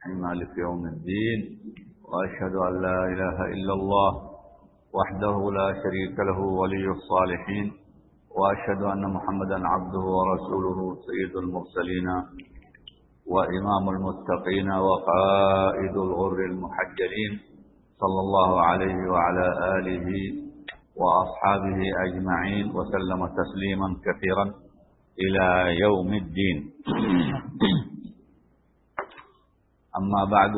مالك يوم الدين، وأشهد أن لا إله إلا الله وحده لا شريك له ولي الصالحين، وأشهد أن محمدا عبده ورسوله سيد المرسلين وإمام المتقين وقائد الغر المحجلين، صلى الله عليه وعلى آله وأصحابه أجمعين وسلم تسليما كثيرا إلى يوم الدين. أما بعد،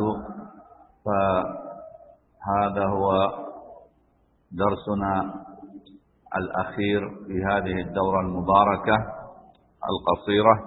فهذا هو درسنا الأخير في هذه الدورة المباركة القصيرة،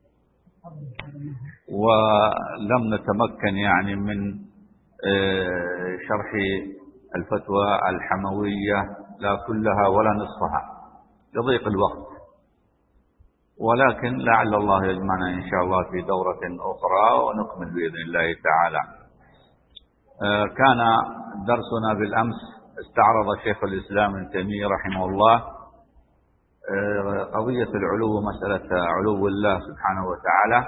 ولم نتمكن من شرح الفتوى الحموية لا كلها ولا نصفها لضيق الوقت، ولكن لعل الله يجمعنا إن شاء الله في دورة أخرى ونكمل بإذن الله تعالى. كان درسنا بالأمس استعرض شيخ الإسلام ابن تيمية رحمه الله قضية العلو، مسألة علو الله سبحانه وتعالى،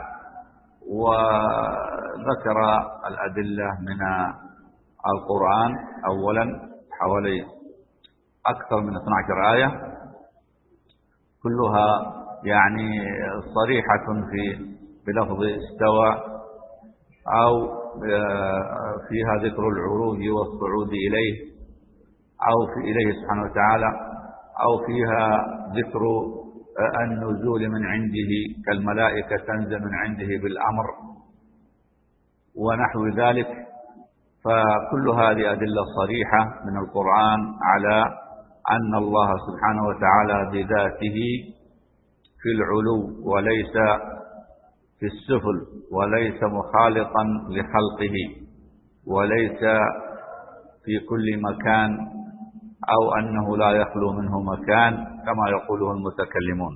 وذكر الأدلة من القرآن أولا حوالي أكثر من 12 آية، كلها صريحة بلفظ استوى، أو فيها ذكر العروج والصعود إليه أو إليه سبحانه وتعالى، أو فيها ذكر النزول من عنده كالملائكة تنزل من عنده بالأمر ونحو ذلك. فكل هذه أدلة صريحة من القرآن على أن الله سبحانه وتعالى بذاته في العلو وليس في السفل، وليس مخالطا لخلقه، وليس في كل مكان، أو أنه لا يخلو منه مكان كما يقوله المتكلمون.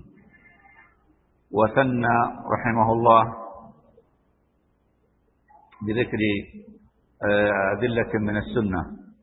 وثنى رحمه الله بذكر أدلة من السنة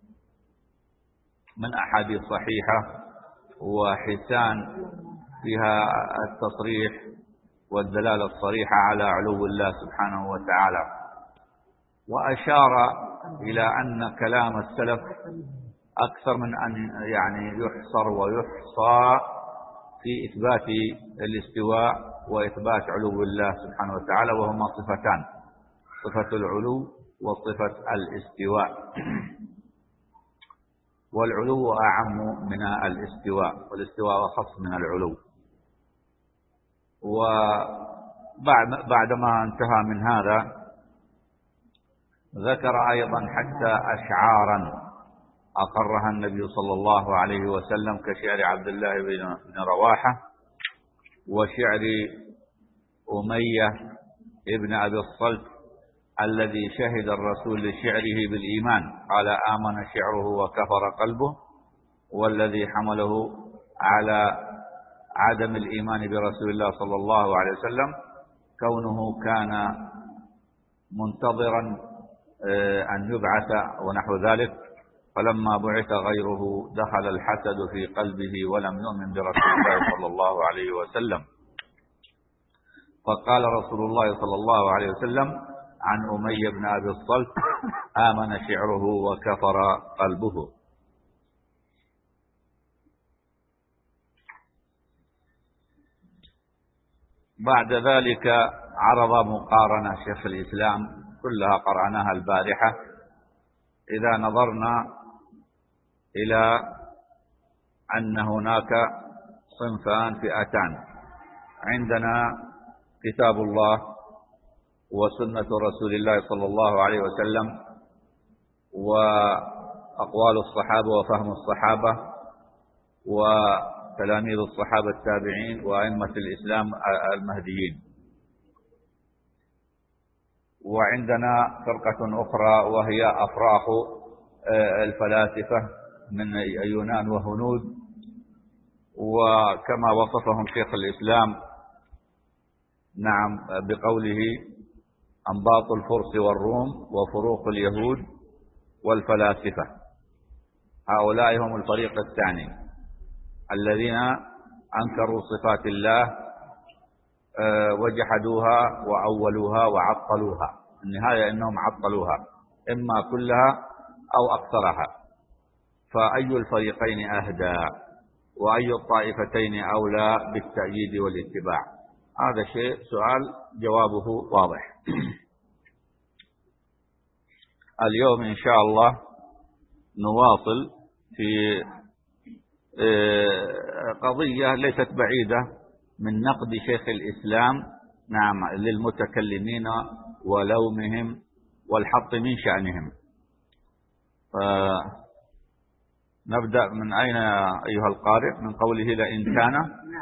من أحاديث صحيحة وحسان فيها التصريح والدلالة الصريحة على علو الله سبحانه وتعالى، وأشار إلى أن كلام السلف أكثر من أن يحصر ويحصى في إثبات الاستواء وإثبات علو الله سبحانه وتعالى، وهما صفتان: صفة العلو وصفة الاستواء. والعلو أعم من الاستواء، والاستواء أخص من العلو. وبعدما انتهى من هذا ذكر أيضا حتى أشعارا أقرها النبي صلى الله عليه وسلم كشعر عبد الله بن رواحة وشعر أمية ابن أبي الصلت الذي شهد الرسول لشعره بالإيمان، قال: آمن شعره وكفر قلبه. والذي حمله على عدم الإيمان برسول الله صلى الله عليه وسلم كونه كان منتظرا أن يبعث ونحو ذلك، فلما بعث غيره دخل الحسد في قلبه ولم يؤمن برسول الله صلى الله عليه وسلم. فقال رسول الله صلى الله عليه وسلم عن أمية بن أبي الصلت: آمن شعره وكفر قلبه. بعد ذلك عرض مقارنة شيخ الإسلام كلها قرأناها البارحة. إذا نظرنا إلى أن هناك صنفان فئتان: عندنا كتاب الله وسنة رسول الله صلى الله عليه وسلم وأقوال الصحابة وفهم الصحابة وتلاميذ الصحابة التابعين وأئمة الإسلام المهديين. وعندنا فرقة أخرى وهي أفراخ الفلاسفة من يونان وهنود، وكما وصفهم شيخ الإسلام بقوله: أنباط الفرس والروم وفروق اليهود والفلاسفة. هؤلاء هم الفريق الثاني الذين أنكروا صفات الله وجحدوها وأولوها وعطلوها. النهاية أنهم عطلوها إما كلها أو أكثرها، فأي الفريقين أهدى وأي الطائفتين أولى بالتأييد والاتباع؟ هذا سؤال جوابه واضح. اليوم إن شاء الله نواصل في قضية ليست بعيدة من نقد شيخ الإسلام نعم للمتكلمين ولومهم والحط من شأنهم. نبدأ من أين أيها القارئ؟ من قوله لئن كان.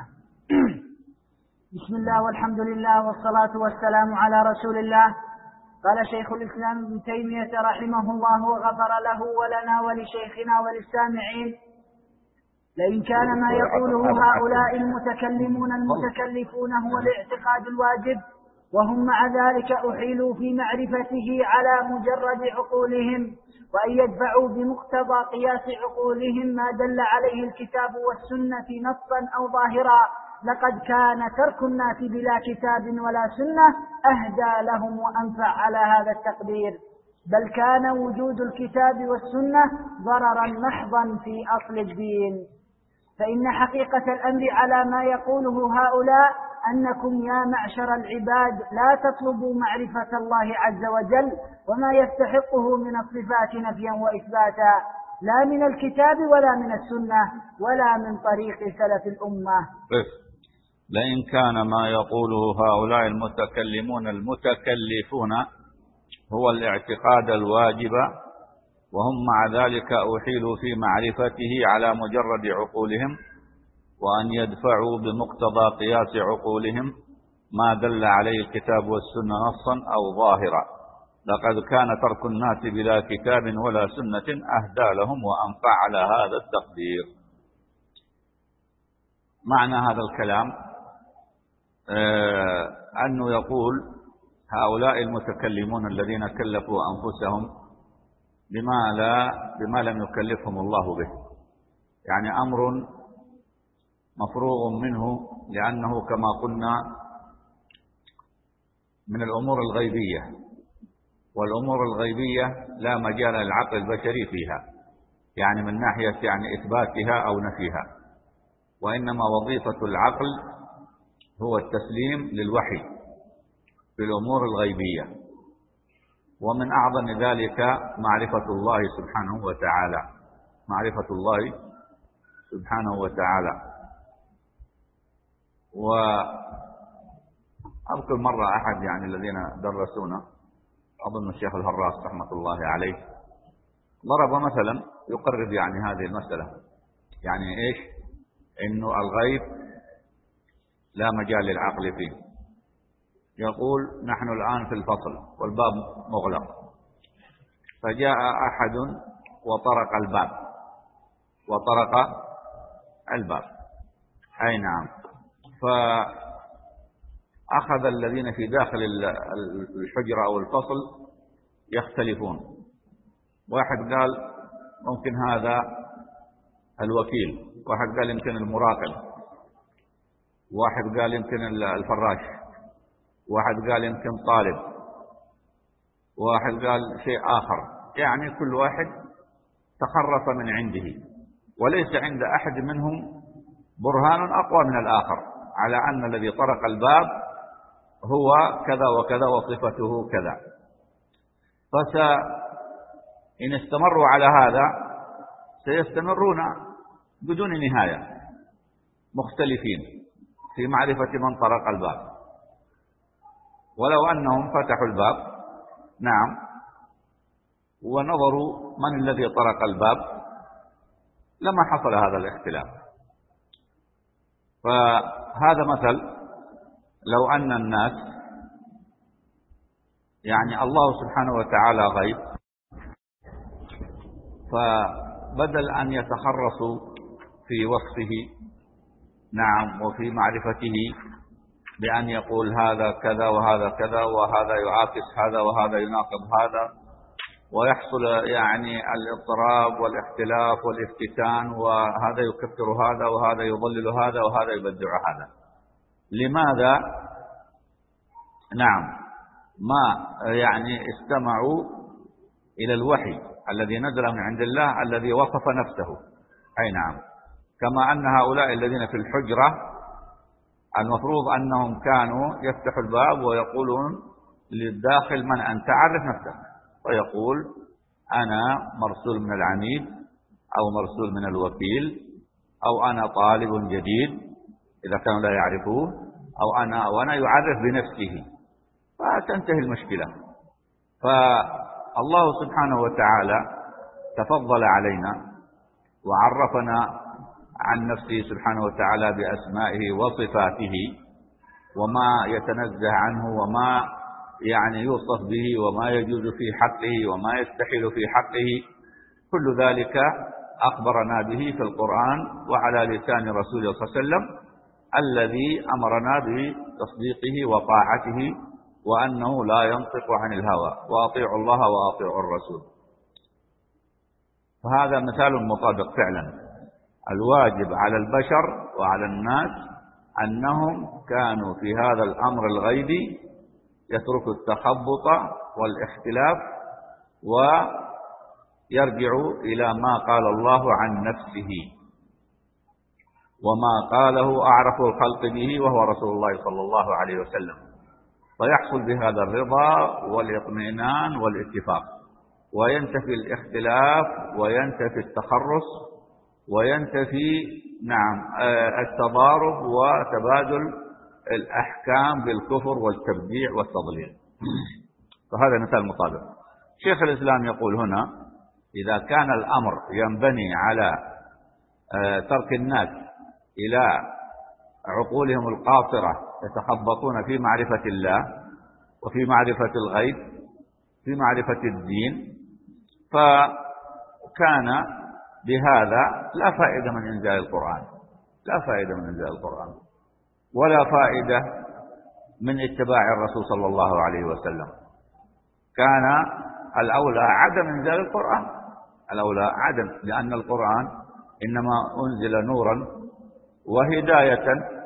بسم الله والحمد لله والصلاة والسلام على رسول الله. قال شيخ الإسلام ابن تيمية رحمه الله وغفر له ولنا ولشيخنا وللسامعين: لئن كان ما يقوله هؤلاء المتكلمون المتكلفون هو الاعتقاد الواجب، وهم مع ذلك أحيلوا في معرفته على مجرد عقولهم، وأن يدفعوا بمقتضى قياس عقولهم ما دل عليه الكتاب والسنة نصا أو ظاهرا، لقد كان ترك الناس بلا كتاب ولا سنة أهدى لهم وأنفع على هذا التقدير، بل كان وجود الكتاب والسنة ضررا محضا في أصل الدين. فإن حقيقة الأمر على ما يقوله هؤلاء أنكم يا معشر العباد لا تطلبوا معرفة الله عز وجل وما يستحقه من الصفات نفيا وإثباتا، لا من الكتاب ولا من السنة ولا من طريق سلف الأمة. لئن كان ما يقوله هؤلاء المتكلمون المتكلفون هو الاعتقاد الواجب، وهم مع ذلك أحيلوا في معرفته على مجرد عقولهم، وأن يدفعوا بمقتضى قياس عقولهم ما دل عليه الكتاب والسنة نصا أو ظاهرا، لقد كان ترك الناس بلا كتاب ولا سنة أهدى لهم وأنفع على هذا التقدير. معنى هذا الكلام أنه يقول هؤلاء المتكلمون الذين كلفوا أنفسهم بما لم يكلفهم الله به، يعني أمر مفروغ منه، لأنه كما قلنا من الأمور الغيبية، والأمور الغيبية لا مجال للعقل البشري فيها، يعني من ناحية يعني إثباتها أو نفيها، وإنما وظيفة العقل هو التسليم للوحي في الأمور الغيبية. ومن أعظم ذلك معرفة الله سبحانه وتعالى، معرفة الله سبحانه وتعالى. وأذكر مرة أحد يعني الذين درسونا، أظن الشيخ الهراس رحمة الله عليه، ضرب مثلا يقرب يعني هذه المسألة، يعني إيش؟ إنه الغيب لا مجال للعقل فيه. يقول نحن الآن في الفصل والباب مغلق، فجاء أحد وطرق الباب أي نعم، فأخذ الذين في داخل الحجرة أو الفصل يختلفون. واحد قال ممكن هذا الوكيل، واحد قال يمكن المراقب، واحد قال يمكن الفراش، واحد قال يمكن طالب، واحد قال شيء آخر، يعني كل واحد تخرص من عنده، وليس عند أحد منهم برهان أقوى من الآخر على أن الذي طرق الباب هو كذا وكذا وصفته كذا. فإن استمروا على هذا سيستمرون بدون نهاية مختلفين في معرفة من طرق الباب، ولو أنهم فتحوا الباب نعم ونظروا من الذي طرق الباب لما حصل هذا الاختلاف. فهذا مثل، لو أن الناس يعني الله سبحانه وتعالى غيب، فبدل أن يتخرصوا في وصفه نعم وفي معرفته بأن يقول هذا كذا وهذا كذا وهذا يعاكس هذا وهذا يناقض هذا، ويحصل يعني الاضطراب والاختلاف والافتتان، وهذا يكفر هذا وهذا يضلل هذا وهذا يبدع هذا. لماذا؟ نعم، ما يعني استمعوا إلى الوحي الذي نزل من عند الله الذي وصف نفسه. أي نعم. كما أن هؤلاء الذين في الحجرة المفروض أنهم كانوا يفتحوا الباب ويقولون للداخل: من أنت؟ عرف نفسك. ويقول: أنا مرسول من العميد، أو مرسول من الوكيل، أو أنا طالب جديد إذا كانوا لا يعرفوه، وأنا يعرف بنفسه، فتنتهي المشكلة. فالله سبحانه وتعالى تفضل علينا وعرفنا عن نفسه سبحانه وتعالى بأسمائه وصفاته وما يتنزه عنه وما يعني يوصف به وما يجوز في حقه وما يستحيل في حقه. كل ذلك أخبرنا به في القرآن وعلى لسان رسوله صلى الله عليه وسلم الذي أمرنا بتصديقه وطاعته وأنه لا ينطق عن الهوى، وأطيعوا الله وأطيعوا الرسول. فهذا مثال مطابق فعلا. الواجب على البشر وعلى الناس أنهم كانوا في هذا الأمر الغيبي يتركوا التخبط والاختلاف ويرجعوا إلى ما قال الله عن نفسه وما قاله أعرف الخلق به وهو رسول الله صلى الله عليه وسلم، فيحصل بهذا الرضا والاطمئنان والاتفاق، وينتفي الاختلاف وينتفي التخرص وينتفي التضارب وتبادل الأحكام بالكفر والتبديع والتضليل. فهذا مثال مطابق. شيخ الإسلام يقول هنا: إذا كان الأمر ينبني على ترك الناس إلى عقولهم القاصرة يتخبطون في معرفة الله وفي معرفة الغيب في معرفة الدين، فكان بهذا لا فائدة من إنزال القرآن، لا فائدة من إنزال القرآن، ولا فائدة من اتباع الرسول صلى الله عليه وسلم. كان الأولى عدم إنزال القرآن، الأولى عدم، لأن القرآن إنما أنزل نورا وهداية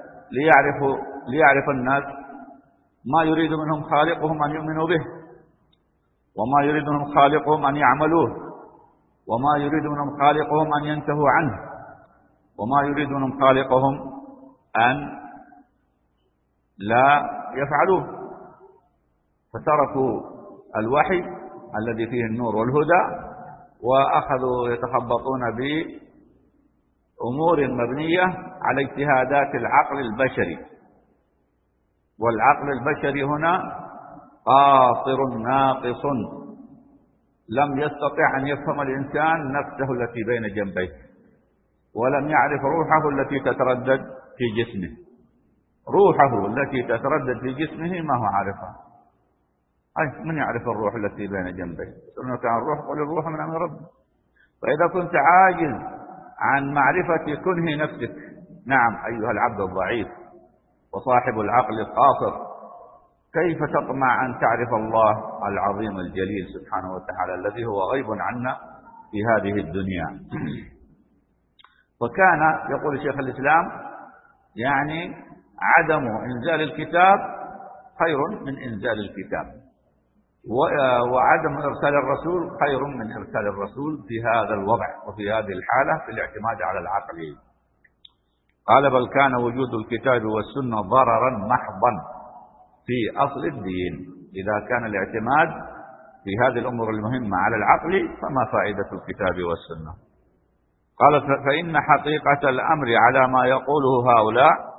ليعرف الناس ما يريد منهم خالقهم أن يؤمنوا به، وما يريد منهم خالقهم أن يعملوه، وما يريد منهم خالقهم أن ينتهوا عنه، وما يريد منهم خالقهم أن لا يفعلوه. فتركوا الوحي الذي فيه النور والهدى وأخذوا يتخبطون بأمور مبنية على اجتهادات العقل البشري، والعقل البشري هنا قاصر ناقص، لم يستطع أن يفهم الإنسان نفسه التي بين جنبيه، ولم يعرف روحه التي تتردد في جسمه. روحه التي تتردد في جسمه ما هو عارفها. من يعرف الروح التي بين جنبيه؟ إنه كان الروح قل الروح من أمر ربه. فإذا كنت عاجز عن معرفة كنه نفسك، نعم أيها العبد الضعيف وصاحب العقل القاصر، كيف تطمع أن تعرف الله العظيم الجليل سبحانه وتعالى الذي هو غيب عنا في هذه الدنيا؟ وكان يقول شيخ الإسلام يعني عدم إنزال الكتاب خير من إنزال الكتاب، وعدم إرسال الرسول خير من إرسال الرسول في هذا الوضع وفي هذه الحالة في الاعتماد على العقل. قال: بل كان وجود الكتاب والسنة ضررا محضا في أصل الدين. إذا كان الاعتماد في هذه الأمور المهمة على العقل فما فائدة الكتاب والسنة؟ قال: فإن حقيقة الأمر على ما يقوله هؤلاء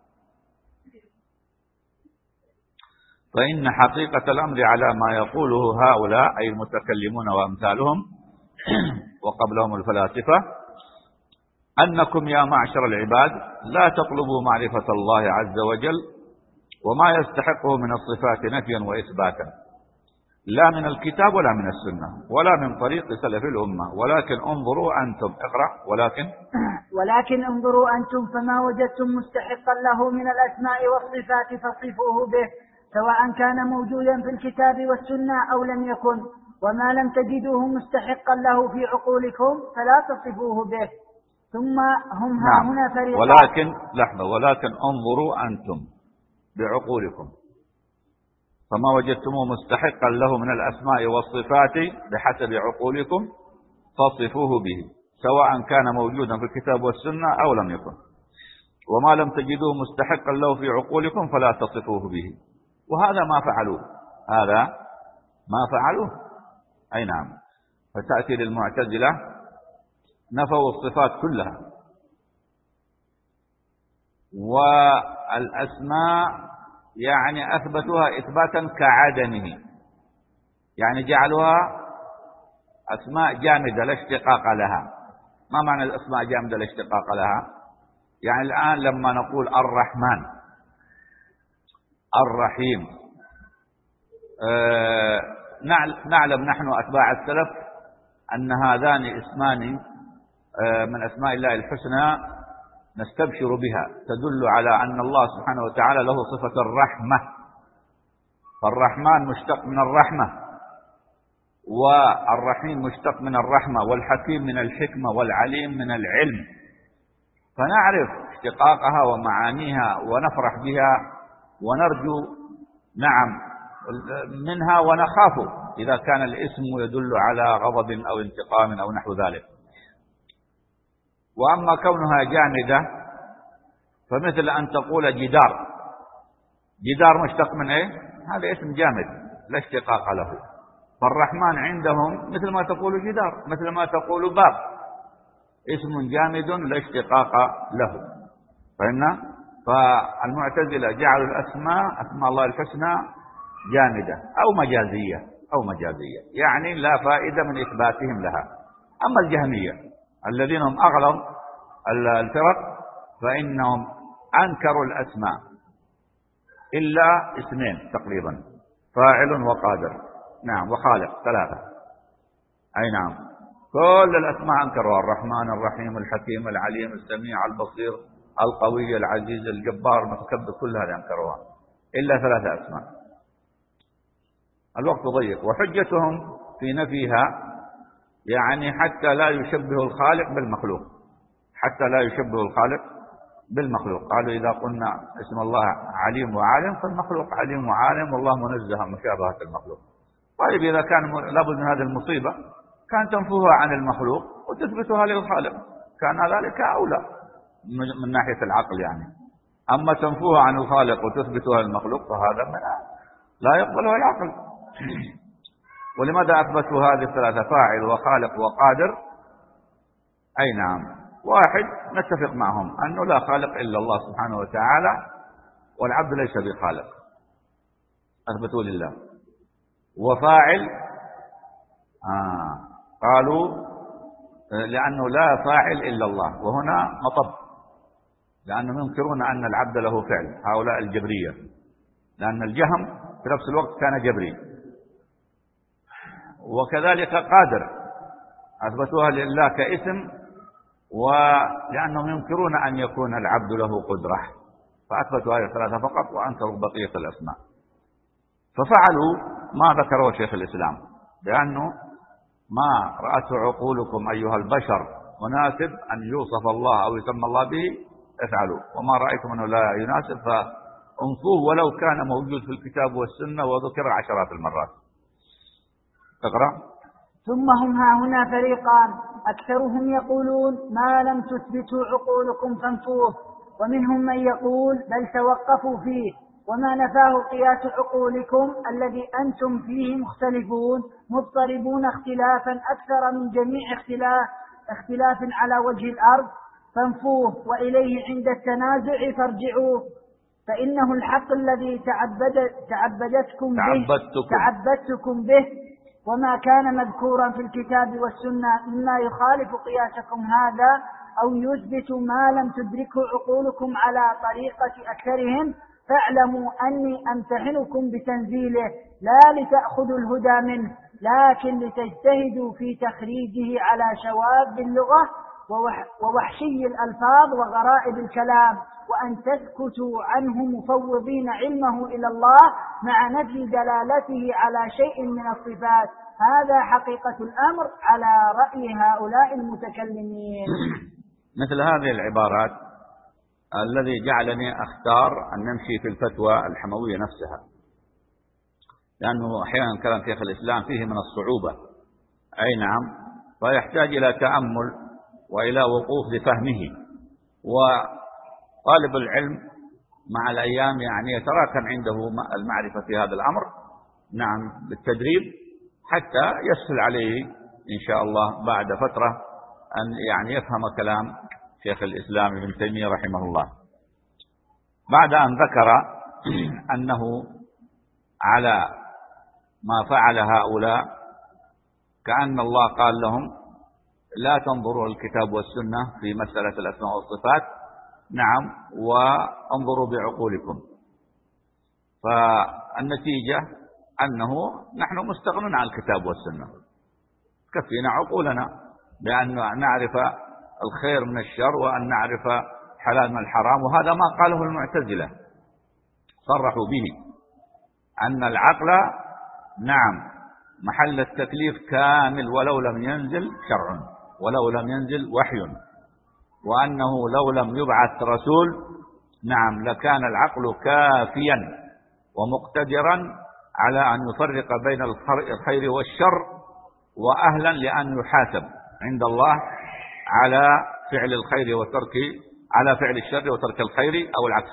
أي المتكلمون وأمثالهم وقبلهم الفلاسفة أنكم يا معشر العباد لا تطلبوا معرفة الله عز وجل وما يستحقه من الصفات نفيا وإثباتا، لا من الكتاب ولا من السنة ولا من طريق سلف الأمة، ولكن انظروا أنتم. اقرأ. ولكن انظروا أنتم فما وجدتم مستحقا له من الأسماء والصفات فصفوه به، سواء كان موجودا في الكتاب والسنة أو لم يكن، وما لم تجدوه مستحقا له في عقولكم فلا تصفوه به. ثم هم هنا فريقان. ولكن انظروا أنتم بعقولكم. فما وجدتموه مستحقا له من الأسماء والصفات بحسب عقولكم فاصفوه به، سواء كان موجودا في الكتاب والسنة أو لم يكن. وما لم تجدوه مستحقا له في عقولكم فلا تصفوه به. وهذا ما فعلوه، هذا ما فعلوه. أي نعم. فتأتي للمعتزلة نفوا الصفات كلها، والأسماء يعني أثبتوها إثباتا كعدمه، يعني جعلوها أسماء جامدة لا اشتقاق لها. ما معنى الأسماء جامدة لا اشتقاق لها؟ يعني الآن لما نقول الرحمن، الرحيم، نعلم نحن أتباع السلف أن هذان اسمان من أسماء الله الحسنى نستبشر بها، تدل على أن الله سبحانه وتعالى له صفة الرحمة. فالرحمن مشتق من الرحمة، والرحيم مشتق من الرحمة، والحكيم من الحكمة، والعليم من العلم. فنعرف اشتقاقها ومعانيها ونفرح بها ونرجو نعم منها ونخاف إذا كان الاسم يدل على غضب أو انتقام أو نحو ذلك. وأما كونها جامدة فمثل أن تقول جدار، جدار مشتق من إيه؟ هذا اسم جامد لا اشتقاق له. فالرحمن عندهم مثل ما تقول جدار، مثل ما تقول باب، اسم جامد لا اشتقاق له. فإن فالمعتزلة جعلوا الأسماء أسماء الله الحسنى جامدة أو مجازية، يعني لا فائدة من إثباتهم لها. أما الجهمية الذين هم أغلظ الفرق فإنهم أنكروا الأسماء إلا اسمين تقريبا، فاعل وقادر، نعم، وخالق، ثلاثة. أي نعم، كل الأسماء أنكروا: الرحمن، الرحيم، الحكيم، العليم، السميع، البصير، القوي، العزيز، الجبار، المتكبر، كل هذا أنكروها إلا ثلاثة أسماء. الوقت ضيق. وحجتهم في نفيها يعني حتى لا يشبه الخالق بالمخلوق، حتى لا يشبه الخالق بالمخلوق. قالوا إذا قلنا اسم الله عليم وعالم فالمخلوق عليم وعالم، والله منزه عن مشابهة المخلوق. طيب إذا كان لابد من هذه المصيبة كان تنفوها عن المخلوق وتثبتها للخالق، كان ذلك أولى من ناحية العقل يعني. أما تنفوها عن الخالق وتثبتها للمخلوق فهذا لا يقبله العقل. ولماذا أثبتوا هذه الثلاثة: فاعل وخالق وقادر؟ أي نعم. واحد نتفق معهم أنه لا خالق إلا الله سبحانه وتعالى، والعبد ليس بخالق، أثبتوا لله. وفاعل قالوا لأنه لا فاعل إلا الله، وهنا مطب، لأنهم ينكرون أن العبد له فعل، هؤلاء الجبرية، لأن الجهم في نفس الوقت كان جبري. وكذلك قادر أثبتوها لله كاسم، ولأنهم ينكرون أن يكون العبد له قدرة، فأثبتوا هذه الثلاثة فقط وأنكروا بقية الأسماء. ففعلوا ما ذكره شيخ الإسلام، لأنه ما رأته عقولكم أيها البشر مناسب أن يوصف الله أو يسمى الله به افعلوا، وما رأيتم أنه لا يناسب فانصوه ولو كان موجود في الكتاب والسنة وذكر عشرات المرات. تقرأ. ثم هم هنا فريقان: أكثرهم يقولون ما لم تثبتوا عقولكم فانفوه، ومنهم من يقول بل توقفوا فيه، وما نفاه قياس عقولكم الذي أنتم فيه مختلفون مضطربون اختلافا أكثر من جميع اختلاف على وجه الأرض، فانفوه، وإليه عند التنازع فارجعوه، فإنه الحق الذي تعبدتكم به، وما كان مذكورا في الكتاب والسنة مما يخالف قياسكم هذا أو يثبت ما لم تدركه عقولكم على طريقة أكثرهم، فاعلموا أني أمتحنكم بتنزيله لا لتأخذوا الهدى منه، لكن لتجتهدوا في تخريجه على شواذ اللغة ووحشي الألفاظ وغرائب الكلام، وأن تسكتوا عنه مفوضين علمه إلى الله مع نفي دلالته على شيء من الصفات. هذا حقيقة الأمر على رأي هؤلاء المتكلمين. مثل هذه العبارات الذي جعلني أختار أن نمشي في الفتوى الحموية نفسها، لأنه أحيانا كلام شيخ الإسلام فيه من الصعوبة، أي نعم، فيحتاج إلى تأمل وإلى وقوف لفهمه. وطالب العلم مع الأيام يعني يتراكم عنده المعرفة في هذا الأمر، نعم، بالتدريب، حتى يسهل عليه إن شاء الله بعد فترة أن يعني يفهم كلام شيخ الإسلام ابن تيمية رحمه الله. بعد أن ذكر أنه على ما فعل هؤلاء كأن الله قال لهم لا تنظروا الكتاب والسنة في مسألة الأسماء والصفات، نعم، وانظروا بعقولكم. فالنتيجة أنه نحن مستغنون عن الكتاب والسنة، كفينا عقولنا بأن نعرف الخير من الشر وأن نعرف حلال من الحرام. وهذا ما قاله المعتزلة، صرحوا به أن العقل نعم محل التكليف كامل ولو لم ينزل شرع ولو لم ينزل وحي، وأنه لو لم يبعث رسول نعم لكان العقل كافيا ومقتدرا على أن يفرق بين الخير والشر، وأهلا لأن يحاسب عند الله على فعل الخير على فعل الشر وترك الخير أو العكس.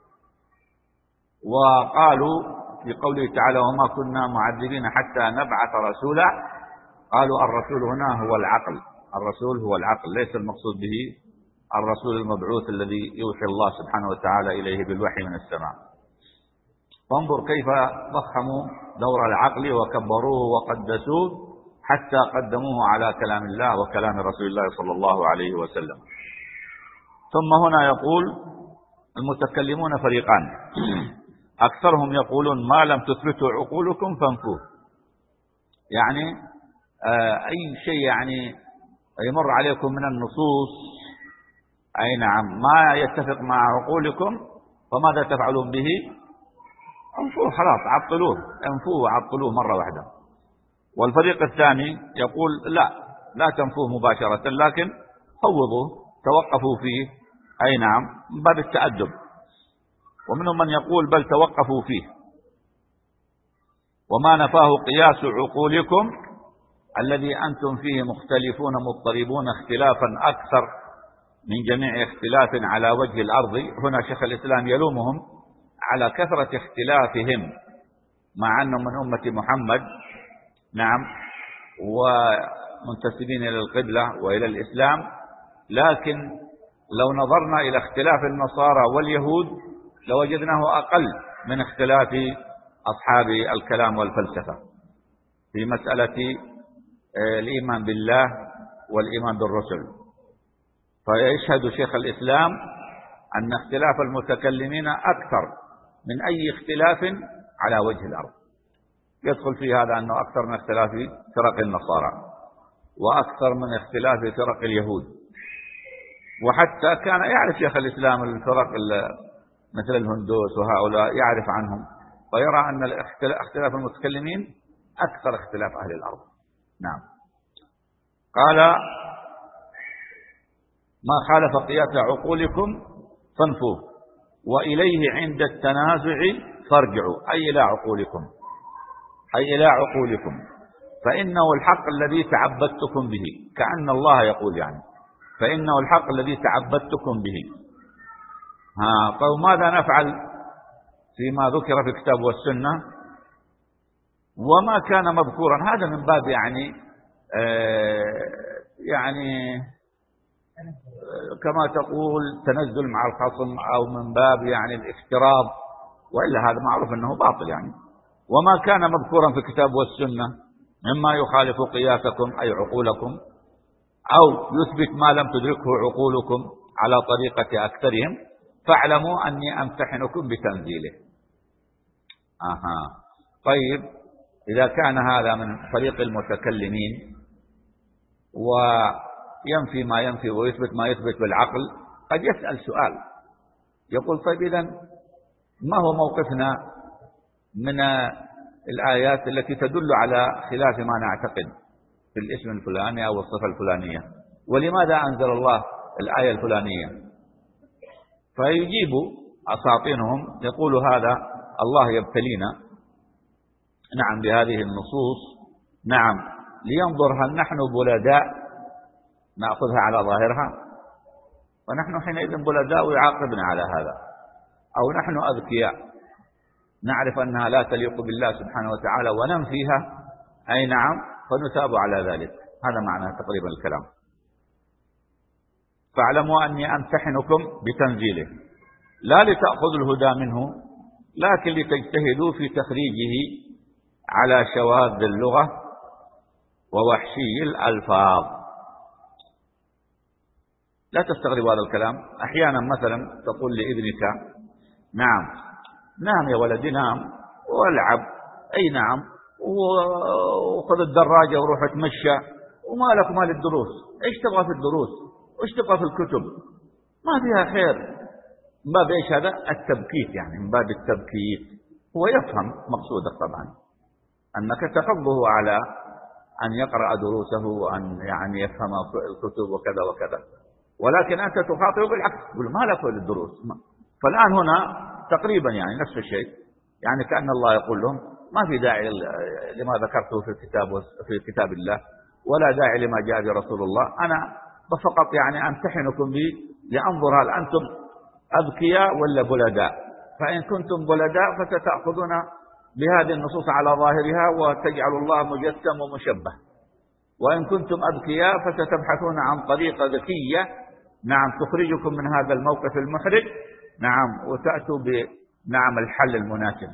وقالوا في قوله تعالى وما كنا معذبين حتى نبعث رسولا، قالوا الرسول هنا هو العقل، الرسول هو العقل، ليس المقصود به الرسول المبعوث الذي يوحي الله سبحانه وتعالى إليه بالوحي من السماء. فانظر كيف ضخموا دور العقل وكبروه وقدسوه حتى قدموه على كلام الله وكلام رسول الله صلى الله عليه وسلم. ثم هنا يقول المتكلمون فريقان، أكثرهم يقولون ما لم تثبتوا عقولكم فانفوه، يعني أي شيء يعني يمر عليكم من النصوص أي نعم ما يتفق مع عقولكم فماذا تفعلون به؟ انفوه، خلاص عطلوه، انفوه وعطلوه مرة واحدة. والفريق الثاني يقول لا تنفوه مباشرة، لكن فوضوه، توقفوا فيه، أي نعم، من باب التأدب. ومنهم من يقول بل توقفوا فيه، وما نفاه قياس عقولكم الذي أنتم فيه مختلفون مضطربون اختلافا أكثر من جميع اختلاف على وجه الأرض. هنا شيخ الإسلام يلومهم على كثرة اختلافهم مع أنهم من أمة محمد، نعم، ومنتسبين إلى القبلة وإلى الإسلام، لكن لو نظرنا إلى اختلاف النصارى واليهود لوجدناه أقل من اختلاف أصحاب الكلام والفلسفة في مسألة الإيمان بالله والإيمان بالرسل. فيشهد شيخ الإسلام أن اختلاف المتكلمين أكثر من أي اختلاف على وجه الأرض. يدخل في هذا أنه أكثر من اختلاف فرق النصارى وأكثر من اختلاف فرق اليهود. وحتى كان يعرف شيخ الإسلام الفرق مثل الهندوس وهؤلاء يعرف عنهم، فيرى أن اختلاف المتكلمين أكثر اختلاف أهل الأرض. نعم. قال ما خالف قياس عقولكم فانفوه وإليه عند التنازع فارجعوا، أي إلى عقولكم، أي إلى عقولكم، فإنه الحق الذي تعبدتكم به، كأن الله يقول يعني فإنه الحق الذي تعبدتكم به. فماذا نفعل فيما ذكر في الكتاب والسنة وما كان مذكورا؟ هذا من باب يعني كما تقول تنزل مع الخصم، أو من باب يعني الافتراض، وإلا هذا معروف أنه باطل يعني. وما كان مذكورا في الكتاب والسنة مما يخالف قياسكم أي عقولكم، أو يثبت ما لم تدركه عقولكم على طريقة أكثرهم، فاعلموا أني أمتحنكم بتنزيله. طيب، إذا كان هذا من طريق المتكلمين وينفي ما ينفي ويثبت ما يثبت بالعقل، قد يسأل سؤال يقول طيب إذن ما هو موقفنا من الآيات التي تدل على خلاف ما نعتقد في الاسم الفلاني أو الصفة الفلانية، ولماذا أنزل الله الآية الفلانية؟ فيجيب أساطينهم يقول هذا الله يبتلينا نعم بهذه النصوص، نعم لينظر هل نحن بلداء نأخذها على ظاهرها، ونحن حينئذ بلداء ويعاقبنا على هذا، أو نحن أذكياء نعرف أنها لا تليق بالله سبحانه وتعالى وننفيها، أي نعم فنثاب على ذلك. هذا معنى تقريبا الكلام. فاعلموا أني أمتحنكم بتنزيله لا لتأخذوا الهدى منه، لكن لتجتهدوا في تخريجه على شواذ اللغة ووحشي الألفاظ. لا تستغرب هذا الكلام. أحيانا مثلا تقول لابنك نعم يا ولدي نام والعب، أي نعم، وخذ الدراجة وروح اتمشى، وما لك مال الدروس، ايش تبغى في الدروس وايش تبغى في الكتب، ما فيها خير. من باب ايش هذا؟ التبكيت، يعني من باب التبكيت. هو يفهم مقصودك طبعا أنك تحضه على أن يقرأ دروسه وأن يعني يفهم الكتب وكذا وكذا، ولكن أنت تخاطبه بالعكس، تقول ما لك للدروس. فالآن هنا تقريبا يعني نفس الشيء، يعني كأن الله يقول لهم ما في داعي لما ذكرته في كتاب الله، ولا داعي لما جاء برسول الله، أنا فقط يعني أمتحنكم به لأنظر هل أنتم أذكياء ولا بلداء. فإن كنتم بلداء فستأخذون بهذه النصوص على ظاهرها وتجعل الله مجسم ومشبه، وإن كنتم أذكياء فستبحثون عن طريقة ذكية نعم تخرجكم من هذا الموقف المحرج، نعم، وتأتوا بنعم الحل المناسب.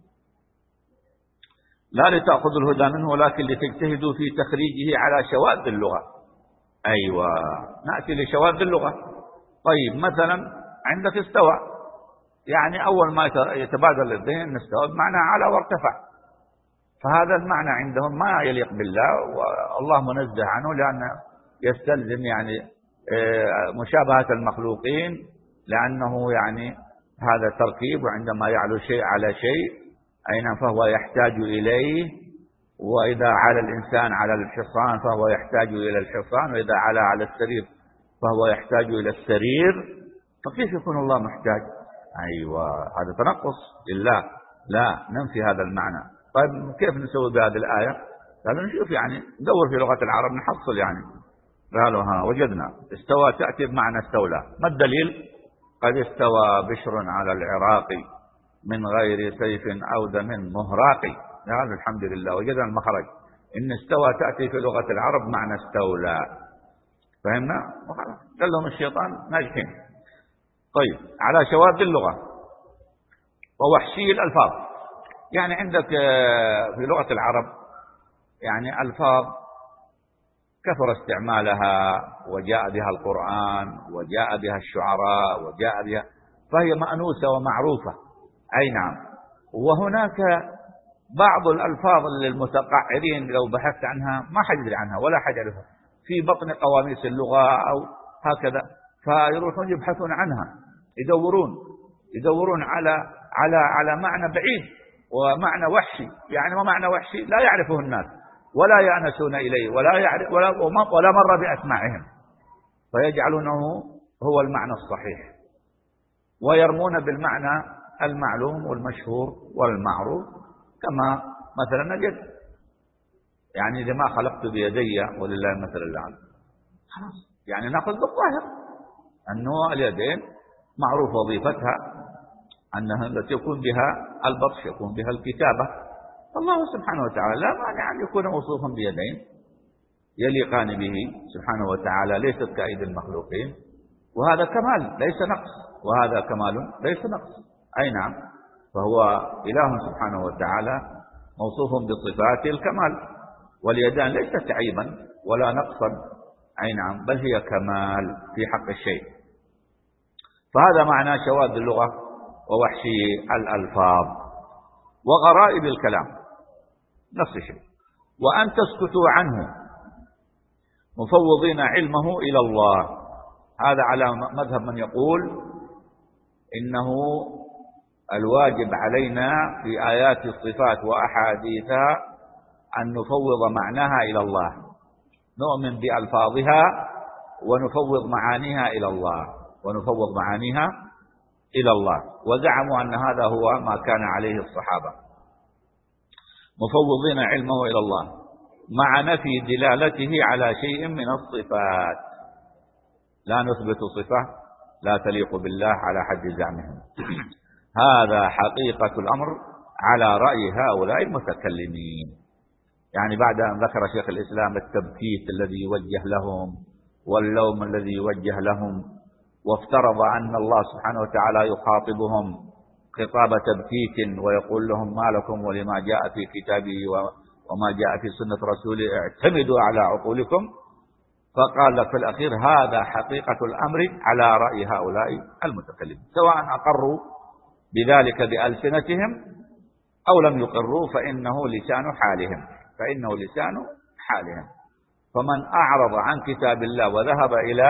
لا لتأخذوا الهدى منه، ولكن لتجتهدوا في تخريجه على شواذ اللغة. أيوة، نأتي لشواذ اللغة. طيب مثلا عندك استوى، يعني أول ما يتبادل الذهن استوى بمعنى على وارتفع، فهذا المعنى عندهم ما يليق بالله، والله منزه عنه، لأنه يستلزم يعني مشابهة المخلوقين، لأنه يعني هذا تركيب، وعندما يعلو شيء على شيء أين فهو يحتاج إليه، وإذا على الإنسان على الحصان فهو يحتاج إلى الحصان، وإذا على السرير فهو يحتاج إلى السرير، فكيف يكون الله محتاج؟ أيوة، هذا تنقص لله، لا ننفي هذا المعنى. طيب كيف نسوي بهذه الآية؟ قالوا نشوف يعني ندور في لغة العرب نحصل يعني. قالوا وجدنا استوى تأتي بمعنى استولى. ما الدليل؟ قد استوى بشر على العراق من غير سيف أو دم مهراق. قالوا الحمد لله وجدنا المخرج، إن استوى تأتي في لغة العرب معنى استولى. فهمنا؟ قال لهم الشيطان ناجحين. طيب على شواذ اللغة ووحشي الألفاظ، يعني عندك في لغة العرب يعني ألفاظ كثر استعمالها، وجاء بها القرآن، وجاء بها الشعراء، وجاء بها، فهي مأنوسة ومعروفة. أي نعم. وهناك بعض الألفاظ للمتقعرين لو بحثت عنها ما حد يدري عنها ولا حد يعرفها، في بطن قواميس اللغة أو هكذا، فيروحون يبحثون عنها، يدورون على معنى بعيد ومعنى وحشي. يعني ما معنى وحشي؟ لا يعرفه الناس ولا يأنسون إليه ولا مر بأسماعهم، فيجعلونه هو المعنى الصحيح، ويرمون بالمعنى المعلوم والمشهور والمعروف. كما مثلا نجد يعني لما خلقت بيدي ولله المثل الأعلى، خلاص يعني نأخذ بالظاهر أنه اليدين معروف وظيفتها أنها التي يكون بها البطش، يكون بها الكتابة. الله سبحانه وتعالى لا مانع أن يكون موصوفا بيدين يليقان به سبحانه وتعالى، ليست كأيدي المخلوقين، وهذا كمال ليس نقص، وهذا كمال ليس نقص. أي نعم، فهو إله سبحانه وتعالى موصوف بصفات الكمال، واليدان ليست عيبا ولا نقصا. أي نعم، بل هي كمال في حق الشيء. فهذا معنى شواذ اللغة ووحشي الألفاظ وغرائب الكلام، نفس الشيء. وأن تسكتوا عنه مفوضين علمه إلى الله. هذا على مذهب من يقول إنه الواجب علينا في آيات الصفات وأحاديثها أن نفوض معناها إلى الله، نؤمن بألفاظها ونفوض معانيها إلى الله، وزعموا أن هذا هو ما كان عليه الصحابة. مفوضين علمه إلى الله مع نفي دلالته على شيء من الصفات. لا نثبت صفة لا تليق بالله على حد زعمهم. هذا حقيقة الأمر على رأي هؤلاء المتكلمين. يعني بعد أن ذكر شيخ الإسلام التبكيت الذي يوجه لهم واللوم الذي يوجه لهم، وافترض أن الله سبحانه وتعالى يخاطبهم خطاب تبكيت ويقول لهم ما لكم ولما جاء في كتابه وما جاء في سنة رسوله اعتمدوا على عقولكم، فقال لك في الأخير هذا حقيقة الأمر على رأي هؤلاء المتكلمين، سواء أقروا بذلك بألسنتهم أو لم يقروا فإنه لسان حالهم. فمن أعرض عن كتاب الله وذهب إلى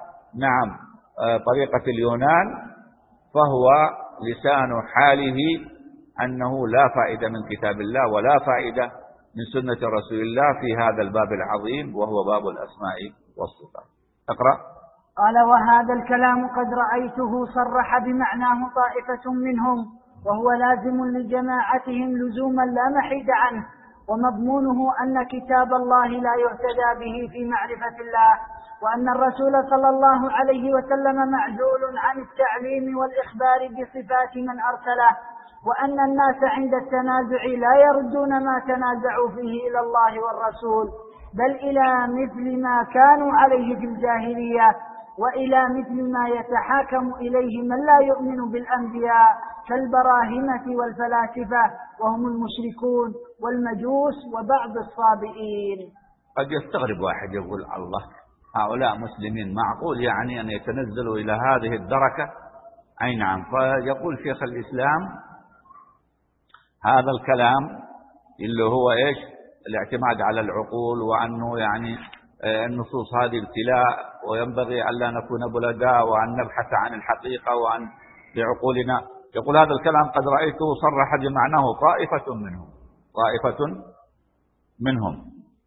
طريقة اليونان فهو لسان حاله أنه لا فائدة من كتاب الله ولا فائدة من سنة رسول الله في هذا الباب العظيم وهو باب الأسماء والصفات. اقرأ. قال: وهذا الكلام قد رأيته صرح بمعناه طائفة منهم، وهو لازم لجماعتهم لزوما لا محيد عنه، ومضمونه أن كتاب الله لا يهتدى به في معرفة الله، وأن الرسول صلى الله عليه وسلم معزول عن التعليم والإخبار بصفات من أرسله، وأن الناس عند التنازع لا يردون ما تنازعوا فيه إلى الله والرسول، بل إلى مثل ما كانوا عليه في الجاهلية، وإلى مثل ما يتحاكم إليه من لا يؤمن بالأنبياء كالبراهمة والفلاسفة وهم المشركون والمجوس وبعض الصابئين. قد يستغرب واحد يقول الله هؤلاء مسلمين، معقول يعني أن يتنزلوا إلى هذه الدركة؟ أي نعم. فيقول شيخ الإسلام هذا الكلام اللي هو إيش؟ الاعتماد على العقول، وأنه يعني النصوص هذه ابتلاء وينبغي ألا نكون بلداء وأن نبحث عن الحقيقة وأن بعقولنا. يقول هذا الكلام قد رأيته صرح بمعناه طائفة منهم.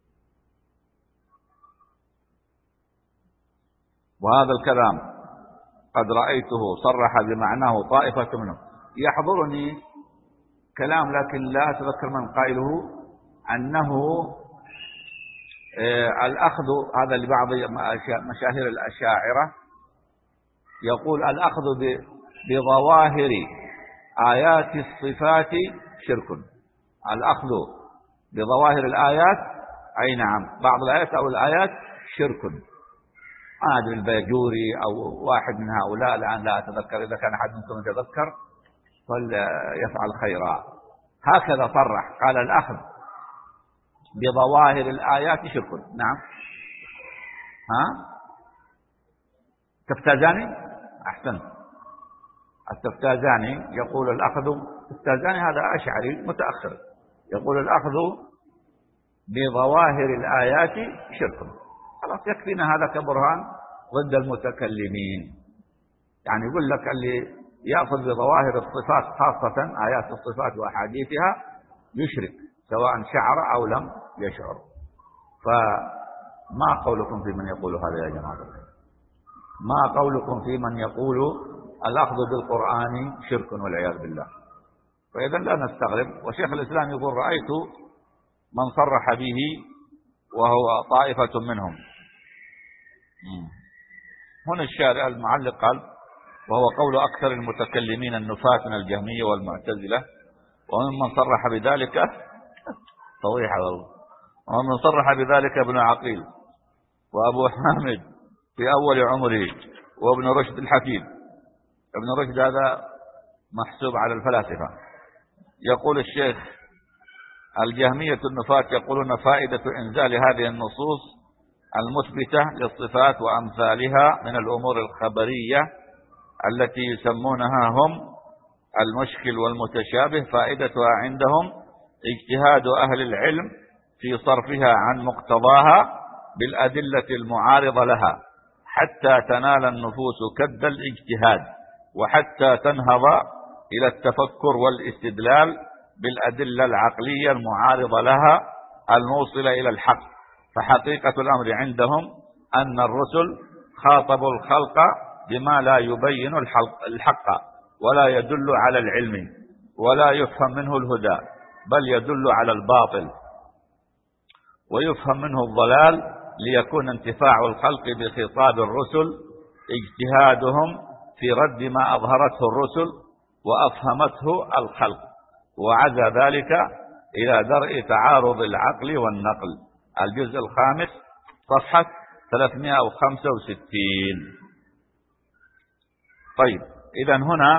وهذا الكلام قد رأيته صرح بمعناه طائفة منهم. يحضرني كلام لكن لا أتذكر من قائله أنه الأخذ هذا لبعض مشاهير الأشاعرة، يقول الأخذ بظواهر آيات الصفات شرك. الأخذ بظواهر الآيات أي نعم بعض الآيات أو الآيات شرك. ما أدري البيجوري أو واحد من هؤلاء الآن لا أتذكر، إذا كان أحد منكم يتذكر فليفعل خيرا. هكذا صرح، قال الأخذ بظواهر الآيات شرك. نعم. التفتازاني أحسن. التفتازاني يقول الأخذ، التفتازاني هذا أشعري متأخر، يقول الأخذ بظواهر الآيات شرك. خلاص يكفينا هذا كبرهان ضد المتكلمين. يعني يقول لك اللي يأخذ بظواهر الصفات خاصة آيات الصفات وأحاديثها يشرك سواء شعر أو لم يشعر. فما قولكم في من يقول هذا يا جماعة؟ ما قولكم في من يقول الأخذ بالقرآن شرك والعياذ بالله؟ فإذا لا نستغرب. وشيخ الإسلام يقول رأيت من صرح به وهو طائفة منهم. هنا الشارع المعلق قال وهو قول أكثر المتكلمين النفاة من الجهمية والمعتزلة، وممن صرح بذلك صويحة والله، ومن صرح بذلك ابن عقيل وأبو حامد في أول عمره وابن رشد الحفيد. ابن رشد هذا محسوب على الفلاسفة. يقول الشيخ الجهمية النفاة يقولون فائدة إنزال هذه النصوص المثبتة للصفات وأمثالها من الأمور الخبرية التي يسمونها هم المشكل والمتشابه، فائدتها عندهم اجتهاد أهل العلم في صرفها عن مقتضاها بالأدلة المعارضة لها حتى تنال النفوس كد الاجتهاد، وحتى تنهض إلى التفكر والاستدلال بالأدلة العقلية المعارضة لها الموصلة إلى الحق. فحقيقة الأمر عندهم أن الرسل خاطبوا الخلق بما لا يبين الحق ولا يدل على العلم ولا يفهم منه الهدى، بل يدل على الباطل، ويفهم منه الضلال ليكون انتفاع الخلق بخطاب الرسل اجتهادهم في رد ما أظهرته الرسل وأفهمته الخلق، وعزى ذلك إلى درء تعارض العقل والنقل. الجزء 5 صفحة 365. طيب، إذن هنا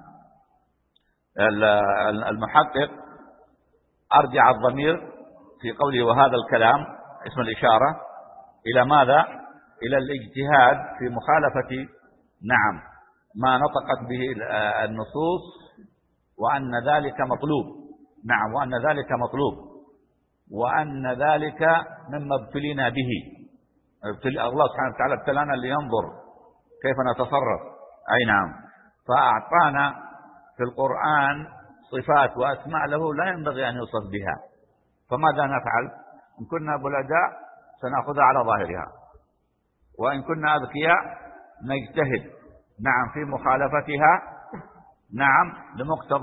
المحقق أرجع الضمير في قوله وهذا الكلام اسم الإشارة إلى ماذا؟ إلى الاجتهاد في مخالفة نعم ما نطقت به النصوص، وأن ذلك مطلوب. نعم، وأن ذلك مطلوب، وأن ذلك مما ابتلينا به. الله سبحانه وتعالى ابتلانا لينظر كيف نتصرف. أي نعم، فأعطانا في القرآن صفات وأسماء له لا ينبغي أن يوصف بها، فماذا نفعل؟ إن كنا بلداء سنأخذها على ظاهرها، وإن كنا أذكياء نجتهد نعم في مخالفتها نعم لمقتضى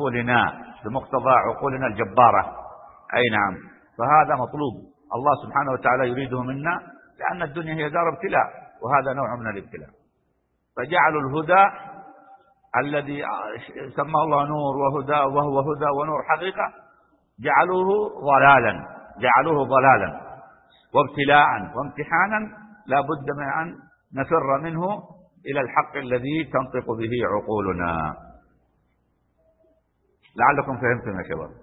عقولنا الجبارة. أي نعم، فهذا مطلوب، الله سبحانه وتعالى يريده منا، لأن الدنيا هي دار ابتلاء، وهذا نوع من الابتلاء. فجعلوا الهدى الذي سماه الله نور وهدى، وهو هدى ونور حقيقة، جعلوه ضلالا وابتلاء وامتحانا لا بد من أن نفر منه إلى الحق الذي تنطق به عقولنا. لعلكم فهمتم يا شباب.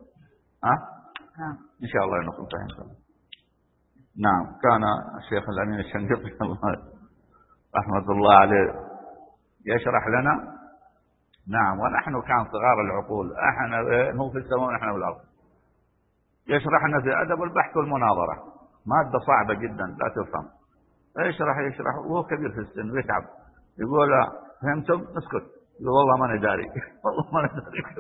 إن شاء الله أنكم فهمتم. نعم، كان الشيخ الأمين الشنقيطي رحمة الله عليه يشرح لنا. نعم، ونحن كان صغار العقول، هو في السماء ونحن في الأرض. يشرح لنا في أدب البحث والمناظرة، مادة صعبة جدا لا تفهم. يشرح وهو كبير في السن ويتعب، يقول فهمتم؟ اسكت. يقول والله ما أنا داري. والله ما أنا داري.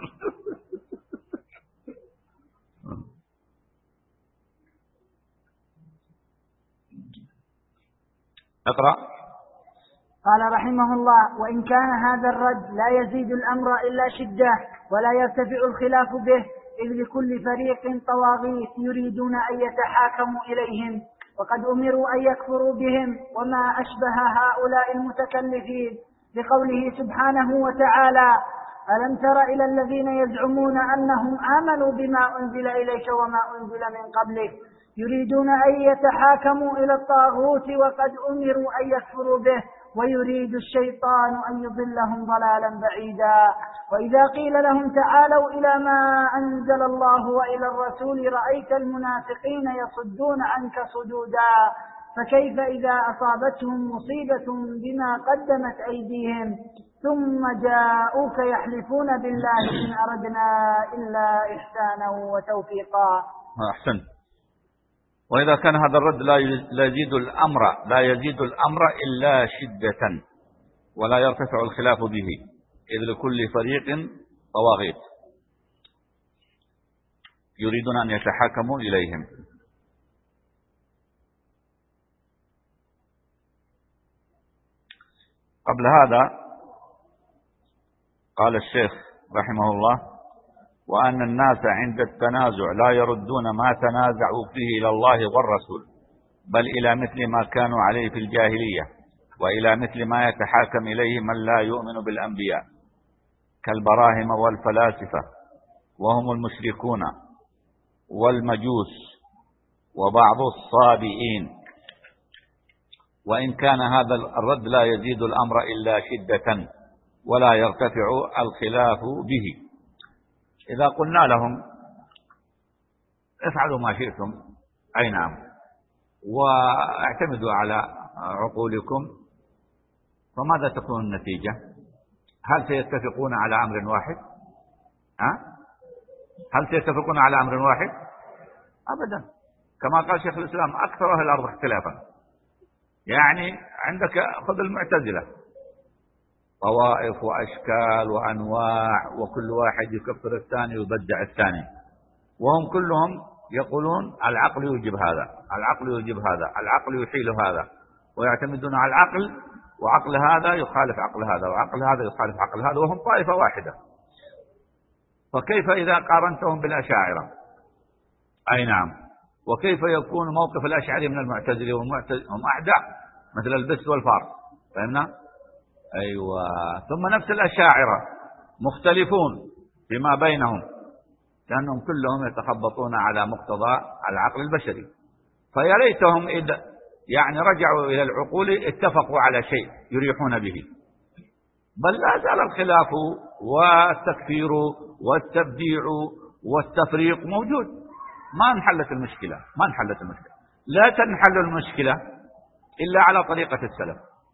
اقرأ. قال رحمه الله: وإن كان هذا الرد لا يزيد الأمر إلا شدة ولا يرتفع الخلاف به، إذ لكل فريق طواغيت يريدون أن يتحاكموا إليهم، وقد أمروا أن يكفروا بهم وما أشبه هؤلاء المتكلفين، لقوله سبحانه وتعالى: ألم تر إلى الذين يزعمون أنهم آمنوا بما أنزل إليك وما أنزل من قبلك يريدون أن يتحاكموا إلى الطاغوت وقد أمروا أن يكفروا به، ويريد الشيطان أن يضلهم ضلالا بعيدا. وإذا قيل لهم تعالوا إلى ما أنزل الله وإلى الرسول رأيت المنافقين يصدون عنك صدودا، فكيف إذا أصابتهم مصيبة بما قدمت أيديهم ثم جاءوك يحلفون بالله إن أردنا إلا إحسانا وتوفيقا. أحسن. وإذا كان هذا الرد لا يزيد الأمر إلا شدة ولا يرتفع الخلاف به، إذ لكل فريق طواغيت يريدون أن يتحاكموا إليهم. قبل هذا قال الشيخ رحمه الله: وأن الناس عند التنازع لا يردون ما تنازعوا فيه إلى الله والرسول، بل إلى مثل ما كانوا عليه في الجاهلية، وإلى مثل ما يتحاكم إليه من لا يؤمن بالأنبياء كالبراهم والفلاسفة، وهم المشركون والمجوس وبعض الصابئين. وإن كان هذا الرد لا يزيد الأمر إلا شدة ولا يرتفع الخلاف به. إذا قلنا لهم افعلوا ما شئتم، أي نعم، واعتمدوا على عقولكم، فماذا تكون النتيجة؟ هل سيتفقون على أمر واحد؟ هل سيتفقون على أمر واحد؟ أبدا. كما قال شيخ الإسلام: أكثر أهل الأرض اختلافا. يعني عندك خذ المعتزلة، طوائف وأشكال وأنواع، وكل واحد يكفر الثاني ويبدع الثاني، وهم كلهم يقولون العقل يوجب هذا، العقل يوجب هذا، العقل يحيل هذا، ويعتمدون على العقل، وعقل هذا يخالف عقل هذا، وعقل هذا يخالف عقل هذا، وهم طائفة واحدة. فكيف إذا قارنتهم بالأشاعرة؟ أي نعم. وكيف يكون موقف الأشعري من المعتزلة؟ هم أعداء مثل البس والفار، فهمنا؟ أيوة. ثم نفس الأشاعرة مختلفون فيما بينهم، لأنهم كلهم يتخبطون على مقتضى العقل البشري. فيا ليتهم إذا يعني رجعوا إلى العقول اتفقوا على شيء يريحون به، بل لا زال الخلاف والتكفير والتبديع والتفريق موجود. ما انحلت المشكلة، لا تنحل المشكلة إلا على طريقة السلف.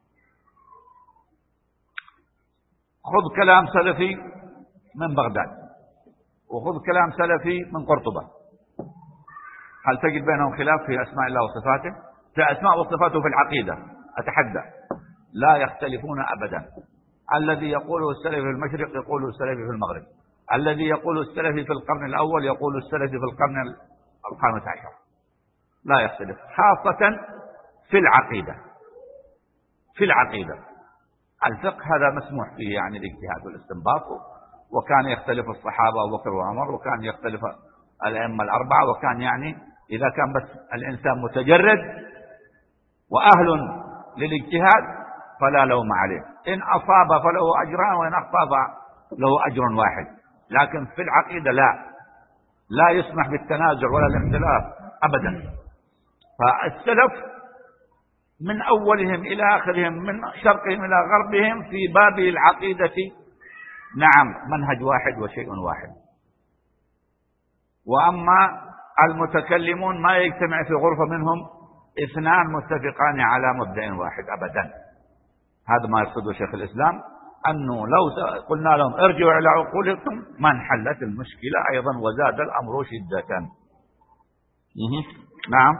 خذ كلام سلفي من بغداد وخذ كلام سلفي من قرطبة، هل تجد بينهم خلاف في أسماء الله وصفاته؟ في أسماء وصفاته في العقيدة أتحدى لا يختلفون أبدا. الذي يقوله السلفي في المشرق يقوله السلفي في المغرب، الذي يقوله السلفي في القرن الأول يقوله السلفي في القرن الخامس عشر، لا يختلف، خاصة في العقيدة. الفقه هذا مسموح فيه يعني الاجتهاد والاستنباط، وكان يختلف الصحابة أبو بكر وعمر، وكان يختلف الأئمة الأربعة، وكان يعني إذا كان بس الإنسان متجرد وأهل للاجتهاد فلا لوم عليه، إن أصاب فله أجران وإن أخطأ له أجر واحد. لكن في العقيدة لا يسمح بالتنازع ولا الاختلاف أبدا. فالسلف من أولهم إلى آخرهم، من شرقهم إلى غربهم، في باب العقيدة نعم منهج واحد وشيء واحد. وأما المتكلمون ما يجتمع في غرفة منهم اثنان متفقان على مبدأ واحد أبدا. هذا ما يقصده شيخ الإسلام، أنه لو قلنا لهم ارجعوا إلى عقولكم ما انحلت المشكلة أيضا وزاد الأمر شدة. نعم.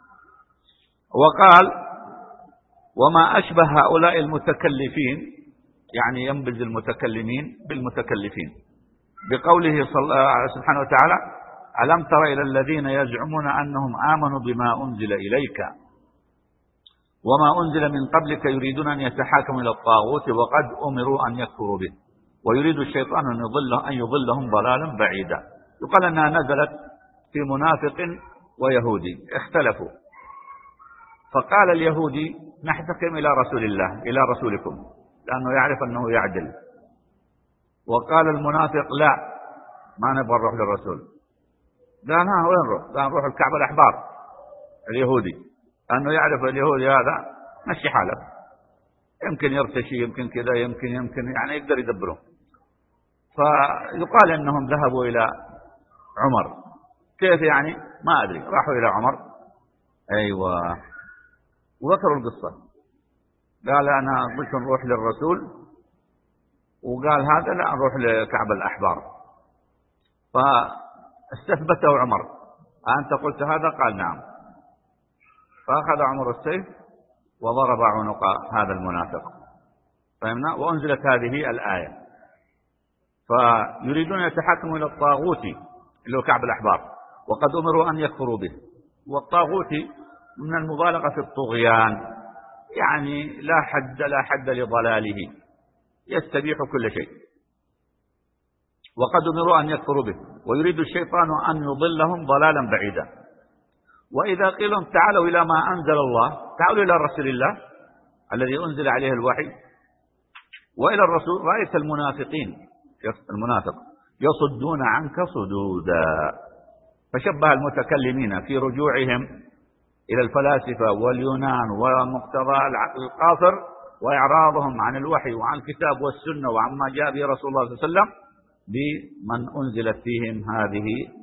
وقال وما أشبه هؤلاء المتكلفين، يعني ينبذ المتكلمين بالمتكلفين، بقوله سبحانه وتعالى ألم تر إلى الذين يزعمون أنهم آمنوا بما أنزل إليك وما أنزل من قبلك يريدون أن يتحاكموا إلى الطاغوت وقد أمروا أن يكفروا به ويريد الشيطان أن يضلهم ضلالا بعيدا. يقال أنها نزلت في منافق ويهودي اختلفوا، فقال اليهودي نحتكم إلى رسول الله إلى رسولكم لأنه يعرف أنه يعدل، وقال المنافق لا ما نبغى نروح للرسول، قال ها وين نروح؟ قال نروح الكعبة الأحبار اليهودي، لأنه يعرف اليهودي هذا مشي حاله، يمكن يرتشي يمكن كذا يمكن يعني يقدر يدبره. فيقال أنهم ذهبوا إلى عمر، كيف يعني ما أدري، راحوا إلى عمر أيوة وذكروا القصة، قال أنا قلت نروح للرسول، وقال هذا لا نروح لكعب الأحبار، فاستثبته عمر أنت قلت هذا؟ قال نعم، فأخذ عمر السيف وضرب عنق هذا المنافق، فهمنا؟ وأنزلت هذه الآية فيريدون يتحكموا إلى الطاغوت اللي هو كعب الأحبار وقد أمروا أن يكفروا به. والطاغوت من المبالغة في الطغيان، يعني لا حد لضلاله، يستبيح كل شيء، وقد أمروا أن يكفروا به ويريد الشيطان أن يضلهم ضلالا بعيدا. وإذا قيل لهم تعالوا إلى ما أنزل الله، تعالوا إلى رسول الله الذي أنزل عليه الوحي وإلى الرسول، رأيت المنافق يصدون عنك صدودا. فشبه المتكلمين في رجوعهم إلى الفلاسفة واليونان ومقتضى العقل القاصر وإعراضهم عن الوحي وعن الكتاب والسنة وعما جاء به رسول الله صلى الله عليه وسلم بمن أنزلت فيهم هذه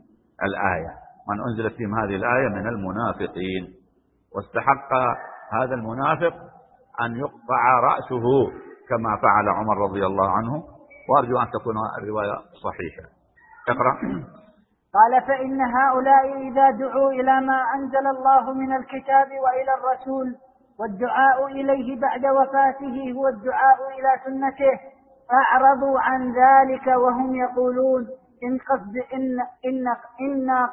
الآية من المنافقين، واستحق هذا المنافق أن يقطع رأسه كما فعل عمر رضي الله عنه، وأرجو أن تكون الرواية صحيحة. اقرأ. قال فإن هؤلاء إذا دعوا إلى ما أنزل الله من الكتاب وإلى الرسول، والدعاء إليه بعد وفاته هو الدعاء إلى سنته، أعرضوا عن ذلك وهم يقولون إنا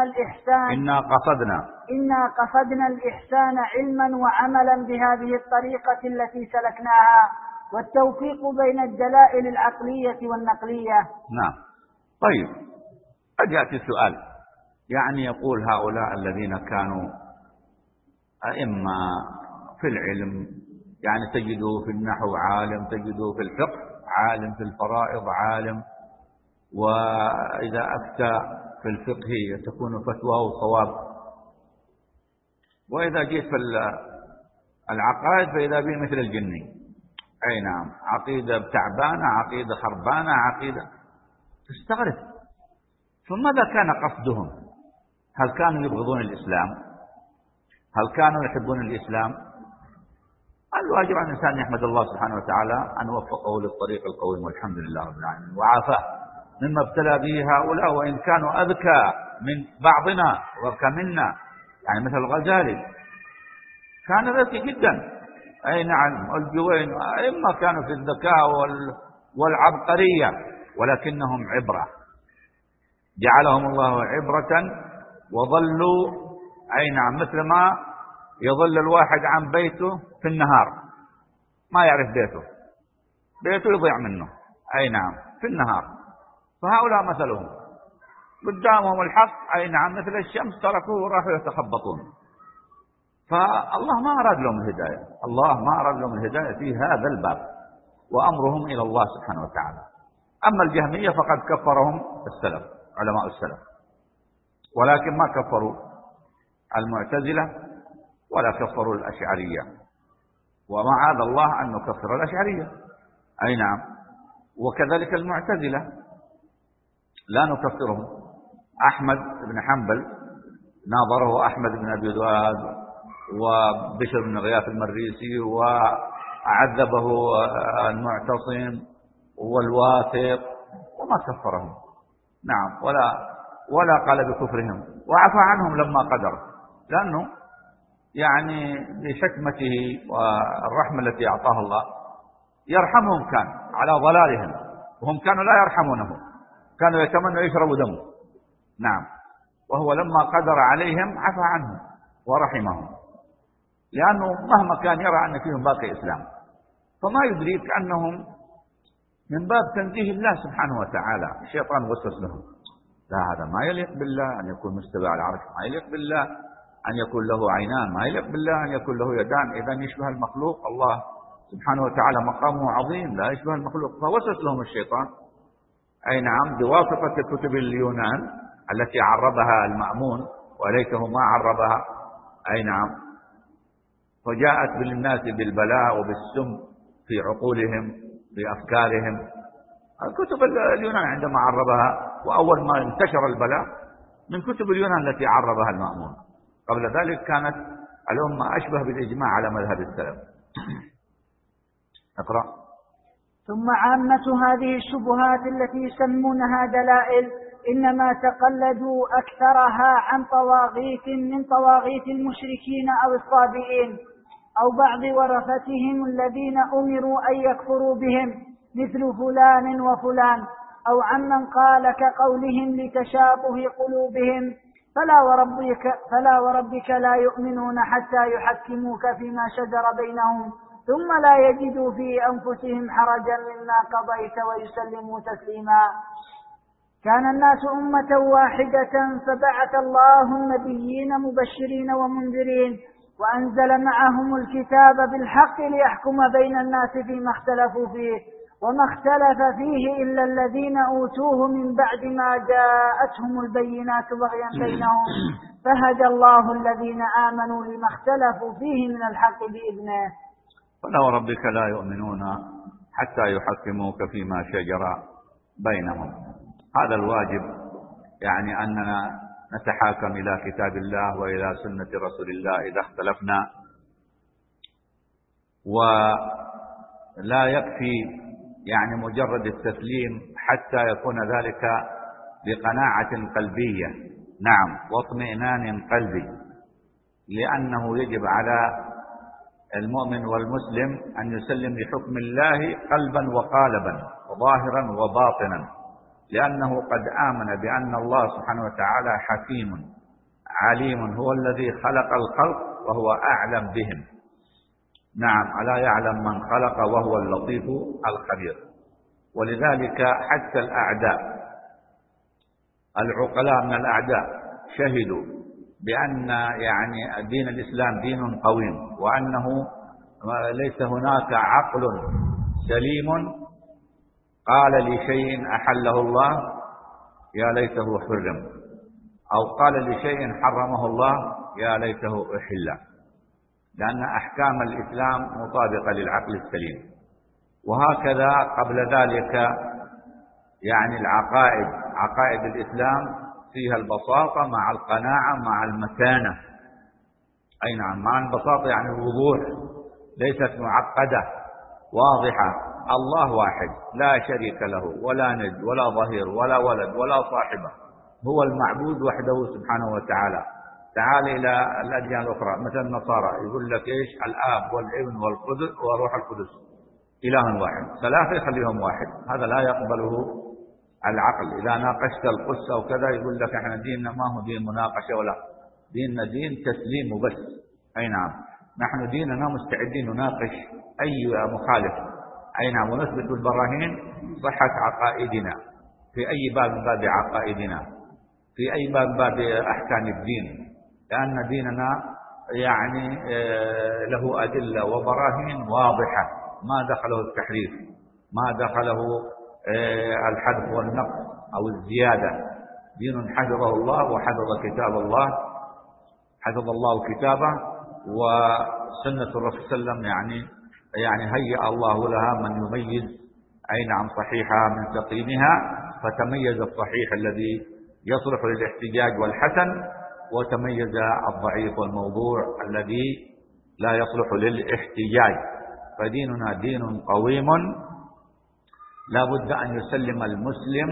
قصدنا الإحسان علما وعملا بهذه الطريقة التي سلكناها، والتوفيق بين الدلائل العقلية والنقلية. نعم. طيب، قد يأتي السؤال، يعني يقول هؤلاء الذين كانوا أئمة في العلم، يعني تجدوا في النحو عالم، تجدوا في الفقه عالم، في الفرائض عالم، وإذا أفتى في الفقه تكون فتواه صواب، وإذا جيت في العقائد فإذا به مثل الجني. أي نعم، عقيدة تعبانة، عقيدة خربانة، عقيدة تستغرب. فماذا كان قصدهم؟ هل كانوا يبغضون الإسلام؟ هل كانوا يحبون الإسلام؟ الواجب على الإنسان يحمد الله سبحانه وتعالى أن وفقه للطريق القويم، والحمد لله رب العالمين، وعافاه مما ابتلى به هؤلاء، وإن كانوا أذكى من بعضنا وأذكى منا، يعني مثل الغزالي كان ذكي جدا. أي نعم، الجوين إما كانوا في الذكاء والعبقرية، ولكنهم عبرة، جعلهم الله عبرة وظلوا. أي نعم، مثل ما يظل الواحد عن بيته في النهار، ما يعرف بيته يضيع منه. أي نعم، في النهار. فهؤلاء مثلهم قدامهم الحق، أي نعم، مثل الشمس، تركوه وراحوا يتخبطون. فالله ما أراد لهم الهداية، الله ما أراد لهم الهداية في هذا الباب، وأمرهم إلى الله سبحانه وتعالى. أما الجهمية فقد كفرهم السلف، علماء السلف، ولكن ما كفروا المعتزلة ولا كفروا الأشعرية، ومعاذ الله أن نكفر الأشعرية. أي نعم، وكذلك المعتزلة لا نكفرهم. أحمد بن حنبل ناظره أحمد بن أبي ذؤاب وبشر بن غياث المريسي، وعذبه المعتصم والواثق، وما كفرهم. نعم، ولا قال بكفرهم، وعفى عنهم لما قدر، لأنه يعني بحكمته والرحمة التي أعطاه الله يرحمهم، كان على ضلالهم، وهم كانوا لا يرحمونه، كانوا يتمنوا يشربوا دمه. نعم، وهو لما قدر عليهم عفى عنهم ورحمهم، لأنه مهما كان يرى أن فيهم باقي إسلام، فما يدريك أنهم من باب تنزيه الله سبحانه وتعالى. الشيطان وسوس لهم، لا، هذا ما يليق بالله أن يكون مستوى على العرش، ما يليق بالله أن يكون له عينان، ما يليق بالله أن يكون له يدان، إذا يشبه المخلوق. الله سبحانه وتعالى مقامه عظيم، لا يشبه المخلوق. فوسوس لهم الشيطان، أي نعم، بواسطة كتب اليونان التي عربها المأمون، وليته ما عربها. أي نعم، وجاءت للناس بالبلاء وبالسم في عقولهم، بأفكارهم. كتب اليونان عندما عربها، وأول ما انتشر البلاء من كتب اليونان التي عربها المأمون. قبل ذلك كانت الأمة أشبه بالإجماع على مذهب السلف. اقرأ. ثم عامة هذه الشبهات التي يسمونها دلائل إنما تقلدوا أكثرها عن طواغيت من طواغيت المشركين أو الصابئين أو بعض ورثتهم الذين أمروا أن يكفروا بهم، مثل فلان وفلان، أو عمن قال كقولهم لتشابه قلوبهم: فلا وربك لا يؤمنون حتى يحكموك فيما شجر بينهم ثم لا يجدوا في أنفسهم حرجا مما قضيت ويسلموا تسليما. كان الناس أمة واحدة، فبعث الله النبيين مبشرين ومنذرين، وأنزل معهم الكتاب بالحق ليحكم بين الناس فيما اختلفوا فيه، وما اختلف فيه إلا الذين أوتوه من بعد ما جاءتهم البينات بغيا بينهم، فهدى الله الذين آمنوا لما اختلفوا فيه من الحق بإذنه. فلا وربك لا يؤمنون حتى يحكموك فيما شجر بينهم. هذا الواجب، يعني أننا نتحاكم إلى كتاب الله وإلى سنة رسول الله إذا اختلفنا، ولا يكفي يعني مجرد التسليم حتى يكون ذلك بقناعة قلبية، نعم، واطمئنان قلبي، لأنه يجب على المؤمن والمسلم أن يسلم لحكم الله قلبا وقالبا، ظاهرا وباطنا، لأنه قد آمن بأن الله سبحانه وتعالى حكيم عليم، هو الذي خلق الخلق وهو أعلم بهم. نعم، ألا يعلم من خلق وهو اللطيف الخبير. ولذلك حتى الأعداء العقلاء من الأعداء شهدوا بأن يعني دين الإسلام دين قويم، وأنه ليس هناك عقل سليم قال لشيء أحله الله يا ليته حرم، أو قال لشيء حرمه الله يا ليته أحل، لأن أحكام الإسلام مطابقة للعقل السليم. وهكذا قبل ذلك يعني عقائد الإسلام فيها البساطة مع القناعة مع المتانة. أي نعم، مع البساطة يعني الوضوح، ليست معقدة، واضحة. الله واحد لا شريك له ولا ند ولا ظهير ولا ولد ولا صاحبة، هو المعبود وحده سبحانه وتعالى. تعال إلى الأديان الأخرى مثل النصارى يقول لك إيش؟ الآب والابن والقدس وروح القدس إله واحد، ثلاثة يخليهم واحد. هذا لا يقبله العقل. إذا ناقشت القدس أو كذا يقول لك احنا ديننا ما هو دين مناقشة، ولا ديننا دين تسليم وبس. أي نعم، نحن ديننا مستعدين نناقش أي مخالف. أي نعم، ونثبت بالبراهين صحة عقائدنا في أي باب من باب عقائدنا، في أي باب من باب أحكام الدين، لأن ديننا يعني له أدلة وبراهين واضحة، ما دخله التحريف، ما دخله الحذف والنقص أو الزيادة. دين حفظه الله وحفظ كتاب الله، حفظ الله كتابه وسنة الرسول صلى الله عليه وسلم، يعني هيأ الله لها من يميز أي نعم صحيحها من سقيمها، فتميز الصحيح الذي يصلح للاحتجاج والحسن، وتميز الضعيف والموضوع الذي لا يصلح للاحتجاج. فديننا دين قويم، لا بد أن يسلم المسلم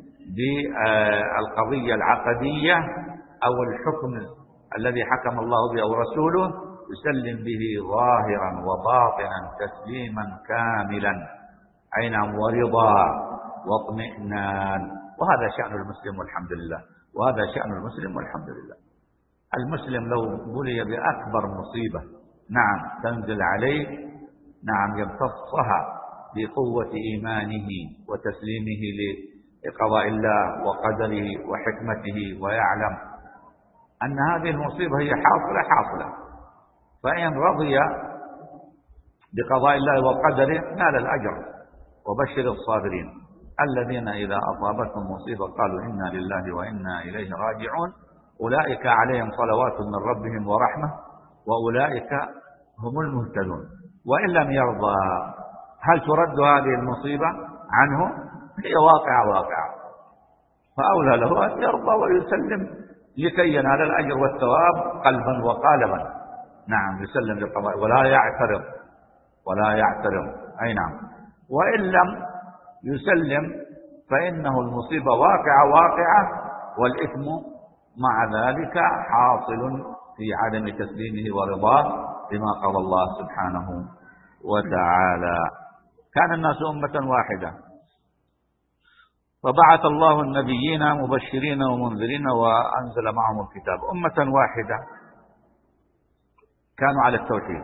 بالقضية العقدية أو الحكم الذي حكم الله به أو رسوله، يسلم به ظاهرا وباطنا تسليما كاملا، أي نعم، ورضا واطمئنان. وهذا شأن المسلم والحمد لله، وهذا شأن المسلم والحمد لله. المسلم لو بلي بأكبر مصيبة نعم تنزل عليه، نعم يمتصها بقوة إيمانه وتسليمه لقضاء الله وقدره وحكمته، ويعلم أن هذه المصيبة هي حاصلة، فإن رضي بقضاء الله وقدره نال الأجر. وبشر الصابرين الذين إذا أصابتهم مصيبة قالوا إنا لله وإنا إليه راجعون، أولئك عليهم صلوات من ربهم ورحمة وأولئك هم المهتدون. وإن لم يرضى، هل ترد هذه المصيبة عنه؟ هي واقعة، فأولى له أن يرضى ويسلم لكي ينال الأجر والثواب قلبا وقالبا. نعم، يسلم للقضاء ولا يعترض. أي نعم. وإن لم يسلم فإنه المصيبة واقعة، والإثم مع ذلك حاصل في عدم تسليمه ورضاه بما قضى الله سبحانه وتعالى. كان الناس أمة واحدة، فبعث الله النبيين مبشرين ومنذرين وأنزل معهم الكتاب. أمة واحدة كانوا على التوحيد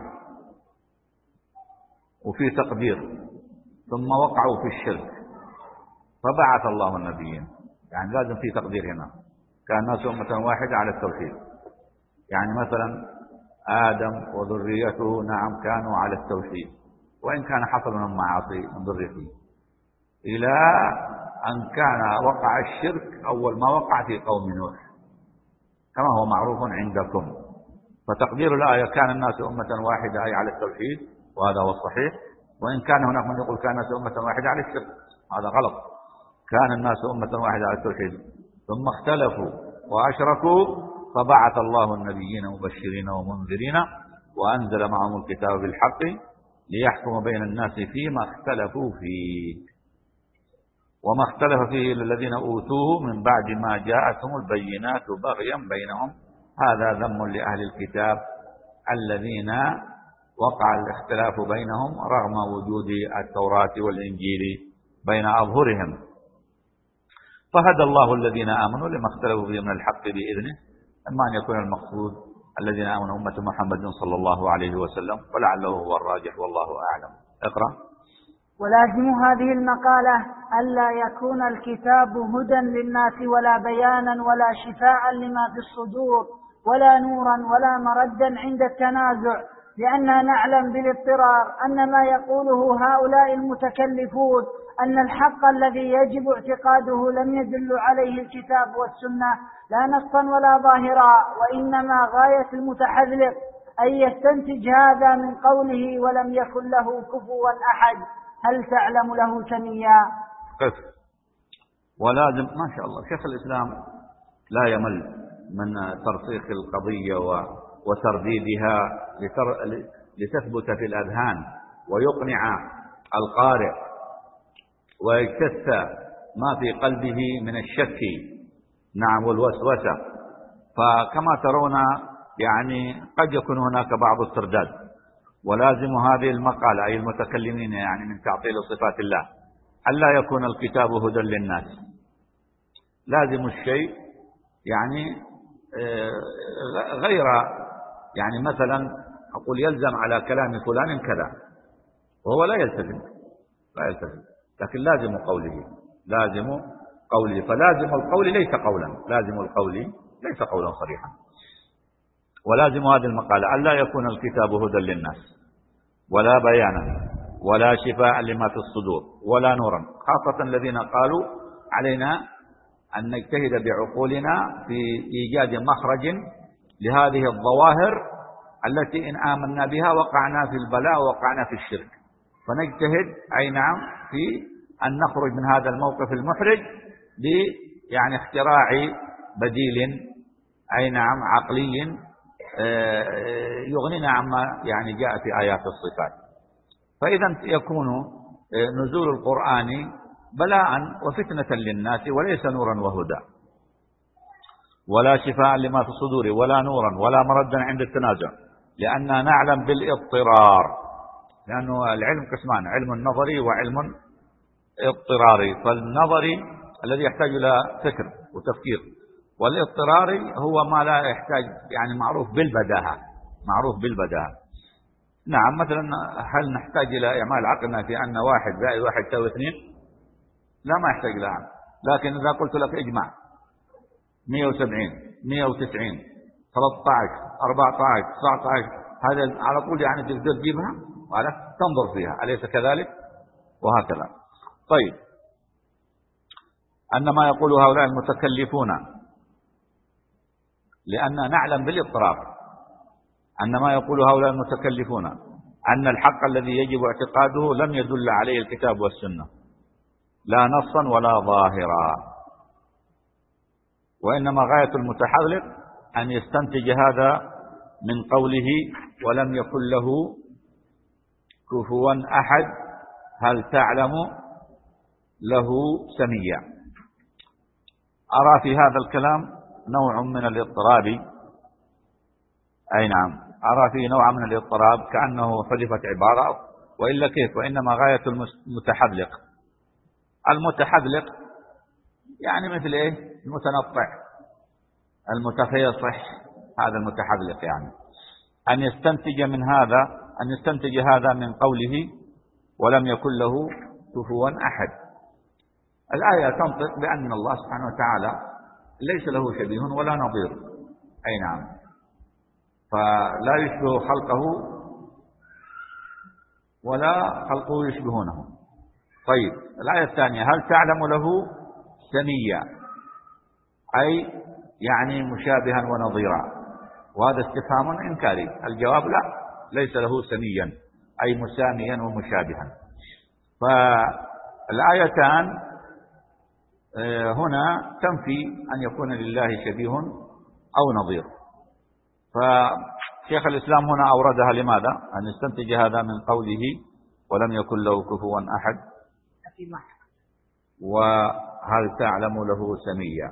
وفي تقدير، ثم وقعوا في الشرك فبعث الله النبيين. يعني لازم في تقدير هنا. كان الناس أمة واحدة على التوحيد، يعني مثلا آدم وذريته نعم كانوا على التوحيد، وإن كان حصل من معاصي من ذريته، إلى أن كان وقع الشرك أول ما وقع في قوم نوح كما هو معروف عندكم. فتقدير الآية كان الناس أمة واحدة أي على التوحيد، وهذا هو الصحيح. وإن كان هناك من يقول كان الناس أمة واحدة على الشرك، هذا غلط. كان الناس أمة واحدة على التوحيد ثم اختلفوا وأشركوا، فبعث الله النبيين مبشرين ومنذرين وأنزل معهم الكتاب بالحق ليحكم بين الناس فيما اختلفوا فيه، وما اختلف فيه إلا الذين أوتوه من بعد ما جاءتهم البينات بغيا بينهم. هذا ذم لأهل الكتاب الذين وقع الاختلاف بينهم رغم وجود التوراة والإنجيل بين أظهرهم. فهدى الله الذين آمنوا لما اختلفوا فيه من الحق بإذنه، أما أن يكون المقصود الذين آمنوا أمة محمد صلى الله عليه وسلم، ولعله هو الراجح والله أعلم. اقرأ. ولازم هذه المقالة ألا يكون الكتاب هدى للناس ولا بيانا ولا شفاء لما في الصدور ولا نورا ولا مردا عند التنازع، لأننا نعلم بالاضطرار أن ما يقوله هؤلاء المتكلفون أن الحق الذي يجب اعتقاده لم يدل عليه الكتاب والسنة لا نصا ولا ظاهرا، وإنما غاية المتحذلق أن يستنتج هذا من قوله ولم يكن له كفوا أحد. هل تعلم له سميا؟ ولازم ما شاء الله شيخ الإسلام لا يمل من ترسيخ القضية وترديدها لتثبت في الأذهان ويقنع القارئ ويجتث ما في قلبه من الشك نعم والوسوسة. فكما ترون يعني قد يكون هناك بعض الترداد، ولازم هذه المقالة أي المتكلمين يعني من تعطيل صفات الله ألا يكون الكتاب هدى للناس. لازم الشيء يعني غير يعني مثلا أقول يلزم على كلام فلان كذا وهو لا يلتزم لكن لازم قوله فلازم القول ليس قولا، لازم القول ليس قولا صريحا. ولازم هذه المقالة ألا يكون الكتاب هدى للناس ولا بيانا ولا شفاء لما في الصدور ولا نورا، خاصة الذين قالوا علينا أن نجتهد بعقولنا في إيجاد مخرج لهذه الظواهر التي إن آمنا بها وقعنا في البلاء ووقعنا في الشرك، فنجتهد أي نعم في أن نخرج من هذا الموقف المحرج يعني اختراع بديل أي نعم عقلي يغنينا عما يعني جاء في آيات الصفات. فإذا يكون نزول القرآن بلاء وفتنة للناس وليس نورا وهدى ولا شفاء لما في الصدور ولا نورا ولا مردا عند التنازع، لأننا نعلم بالاضطرار، لأنه العلم قسمان، علم نظري وعلم اضطراري. فالنظري الذي يحتاج إلى فكر وتفكير، والاضطراري هو ما لا يحتاج يعني معروف بالبداهة. نعم مثلا هل نحتاج إلى إعمال عقلنا في أن 1 زائد 1 يساوي 2؟ لا، ما يحتاج إلى عقل. لكن إذا قلت لك اجمع 170 190 13 14 19 هذا على طول يعني تقدر تجيبها وعلى تنظر فيها، أليس كذلك؟ وهكذا. طيب، أن ما يقول هؤلاء المتكلفون لأننا نعلم بالاضطرار أن ما يقول هؤلاء المتكلفون أن الحق الذي يجب اعتقاده لم يدل عليه الكتاب والسنة لا نصا ولا ظاهرا، وإنما غاية المتحذلق أن يستنتج هذا من قوله ولم يكن له كفوا أحد. هل تعلم له سميا؟ أرى في هذا الكلام نوع من الاضطراب، أي نعم أرى فيه نوع من الاضطراب كأنه حذفت عبارة، وإلا كيف؟ وإنما غاية المتحذلق يعني مثل إيه؟ المتنطع المتفيصح، هذا المتحذلق يعني أن يستنتج هذا من قوله ولم يكن له كفوا أحد. الآية تنطق بأن الله سبحانه وتعالى ليس له شبيه ولا نظير، أي نعم، فلا يشبه خلقه ولا خلقه يشبهونه. طيب، الآية الثانية هل تعلم له سميا، أي يعني مشابها ونظيرا، وهذا استفهام إنكاري. الجواب لا، ليس له سميا أي مساميا ومشابها. فالآيتان هنا تنفي أن يكون لله شبيه أو نظير. فشيخ الإسلام هنا أوردها لماذا؟ أن يستنتج هذا من قوله ولم يكن له كفوا أحد، وهل تعلم له سميا.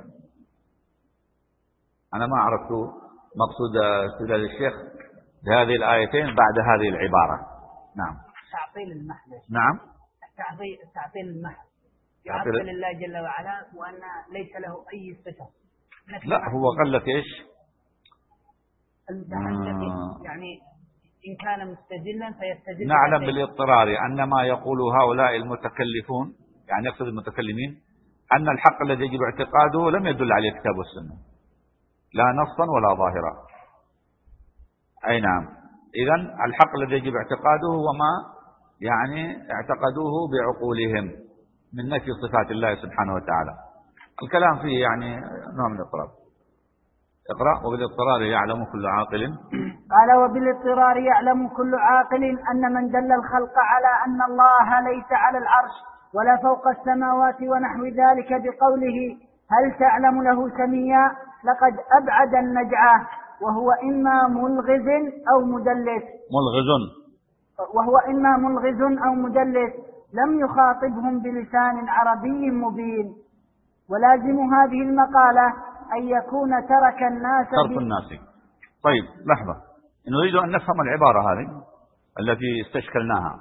أنا ما عرفت مقصود استدلال الشيخ بهذه الآيتين بعد هذه العبارة. نعم، تعطيل المحض. نعم، تعطيل المحض يعطل لله جل وعلا وأن ليس له أي صفة. لا، هو قال لك إيش؟ يعني إن كان مستدلا فيستدل. نعلم بالاضطرار أن ما يقول هؤلاء المتكلفون، يعني يقصد المتكلمين، أن الحق الذي يجب اعتقاده لم يدل عليه الكتاب والسنة لا نصا ولا ظاهرا. أي نعم. إذن الحق الذي يجب اعتقاده هو ما يعني اعتقدوه بعقولهم من نفي صفات الله سبحانه وتعالى. الكلام فيه يعني نوع من الاضطراب. اقرأ. وبالاضطرار يعلم كل عاقل. قال وبالاضطرار يعلم كل عاقل أن من دل الخلق على أن الله ليس على العرش ولا فوق السماوات ونحو ذلك بقوله هل تعلم له سميا لقد أبعد النجعة، وهو إما ملغز أو مدلس. وهو إما ملغز أو مدلس لم يخاطبهم بلسان عربي مبين. ولازم هذه المقالة أن يكون ترك الناس طيب لحظة، نريد أن نفهم العبارة هذه التي استشكلناها،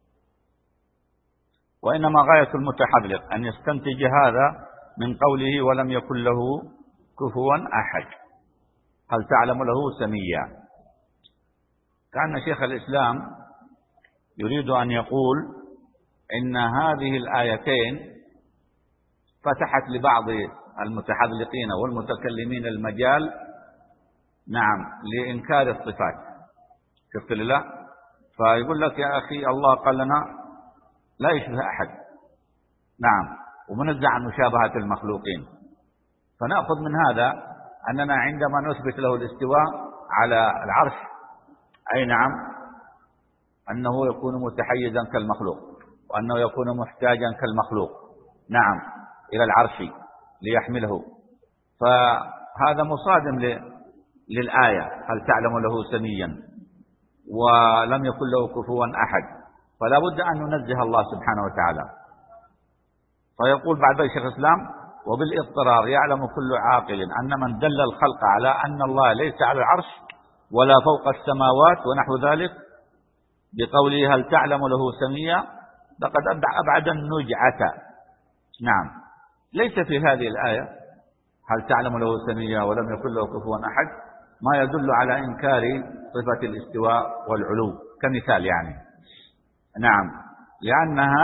وإنما غاية المتحذلق أن يستنتج هذا من قوله ولم يكن له كفوا أحد، هل تعلم له سميا. كأن شيخ الإسلام يريد أن يقول إن هذه الآيتين فتحت لبعض المتحذلقين والمتكلمين المجال نعم لإنكار الصفات. شفت لله؟ فيقول لك يا أخي الله قال لنا لا يشبه أحد، نعم، ومنزع عن مشابهة المخلوقين. فنأخذ من هذا أننا عندما نثبت له الاستواء على العرش أي نعم أنه يكون متحيزا كالمخلوق، وأنه يكون محتاجا كالمخلوق نعم إلى العرش ليحمله. فهذا مصادم للآية هل تعلم له سميا ولم يكن له كفوا أحد، فلا بد أن ننزه الله سبحانه وتعالى. فيقول بعد شيخ الإسلام وبالاضطرار يعلم كل عاقل أن من دل الخلق على أن الله ليس على العرش ولا فوق السماوات ونحو ذلك بقوله هل تعلم له سميا لقد أبعد النجعة. نعم، ليس في هذه الآية هل تعلم له سميا ولم يكن له كفوا أحد ما يدل على إنكار صفة الاستواء والعلو كمثال يعني. نعم، لأنها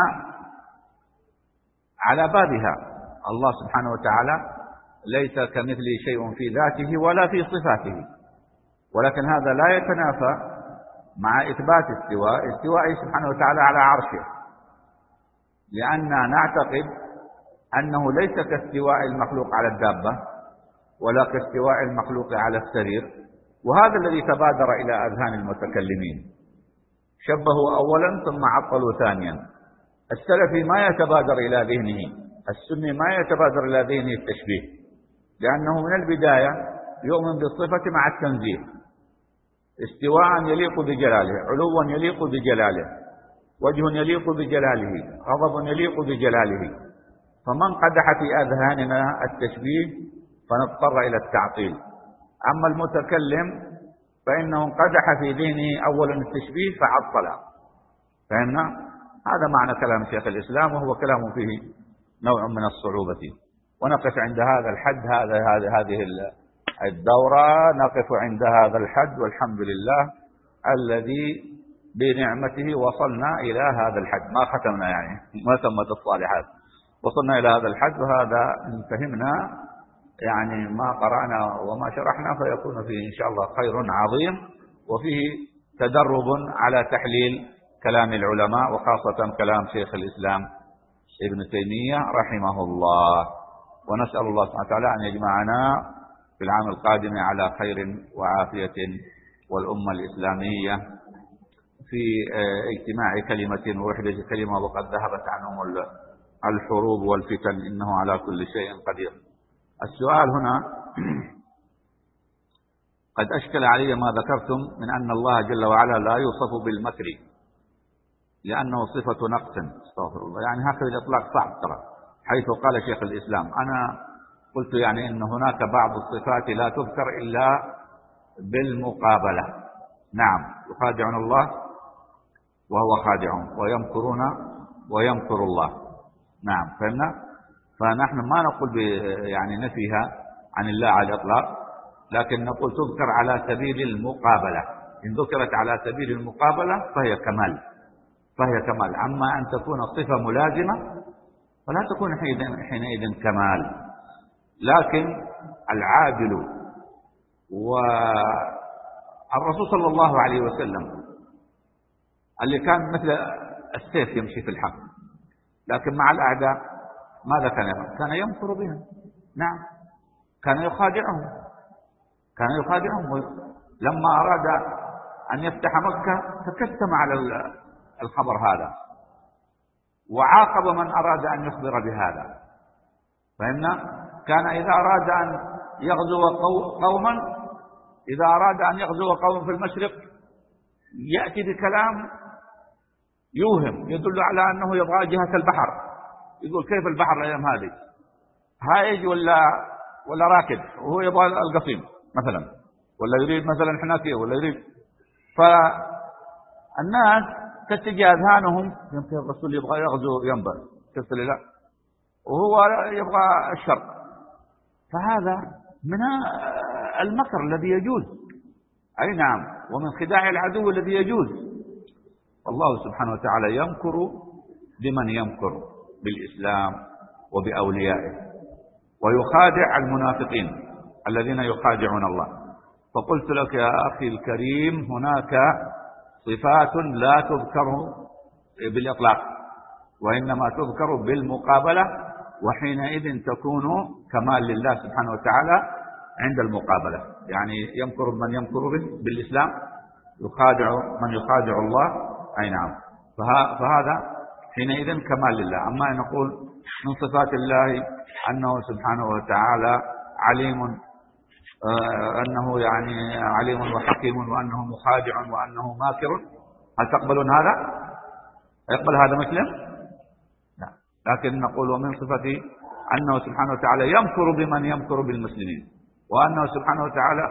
على بابها. الله سبحانه وتعالى ليس كمثله شيء في ذاته ولا في صفاته، ولكن هذا لا يتنافى مع إثبات استوائه سبحانه وتعالى على عرشه، لأننا نعتقد أنه ليس كاستواء المخلوق على الدابة ولا كاستواء المخلوق على السرير. وهذا الذي تبادر إلى أذهان المتكلمين، شبهوا أولا ثم عطلوا ثانيا. السلفي ما يتبادر إلى ذهنه، السني ما يتبادر إلى ذهنه التشبيه، لأنه من البداية يؤمن بالصفة مع التنزيه، استواء يليق بجلاله، علوا يليق بجلاله، وجه يليق بجلاله، غضب يليق بجلاله. فمن قدح في أذهاننا التشبيه فنضطر إلى التعطيل. أما المتكلم فإنه قدح في ذهنه أولا التشبيه فعطل. فهمنا؟ هذا معنى كلام شيخ الإسلام، وهو كلام فيه نوع من الصعوبة. ونقف عند هذا الحد. هذه الدورة نقف عند هذا الحد، والحمد لله الذي بنعمته وصلنا إلى هذا الحد، ما ختمنا يعني ما تمت الصالحات، وصلنا إلى هذا الحد. وهذا إن فهمنا يعني ما قرأنا وما شرحنا فيكون فيه إن شاء الله خير عظيم، وفيه تدرب على تحليل كلام العلماء، وخاصة كلام شيخ الإسلام ابن تيمية رحمه الله. ونسأل الله سبحانه وتعالى أن يجمعنا في العام القادم على خير وعافية، والأمة الإسلامية في اجتماع كلمة ووحدة كلمة، وقد ذهبت عنهم الحروب والفتن، إنه على كل شيء قدير. السؤال هنا قد أشكل علي ما ذكرتم من أن الله جل وعلا لا يوصف بالمكر لأنه صفة نقص. استغفر الله، يعني هكذا الإطلاق صعب ترى، حيث قال شيخ الإسلام. أنا قلت يعني أن هناك بعض الصفات لا تذكر إلا بالمقابلة. نعم، يخادعون الله وهو خادعهم، ويمكرون ويمكر الله. نعم، فهمنا؟ فنحن ما نقول يعني نفيها عن الله على الإطلاق، لكن نقول تذكر على سبيل المقابلة، إن ذكرت على سبيل المقابلة فهي كمال. أما أن تكون صفة ملازمة فلا تكون حينئذ كمال. لكن العادل والرسول صلى الله عليه وسلم اللي كان مثل السيف يمشي في الحق، لكن مع الأعداء ماذا كان يفعل؟ كان يمكر بهم. نعم، كان يخادعهم. لما أراد أن يفتح مكة تكتم على الخبر هذا، وعاقب من أراد أن يخبر بهذا. فإن كان إذا أراد أن يغزو قوم في المشرق يأتي بكلام يوهم يدل على أنه يبغى جهة البحر، يقول كيف البحر الأيام هذه، هائج ولا راكد، وهو يبغى القصيم مثلا، ولا يريد مثلا حناكية، ولا يريد. فالناس تتجه أذهانهم يمكن الرسول يبغى يغزو ينبع كيف لا، وهو يبغى الشرق. فهذا من المكر الذي يجوز، أي نعم، ومن خداع العدو الذي يجوز. الله سبحانه وتعالى يمكر بمن يمكر بالإسلام وبأوليائه، ويخادع المنافقين الذين يخادعون الله. فقلت لك يا أخي الكريم هناك صفات لا تذكر بالإطلاق، وإنما تذكر بالمقابلة، وحينئذ تكون كمال لله سبحانه وتعالى عند المقابلة. يعني يمكر من يمكر بالإسلام، يخادع من يخادع الله، أي نعم، فهذا حينئذ كمال لله. أما نقول من صفات الله أنه سبحانه وتعالى عليم، أنه يعني عليم وحكيم، وأنه مخادع، وأنه ماكر، هل تقبلون هذا؟ يقبل هذا مسلم؟ لا. لكن نقول ومن صفته أنه سبحانه وتعالى يمكر بمن يمكر بالمسلمين، وأنه سبحانه وتعالى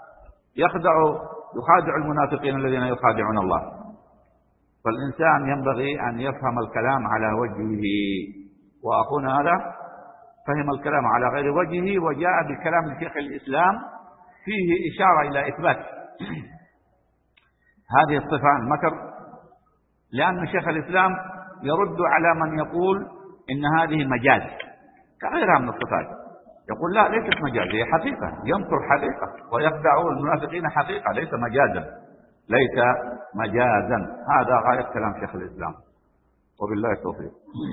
يخادع المنافقين الذين يخادعون الله. فالإنسان ينبغي أن يفهم الكلام على وجهه، وأخونا هذا فهم الكلام على غير وجهه، وجاء بكلام شيخ الإسلام فيه إشارة إلى إثبات هذه الصفة المكر، لأن شيخ الإسلام يرد على من يقول إن هذه مجاز كغيرها من الصفات. يقول لا، ليست مجاز، هي حقيقة، يمكر حقيقة، ويخدع المنافقين حقيقة، ليس مجازا. هذا غاية كلام شيخ الإسلام، وبالله التوفيق.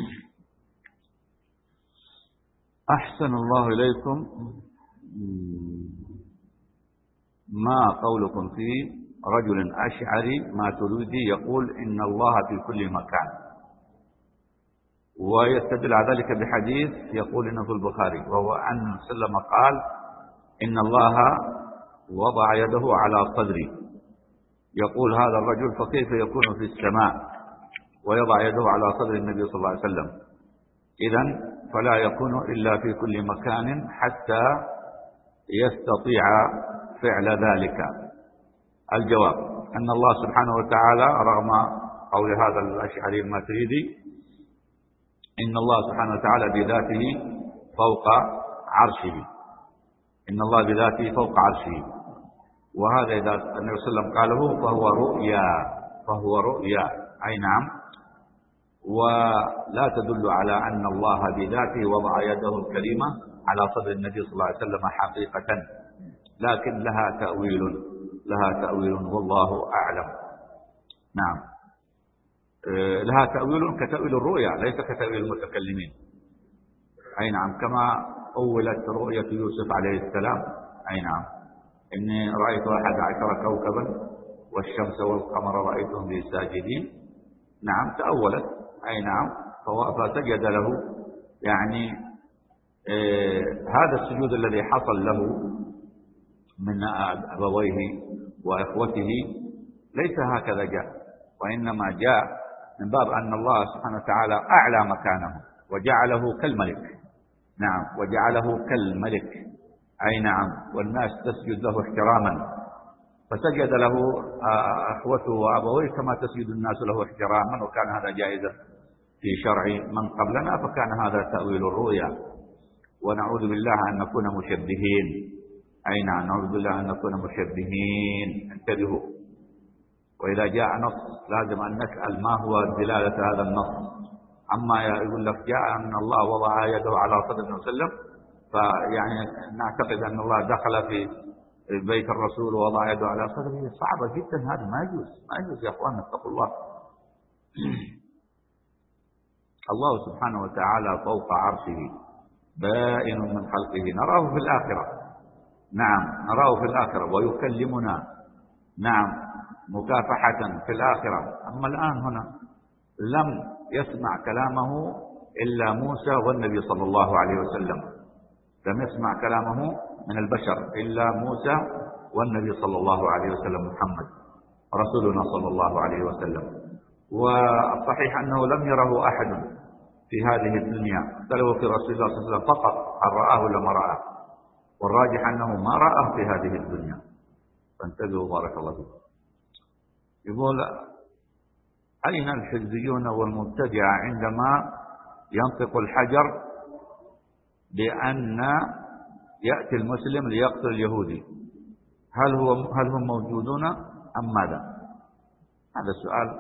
أحسن الله إليكم. ما قولكم في رجل أشعري ماتريدي يقول إن الله في كل مكان، ويستدل على ذلك بحديث يقول إنه في البخاري، وهو أن سلم قال إن الله وضع يده على صدري. يقول هذا الرجل فكيف يكون في السماء ويضع يده على صدر النبي صلى الله عليه وسلم؟ إذن فلا يكون إلا في كل مكان حتى يستطيع فعل ذلك. الجواب أن الله سبحانه وتعالى رغم قول هذا الأشعري الماتريدي إن الله سبحانه وتعالى بذاته فوق عرشه، إن الله بذاته فوق عرشه، وهذا إذا النبي صلى الله عليه وسلم قاله فهو رؤيا، أي نعم، ولا تدل على أن الله بذاته وضع يده الكريمة على صدر النبي صلى الله عليه وسلم حقيقة، لكن لها تأويل والله أعلم. نعم، لها تأويل كتأويل الرؤيا، ليس كتأويل المتكلمين. أي نعم، كما أولت رؤية يوسف عليه السلام، أي نعم، إني رأيت 11 كوكبا والشمس والقمر رأيتهم لي ساجدين. نعم، تأولت، أي نعم، فسجد له. يعني هذا السجود الذي حصل له من أبويه وإخوته ليس هكذا جاء، وإنما جاء من باب أن الله سبحانه وتعالى أعلى مكانه وجعله كالملك. نعم، وجعله كالملك، أي نعم، والناس تسجد له احتراما، فسجد له أخوته وأبويه كما تسجد الناس له احتراما، وكان هذا جائزا في شرع من قبلنا، فكان هذا تأويل الرؤيا. ونعوذ بالله أن نكون مشبهين، أي نعم، نعوذ بالله أن نكون مشبهين. انتبهوا، وإذا جاء نص لازم أن نسأل ما هو دلالة هذا النص. أما يقول لك جاء أن الله وضع يده على صدر النبي صلى الله عليه وسلم، فيعني نعتقد أن الله دخل في بيت الرسول ووضع يده على صدره، صعبة جدا، هذا ما يجوز، ما يجوز يا أخوان، اتقوا الله. الله سبحانه وتعالى فوق عرشه بائن من خلقه، نراه في الآخرة، نعم نراه في الآخرة ويكلمنا، نعم مكافحة في الآخرة. أما الآن هنا لم يسمع كلامه إلا موسى والنبي صلى الله عليه وسلم، لم يسمع كلامه من البشر إلا موسى والنبي صلى الله عليه وسلم محمد رسولنا صلى الله عليه وسلم. والصحيح أنه لم يره أحد في هذه الدنيا، اختلفوا في رسول الله صلى الله عليه وسلم فقط هل رآه ولا ما رآه، والراجح أنه ما رآه في هذه الدنيا. فانتبهوا بارك الله فيكم. يقول أين الحزبيون والمبتدعة عندما ينطق الحجر بأن يأتي المسلم ليقتل اليهودي؟ هل هم موجودون أم ماذا؟ هذا السؤال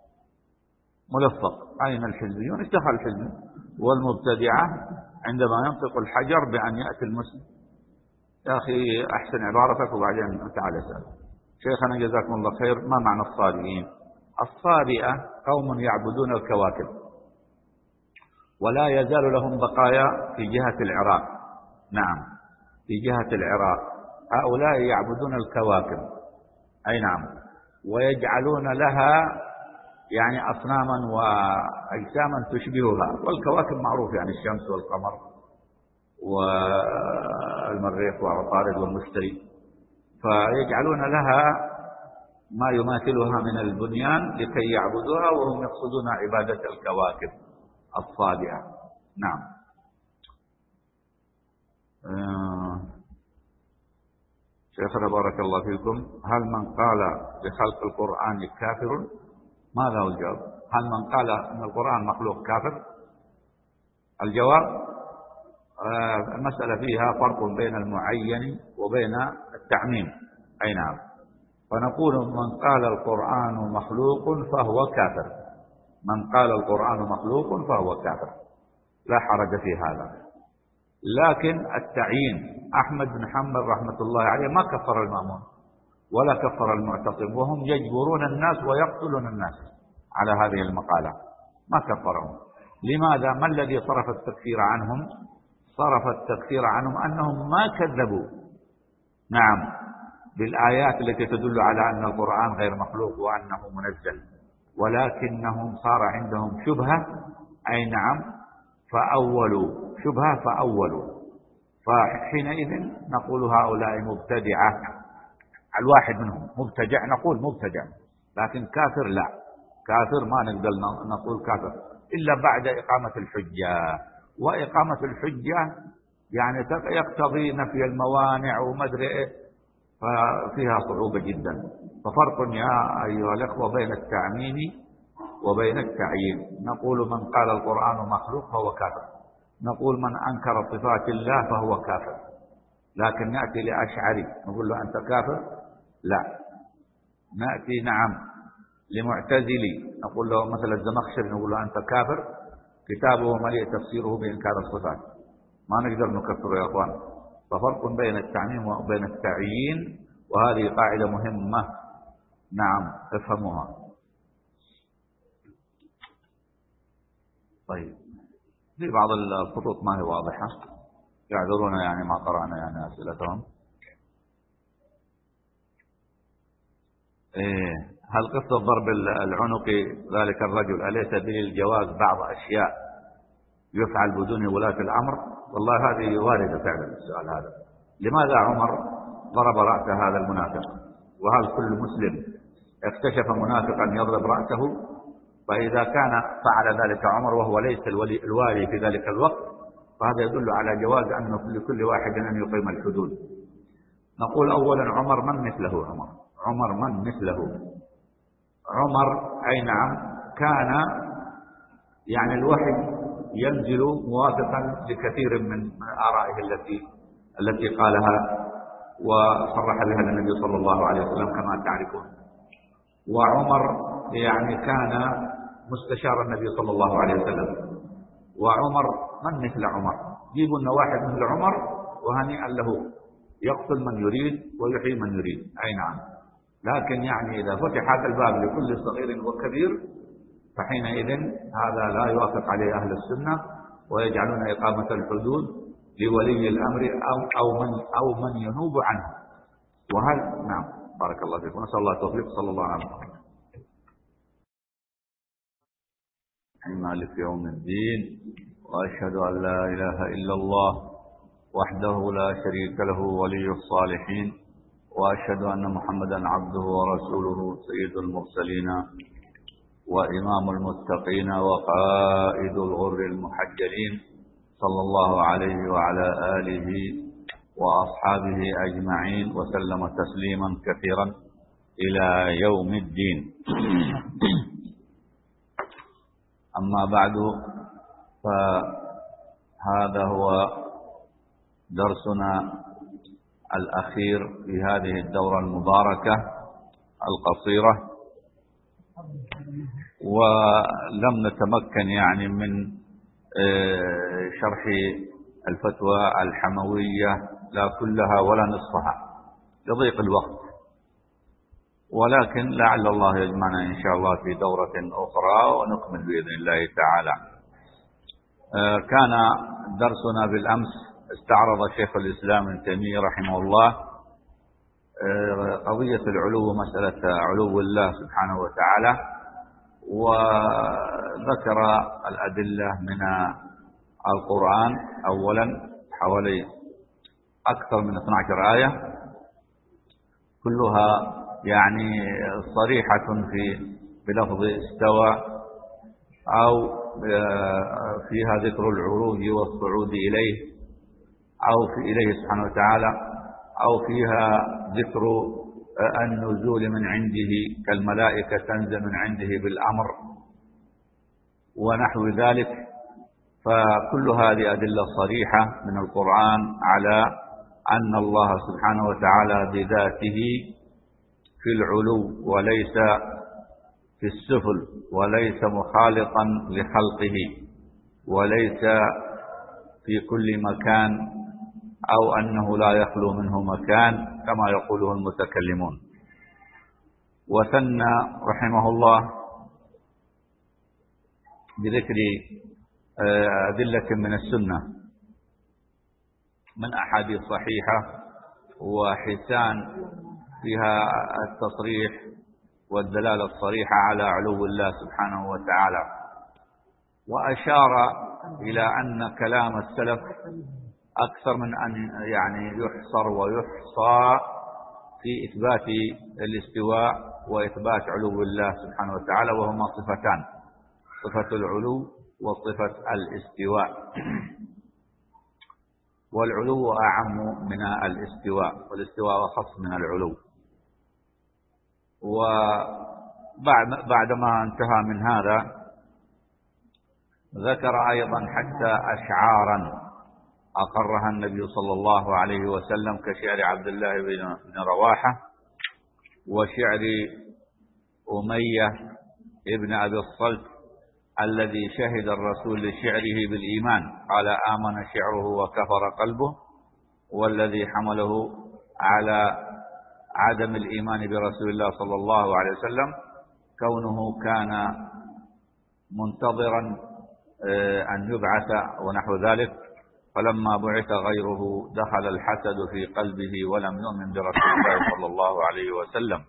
ملفق. أين الحزبيون؟ اشتغل الحزب والمبتدعة عندما ينطق الحجر بأن يأتي المسلم. يا أخي أحسن عبارتك وبعدين تعال اسأل. شيخنا جزاكم الله خير، ما معنى الصابئين؟ الصابئة قوم يعبدون الكواكب، ولا يزال لهم بقايا في جهة العراق، نعم في جهة العراق، هؤلاء يعبدون الكواكب، أي نعم، ويجعلون لها يعني أصناما وأجساما تشبهها، والكواكب معروف يعني الشمس والقمر والمريخ وعطارد والمشتري، فيجعلون لها ما يماثلها من البنيان لكي يعبدوها، وهم يقصدون عبادة الكواكب الصابئة. نعم. شيخنا بارك الله فيكم، هل من قال بخلق القرآن كافر؟ ماذا هو الجواب؟ هل من قال أن القرآن مخلوق كافر؟ الجواب المسألة فيها فرق بين المعين وبين التعميم، أي نعم. فنقول من قال القرآن مخلوق فهو كافر، من قال القرآن مخلوق فهو كافر، لا حرج في هذا. لكن التعيين، أحمد بن حنبل رحمة الله عليه ما كفر المأمون ولا كفر المعتصم، وهم يجبرون الناس ويقتلون الناس على هذه المقالة، ما كفرهم. لماذا؟ ما الذي صرف التكفير عنهم؟ صرف التكفير عنهم أنهم ما كذبوا، نعم، بالآيات التي تدل على أن القرآن غير مخلوق وأنه منزل، ولكنهم صار عندهم شبهة، أي نعم، فأولوا شبهة فأولوا، فحينئذ نقول هؤلاء مبتدعة. الواحد منهم مبتدع نقول مبتدع، لكن كافر لا، كافر ما نقدر نقول كافر إلا بعد إقامة الحجة، وإقامة الحجة يعني يقتضي نفي الموانع ومدري إيه، ففيها صعوبة جدا. ففرق يا أيها الأخوة بين التعميم وبين التعيين. نقول من قال القرآن مخلوق فهو كافر، نقول من أنكر صفات الله فهو كافر، لكن نأتي لأشعري نقول له أنت كافر؟ لا. نأتي نعم لمعتزلي نقول له مثل الزمخشري نقول له أنت كافر، كتابه مليء تفسيره بإنكار الصفات، ما نقدر نكفره يا أخوان. ففرق بين التعميم وبين التعيين، وهذه قاعدة مهمة، نعم افهموها. طيب، في بعض الخطوط ما هي واضحة، يعذرونا يعني ما قرأنا يعني أسئلتهم. هل قصة ضرب العنق ذلك الرجل أليس دليل جواز بعض أشياء يفعل بدون ولاة الأمر؟ والله هذه واردة فعلا السؤال هذا. لماذا عمر ضرب رأس هذا المنافق؟ وهل كل مسلم اكتشف منافقا يضرب رأسه؟ فإذا كان فعل ذلك عمر وهو ليس الوالي في ذلك الوقت، فهذا يدل على جواز أنه لكل واحد أن يقيم الحدود. نقول أولا عمر من مثله؟ عمر من مثله؟ عمر أي نعم كان يعني الوحي ينزل موافقا لكثير من آرائه التي قالها وصرح بها النبي صلى الله عليه وسلم كما تعرفون. وعمر يعني كان مستشار النبي صلى الله عليه وسلم. وعمر من مثل عمر؟ جيبوا لنا واحد مثل عمر وهنيئا له، يقتل من يريد ويحيي من يريد. أي نعم. لكن يعني إذا فتحت الباب لكل صغير وكبير فحينئذ هذا لا يوافق عليه أهل السنة، ويجعلون إقامة الحدود لولي الأمر أو من ينوب عنه. وهل نعم بارك الله فيكم، نسأل الله التوفيق. صلى الله عليه وسلم. مالك يوم الدين، وأشهد أن لا إله إلا الله وحده لا شريك له ولي الصالحين، وأشهد أن محمدا عبده ورسوله سيد المرسلين وإمام المتقين وقائد الغر المحجلين، صلى الله عليه وعلى آله وأصحابه أجمعين وسلم تسليما كثيرا إلى يوم الدين. أما بعد، فهذا هو درسنا الأخير في هذه الدورة المباركة القصيرة، ولم نتمكن يعني من شرح الفتوى الحموية لا كلها ولا نصفها لضيق الوقت، ولكن لعل الله يجمعنا إن شاء الله في دورة أخرى ونكمل بإذن الله تعالى. كان درسنا بالأمس استعرض شيخ الإسلام ابن تيمية رحمه الله قضية العلو، مسألة علو الله سبحانه وتعالى، وذكر الأدلة من القرآن أولا حوالي أكثر من 12 آية كلها يعني صريحة بلفظ استوى، أو فيها ذكر العروج والصعود إليه أو في إليه سبحانه وتعالى، أو فيها ذكر النزول من عنده كالملائكة تنزل من عنده بالأمر ونحو ذلك. فكل هذه أدلة صريحة من القرآن على أن الله سبحانه وتعالى بذاته في العلو وليس في السفل، وليس مخالطا لخلقه، وليس في كل مكان، أو أنه لا يخلو منه مكان كما يقوله المتكلمون. وثنى رحمه الله بذكر أدلة من السنة من أحاديث صحيحة وحسان فيها التصريح والدلالة الصريحة على علو الله سبحانه وتعالى، وأشار إلى أن كلام السلف أكثر من أن يعني يحصر ويحصى في إثبات الاستواء وإثبات علو الله سبحانه وتعالى، وهما صفتان: صفة العلو وصفة الاستواء. والعلو أعم من الاستواء، والاستواء أخص من العلو. وبعدما انتهى من هذا ذكر أيضا حتى أشعارا أقرها النبي صلى الله عليه وسلم كشعر عبد الله بن رواحة وشعر أمية ابن أبي الصلت الذي شهد الرسول لشعره بالإيمان قال: آمن شعره وكفر قلبه، والذي حمله على عدم الإيمان برسول الله صلى الله عليه وسلم كونه كان منتظرا أن يبعث ونحو ذلك، فلما بعث غيره دخل الحسد في قلبه ولم يؤمن برسول الله صلى الله عليه وسلم.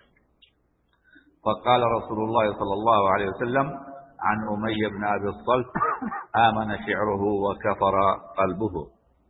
فقال رسول الله صلى الله عليه وسلم عن أمية بن أبي الصلت: آمن شعره وكفر قلبه.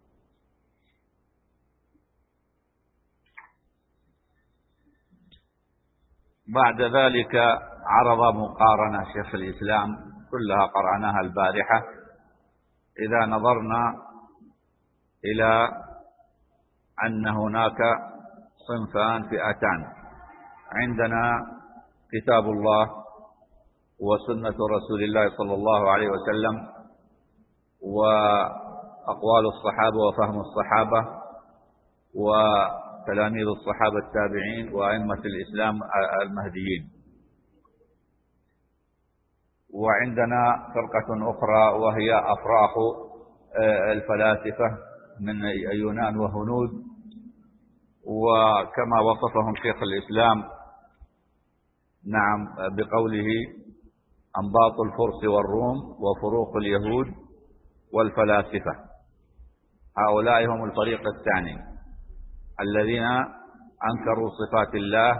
بعد ذلك عرض مقارنة شيخ الإسلام كلها قرأناها البارحة. إذا نظرنا إلى أن هناك صنفان فئتان: عندنا كتاب الله وسنة رسول الله صلى الله عليه وسلم وأقوال الصحابة وفهم الصحابة وتلاميذ الصحابة التابعين وأئمة الإسلام المهديين. وعندنا فرقة أخرى وهي أفراح الفلاسفة من يونان وهنود، وكما وصفهم شيخ الإسلام نعم بقوله أنباط الفرس والروم وفروق اليهود والفلاسفة. هؤلاء هم الفريق الثاني الذين أنكروا صفات الله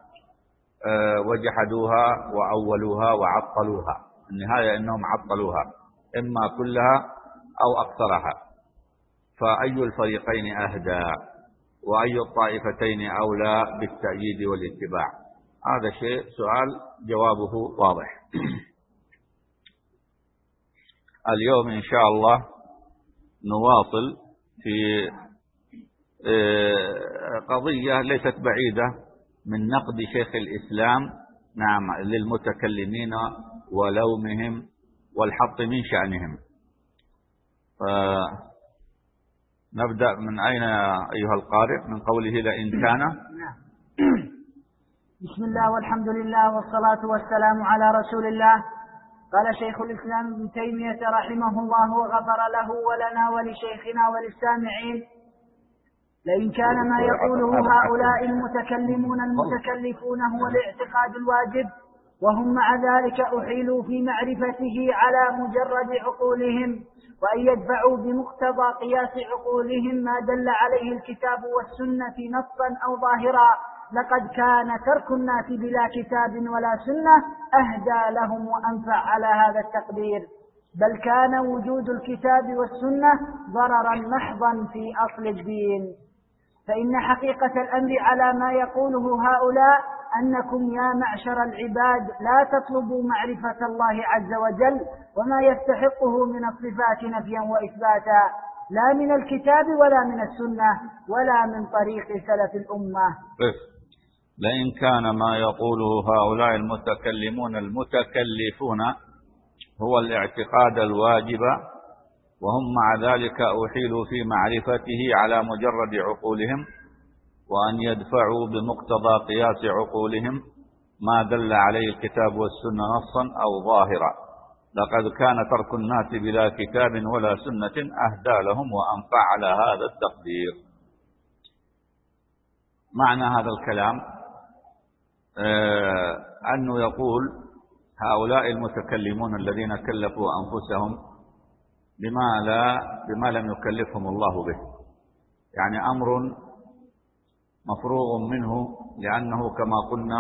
وجحدوها وأولوها وعطلوها. النهاية أنهم عطلوها إما كلها أو أكثرها. فأي الفريقين أهدى وأي الطائفتين أولى بالتأييد والاتباع؟ هذا شيء سؤال جوابه واضح. اليوم إن شاء الله نواصل في قضية ليست بعيدة من نقد شيخ الإسلام نعم للمتكلمين ولومهم والحط من شأنهم. نبدأ من أين أيها القارئ؟ من قوله لئن كان. بسم الله والحمد لله والصلاة والسلام على رسول الله. قال شيخ الإسلام ابن تيمية رحمه الله وغفر له ولنا ولشيخنا وللسامعين: لئن كان ما يقوله هؤلاء المتكلمون المتكلفون هو الاعتقاد الواجب، وهم مع ذلك أحيلوا في معرفته على مجرد عقولهم، وأن يدفعوا بمقتضى قياس عقولهم ما دل عليه الكتاب والسنة نصا أو ظاهرا، لقد كان ترك الناس بلا كتاب ولا سنة أهدى لهم وأنفع على هذا التقدير، بل كان وجود الكتاب والسنة ضررا محضا في أصل الدين. فإن حقيقة الأمر على ما يقوله هؤلاء أنكم يا معشر العباد لا تطلبوا معرفة الله عز وجل وما يستحقه من الصفات نفيا وإثباتا، لا من الكتاب ولا من السنة ولا من طريق سلف الأمة. لئن كان ما يقوله هؤلاء المتكلمون المتكلفون هو الاعتقاد الواجب، وهم مع ذلك أحيلوا في معرفته على مجرد عقولهم، وأن يدفعوا بمقتضى قياس عقولهم ما دل عليه الكتاب والسنة نصا أو ظاهرا، لقد كان ترك الناس بلا كتاب ولا سنة أهدى لهم وأنفع على هذا التقدير. معنى هذا الكلام أنه يقول هؤلاء المتكلمون الذين كلفوا أنفسهم بما لم يكلفهم الله به، يعني أمر مفروغ منه، لأنه كما قلنا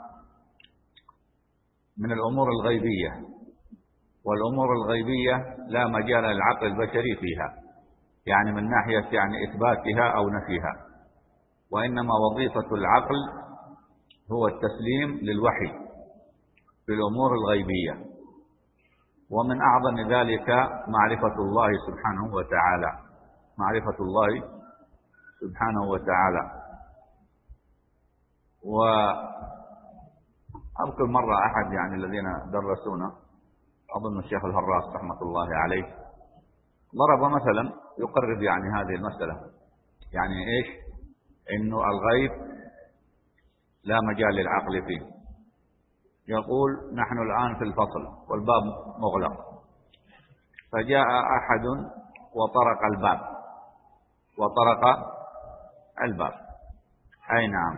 من الأمور الغيبية، والأمور الغيبية لا مجال للعقل البشري فيها، يعني من ناحية يعني إثباتها أو نفيها، وإنما وظيفة العقل هو التسليم للوحي في الأمور الغيبية. ومن أعظم ذلك معرفة الله سبحانه وتعالى، معرفة الله سبحانه وتعالى. وأذكر مرة أحد يعني الذين درسونا، أظن الشيخ الهراس رحمة الله عليه، ضرب مثلا يقرب يعني هذه المسألة، يعني إيش؟ إنه الغيب لا مجال للعقل فيه. يقول نحن الآن في الفصل والباب مغلق، فجاء أحد وطرق الباب أي نعم،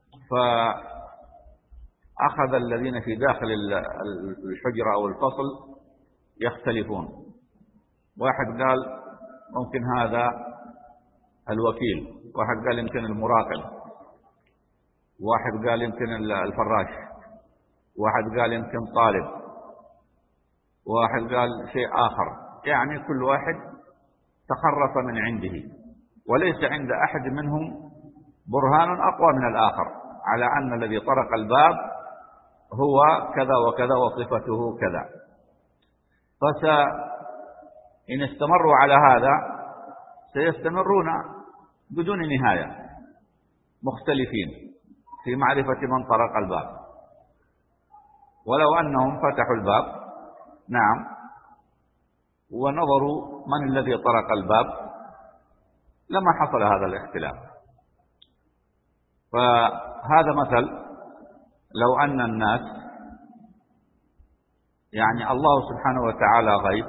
فأخذ الذين في داخل الحجرة أو الفصل يختلفون. واحد قال ممكن هذا الوكيل، واحد قال يمكن المراقب، واحد قال يمكن الفراش، واحد قال يمكن طالب، واحد قال شيء آخر، يعني كل واحد تخرص من عنده، وليس عند أحد منهم برهان أقوى من الآخر على أن الذي طرق الباب هو كذا وكذا وصفته كذا. فإن استمروا على هذا سيستمرون بدون نهاية مختلفين في معرفة من طرق الباب، ولو أنهم فتحوا الباب نعم ونظروا من الذي طرق الباب لما حصل هذا الاختلاف. فهذا مثل، لو أن الناس يعني الله سبحانه وتعالى غيب،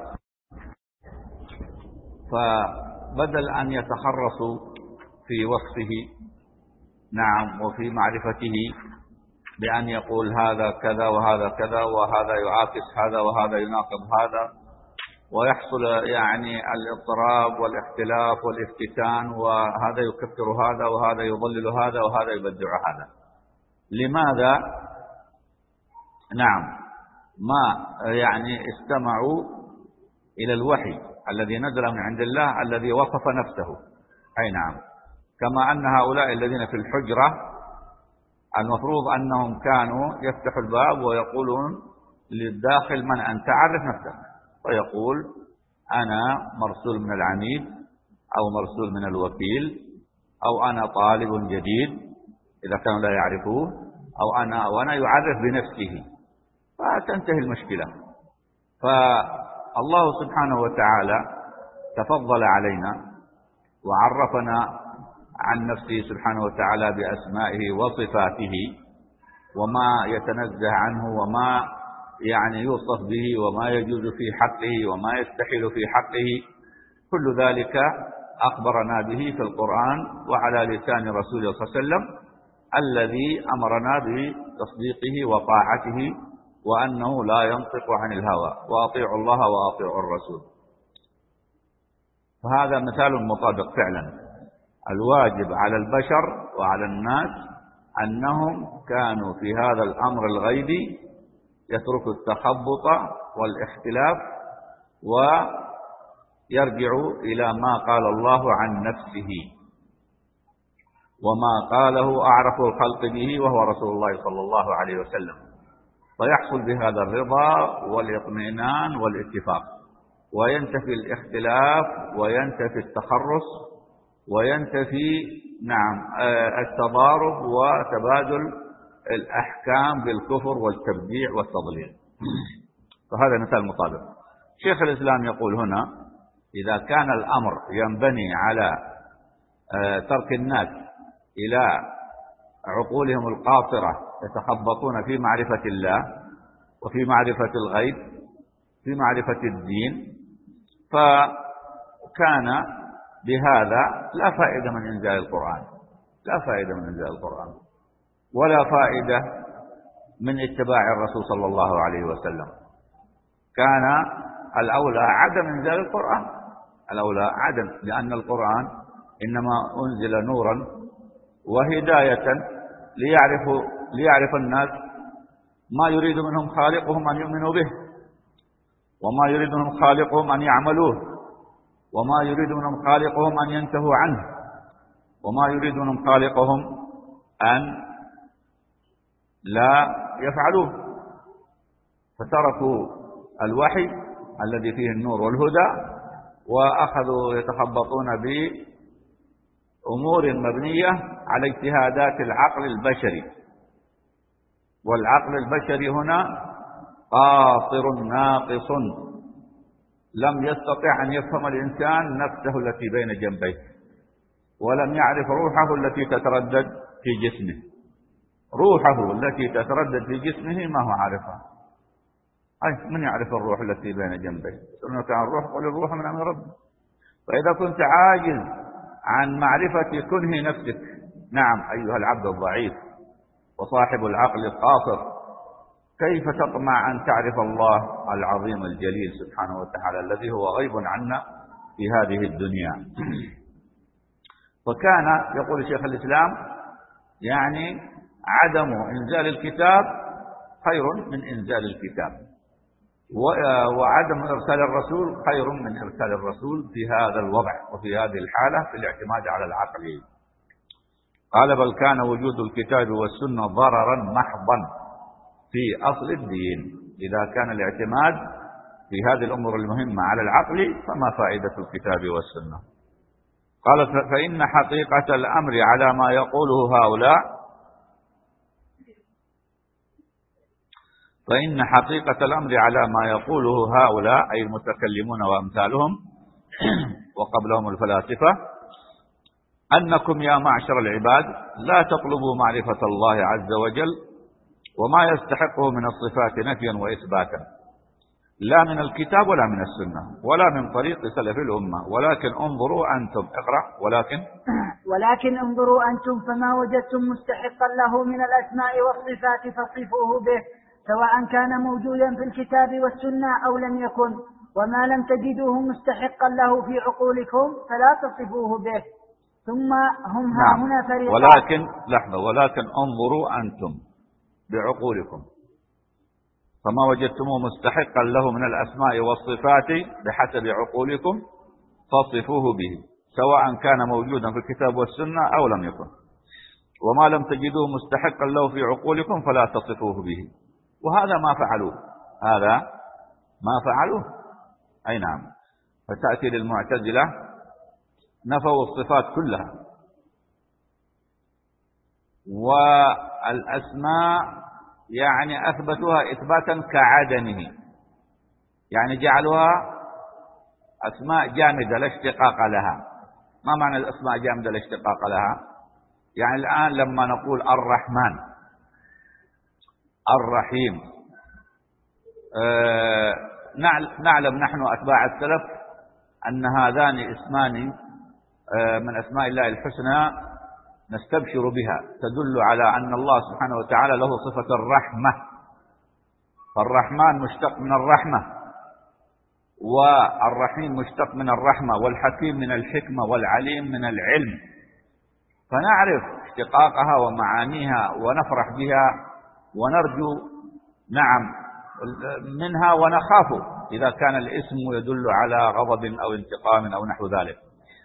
فبدل أن يتخرصوا في وصفه نعم وفي معرفته بأن يقول هذا كذا وهذا كذا وهذا يعاكس هذا وهذا يناقض هذا، ويحصل يعني الاضطراب والاختلاف والافتتان، وهذا يكفر هذا وهذا يضلل هذا وهذا يبدع هذا. لماذا؟ نعم ما يعني استمعوا إلى الوحي الذي نزل من عند الله الذي وصف نفسه. أي نعم، كما أن هؤلاء الذين في الحجرة المفروض أنهم كانوا يفتحوا الباب ويقولون للداخل من أنت، عرف نفسك، ويقول أنا مرسول من العميد أو مرسول من الوكيل أو أنا طالب جديد إذا كانوا لا يعرفوه، أو أنا يعرف بنفسه، فتنتهي المشكلة. فالله سبحانه وتعالى تفضل علينا وعرفنا عن نفسه سبحانه وتعالى بأسمائه وصفاته وما يتنزه عنه وما يعني يوصف به وما يجوز في حقه وما يستحيل في حقه، كل ذلك أخبرنا به في القرآن وعلى لسان رسوله صلى الله عليه وسلم الذي أمرنا بتصديقه وطاعته وأنه لا ينطق عن الهوى، وأطيعوا الله وأطيعوا الرسول. فهذا مثال مطابق فعلا. الواجب على البشر وعلى الناس أنهم كانوا في هذا الأمر الغيبي يتركوا التخبط والاختلاف ويرجعوا إلى ما قال الله عن نفسه وما قاله أعرف الخلق به وهو رسول الله صلى الله عليه وسلم، فيحصل بهذا الرضا والاطمئنان والاتفاق، وينتفي الاختلاف وينتفي التخرص وينتفي نعم التضارب وتبادل الأحكام بالكفر والتبديع والتضليل. فهذا مثال مطابق. شيخ الإسلام يقول هنا إذا كان الأمر ينبني على ترك الناس إلى عقولهم القاصرة يتخبطون في معرفة الله وفي معرفة الغيب في معرفة الدين، فكان بهذا لا فائدة من إنزال القرآن، لا فائدة من إنزال القرآن ولا فائدة من اتباع الرسول صلى الله عليه وسلم. كان الأولى عدم إنزال القرآن، الأولى عدم، لأن القرآن إنما أنزل نورا وهداية ليعرف الناس ما يريد منهم خالقهم أن يؤمنوا به، وما يريد منهم خالقهم أن يعملوه، وما يريد منهم خالقهم أن ينتهوا عنه، وما يريد منهم خالقهم أن لا يفعلوه. فتركوا الوحي الذي فيه النور والهدى وأخذوا يتخبطون بأمور مبنية على اجتهادات العقل البشري، والعقل البشري هنا قاصر ناقص، لم يستطع أن يفهم الإنسان نفسه التي بين جنبيه، ولم يعرف روحه التي تتردد في جسمه. روحه التي تتردد في جسمه ما هو عارفها. أي من يعرف الروح التي بين جنبيه؟ سألناك عن الروح قل الروح من أمر ربي. فإذا كنت عاجز عن معرفة كنه نفسك، نعم أيها العبد الضعيف وصاحب العقل القاصر، كيف تطمع أن تعرف الله العظيم الجليل سبحانه وتعالى الذي هو غيب عنا في هذه الدنيا؟ وكان يقول شيخ الإسلام يعني عدم إنزال الكتاب خير من إنزال الكتاب، وعدم إرسال الرسول خير من إرسال الرسول في هذا الوضع وفي هذه الحالة في الاعتماد على العقل. قال بل كان وجود الكتاب والسنة ضررا محضا في أصل الدين. إذا كان الاعتماد في هذه الأمور المهمة على العقل فما فائدة الكتاب والسنة؟ قال فإن حقيقة الأمر على ما يقوله هؤلاء أي المتكلمون وأمثالهم وقبلهم الفلاسفة أنكم يا معشر العباد لا تطلبوا معرفة الله عز وجل وما يستحقه من الصفات نفيا وإثباتا، لا من الكتاب ولا من السنة ولا من طريق سلف الأمة، ولكن انظروا أنتم. اقرأ. ولكن انظروا أنتم فما وجدتم مستحقا له من الأسماء والصفات فصفوه به، سواء كان موجودا في الكتاب والسنة أو لم يكن، وما لم تجدوه مستحقا له في عقولكم فلا تصفوه به. ثم هم هنا فريقان. ولكن لحظة، ولكن انظروا أنتم بعقولكم، فما وجدتموه مستحقا له من الأسماء والصفات بحسب عقولكم فصفوه به، سواء كان موجودا في الكتاب والسنة أو لم يكن، وما لم تجدوه مستحقا له في عقولكم فلا تصفوه به. وهذا ما فعلوه، هذا ما فعلوه. أي نعم. فتأتي للمعتزلة نفوا الصفات كلها، والأسماء يعني أثبتوها إثباتا كعدمه، يعني جعلوها أسماء جامدة لا اشتقاق لها. ما معنى الأسماء جامدة لا اشتقاق لها؟ يعني الآن لما نقول الرحمن، الرحيم، نعلم نحن أتباع السلف أن هذان اسمان من أسماء الله الحسنى نستبشر بها، تدل على أن الله سبحانه وتعالى له صفة الرحمة، فالرحمن مشتق من الرحمة، والرحيم مشتق من الرحمة، والحكيم من الحكمة، والعليم من العلم، فنعرف اشتقاقها ومعانيها ونفرح بها ونرجو نعم منها ونخاف إذا كان الاسم يدل على غضب أو انتقام أو نحو ذلك.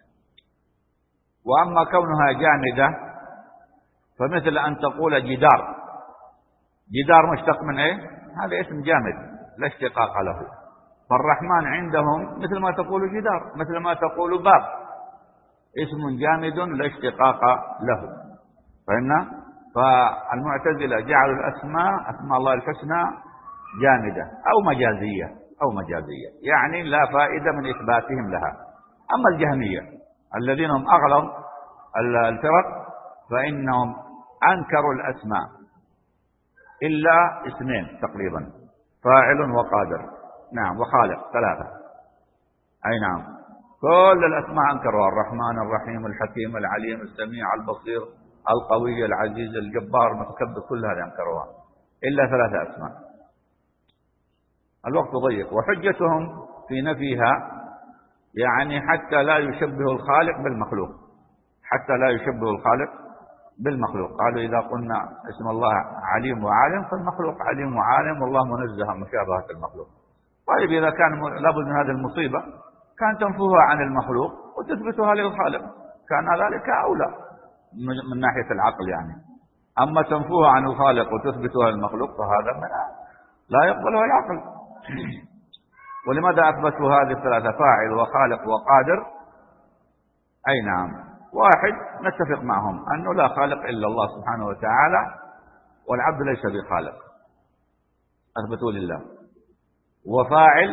وأما كونها جامدة فمثل أن تقول جدار، جدار مشتق من إيه؟ هذا اسم جامد لا اشتقاق له. فالرحمن عندهم مثل ما تقول جدار، مثل ما تقول باب، اسم جامد لا اشتقاق له. فهمنا؟ فالمعتزلة جعلوا الأسماء، أسماء الله الحسنى، جامدة أو مجازية، يعني لا فائدة من إثباتهم لها. أما الجهمية الذين هم أغلظ الفرق فإنهم أنكروا الأسماء إلا اسمين تقريبا، فاعل وقادر، نعم، وخالق، ثلاثة. أي نعم، كل الأسماء أنكروها، الرحمن، الرحيم، الحكيم، العليم، السميع، البصير، القوي، العزيز، الجبار، المتكبر، كل هذا أنكروها إلا ثلاثة أسماء. الوقت ضيق. وحجتهم في نفيها يعني حتى لا يشبه الخالق بالمخلوق، حتى لا يشبه الخالق بالمخلوق. قالوا إذا قلنا اسم الله عليم وعالم فالمخلوق عليم وعالم، والله منزه عن مشابهة المخلوق. طيب إذا كان لابد من هذه المصيبة كان تنفوها عن المخلوق وتثبتها للخالق، كان ذلك أولى من ناحية العقل يعني. أما تنفوها عن الخالق وتثبتها للمخلوق فهذا لا يقبله العقل. ولماذا أثبتوا هذه الثلاثة، فاعل وخالق وقادر؟ أي نعم. واحد نتفق معهم أنه لا خالق إلا الله سبحانه وتعالى، والعبد ليس بخالق، أثبتوا لله. وفاعل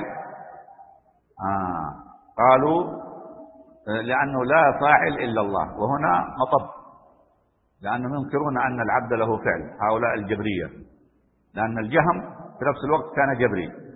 قالوا لأنه لا فاعل إلا الله، وهنا مطب، لأنهم ينكرون أن العبد له فعل، هؤلاء الجبرية، لأن الجهم في نفس الوقت كان جبري.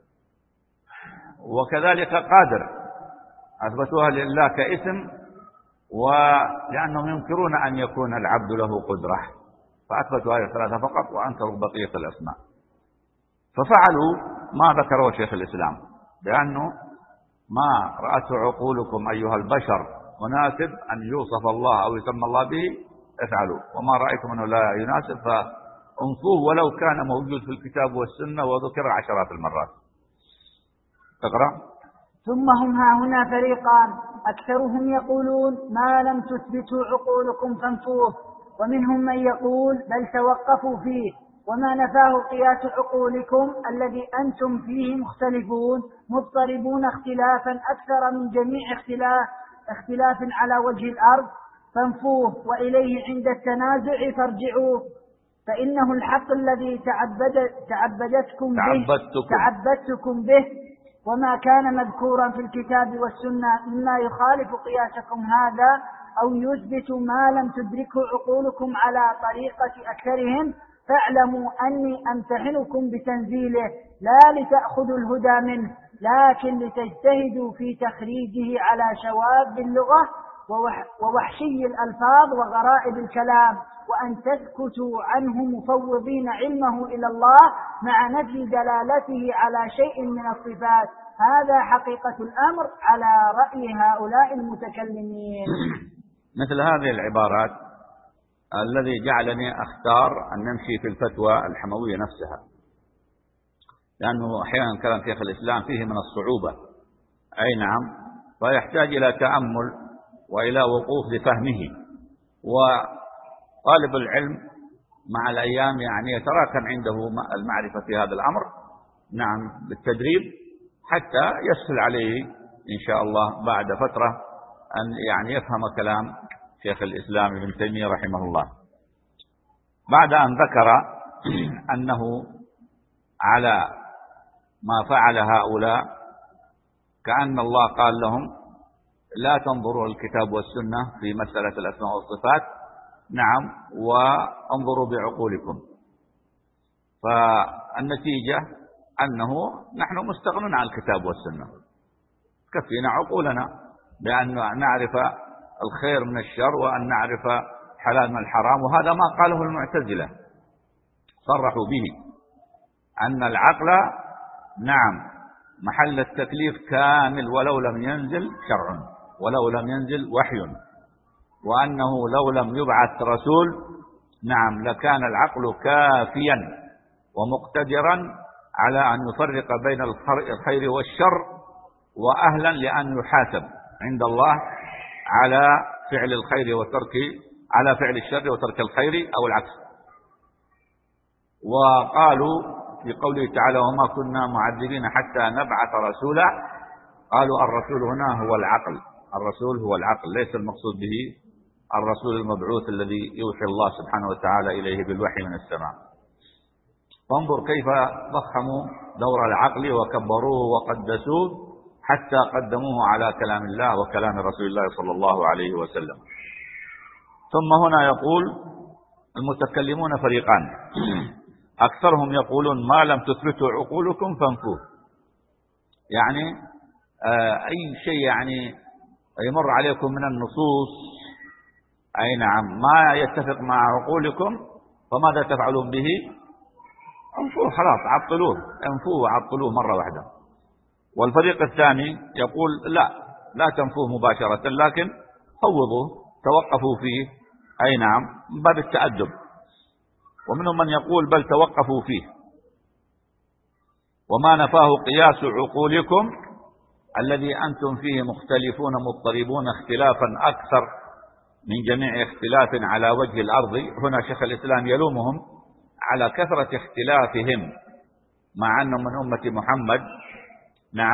وكذلك قادر أثبتوها لله كاسم، ولأنهم ينكرون أن يكون العبد له قدرة، فأثبتوا هذه الثلاثة فقط وأنكروا بقية الأسماء. ففعلوا ما ذكره شيخ الإسلام، لأنه ما رأته عقولكم أيها البشر مناسب أن يوصف الله أو يسمى الله به افعلوا، وما رأيتم أنه لا يناسب فانصوه ولو كان موجود في الكتاب والسنة وذكر عشرات المرات. اقرأ. ثم هم هنا فريقان، أكثرهم يقولون ما لم تثبتوا عقولكم فانفوه، ومنهم من يقول بل توقفوا فيه، وما نفاه قياس عقولكم الذي أنتم فيه مختلفون مضطربون اختلافا أكثر من جميع اختلاف على وجه الأرض فانفوه، وإليه عند التنازع فارجعوه، فإنه الحق الذي تعبدتكم به، وما كان مذكورا في الكتاب والسنة مما يخالف قياسكم هذا أو يثبت ما لم تدركه عقولكم على طريقة أكثرهم فاعلموا أني أمتحنكم بتنزيله لا لتأخذوا الهدى منه، لكن لتجتهدوا في تخريجه على شواذ اللغة ووحشي الألفاظ وغرائب الكلام، وأن تسكتوا عنه مفوضين علمه إلى الله مع نفي دلالته على شيء من الصفات. هذا حقيقة الأمر على رأي هؤلاء المتكلمين. مثل هذه العبارات الذي جعلني أختار أن نمشي في الفتوى الحموية نفسها، لأنه أحيانا كلام شيخ الإسلام فيه من الصعوبة، أي نعم، فيحتاج إلى تأمل وإلى وقوف لفهمه. وطالب العلم مع الأيام يعني يتراكم عنده المعرفة في هذا الأمر، نعم، بالتدريب، حتى يسهل عليه إن شاء الله بعد فترة أن يعني يفهم كلام شيخ الإسلام ابن تيمية رحمه الله. بعد أن ذكر أنه على ما فعل هؤلاء كأن الله قال لهم لا تنظروا الكتاب والسنة في مسألة الأسماء والصفات، نعم، وانظروا بعقولكم. فالنتيجة أنه نحن مستغنون عن الكتاب والسنة، كفينا عقولنا بأن نعرف الخير من الشر وأن نعرف حلال من الحرام. وهذا ما قاله المعتزلة، صرحوا به أن العقل نعم محل التكليف كامل ولو لم ينزل شرع ولو لم ينزل وحي، وأنه لو لم يبعث رسول نعم لكان العقل كافيا ومقتدرا على أن يفرق بين الخير والشر، وأهلا لأن يحاسب عند الله على فعل الخير على فعل الشر وترك الخير أو العكس. وقالوا في قوله تعالى وما كنا معذبين حتى نبعث رسولا، قالوا الرسول هنا هو العقل، الرسول هو العقل، ليس المقصود به الرسول المبعوث الذي يوحي الله سبحانه وتعالى إليه بالوحي من السماء. فانظر كيف ضخموا دور العقل وكبروه وقدسوه حتى قدموه على كلام الله وكلام رسول الله صلى الله عليه وسلم. ثم هنا يقول المتكلمون فريقان، أكثرهم يقولون ما لم تثبتوا عقولكم فانفوه، يعني أي شيء يعني يمر عليكم من النصوص أي نعم ما يتفق مع عقولكم فماذا تفعلون به؟ انفوه، خلاص عطلوه، انفوه وعطلوه مرة واحدة. والفريق الثاني يقول لا تنفوه مباشرة، لكن فوضوه، توقفوا فيه، أي نعم، من باب التأدب. ومنهم من يقول بل توقفوا فيه، وما نفاه قياس عقولكم الذي أنتم فيه مختلفون مضطربون اختلافا أكثر من جميع اختلاف على وجه الأرض. هنا شيخ الإسلام يلومهم على كثرة اختلافهم مع أنهم من أمة محمد، نعم،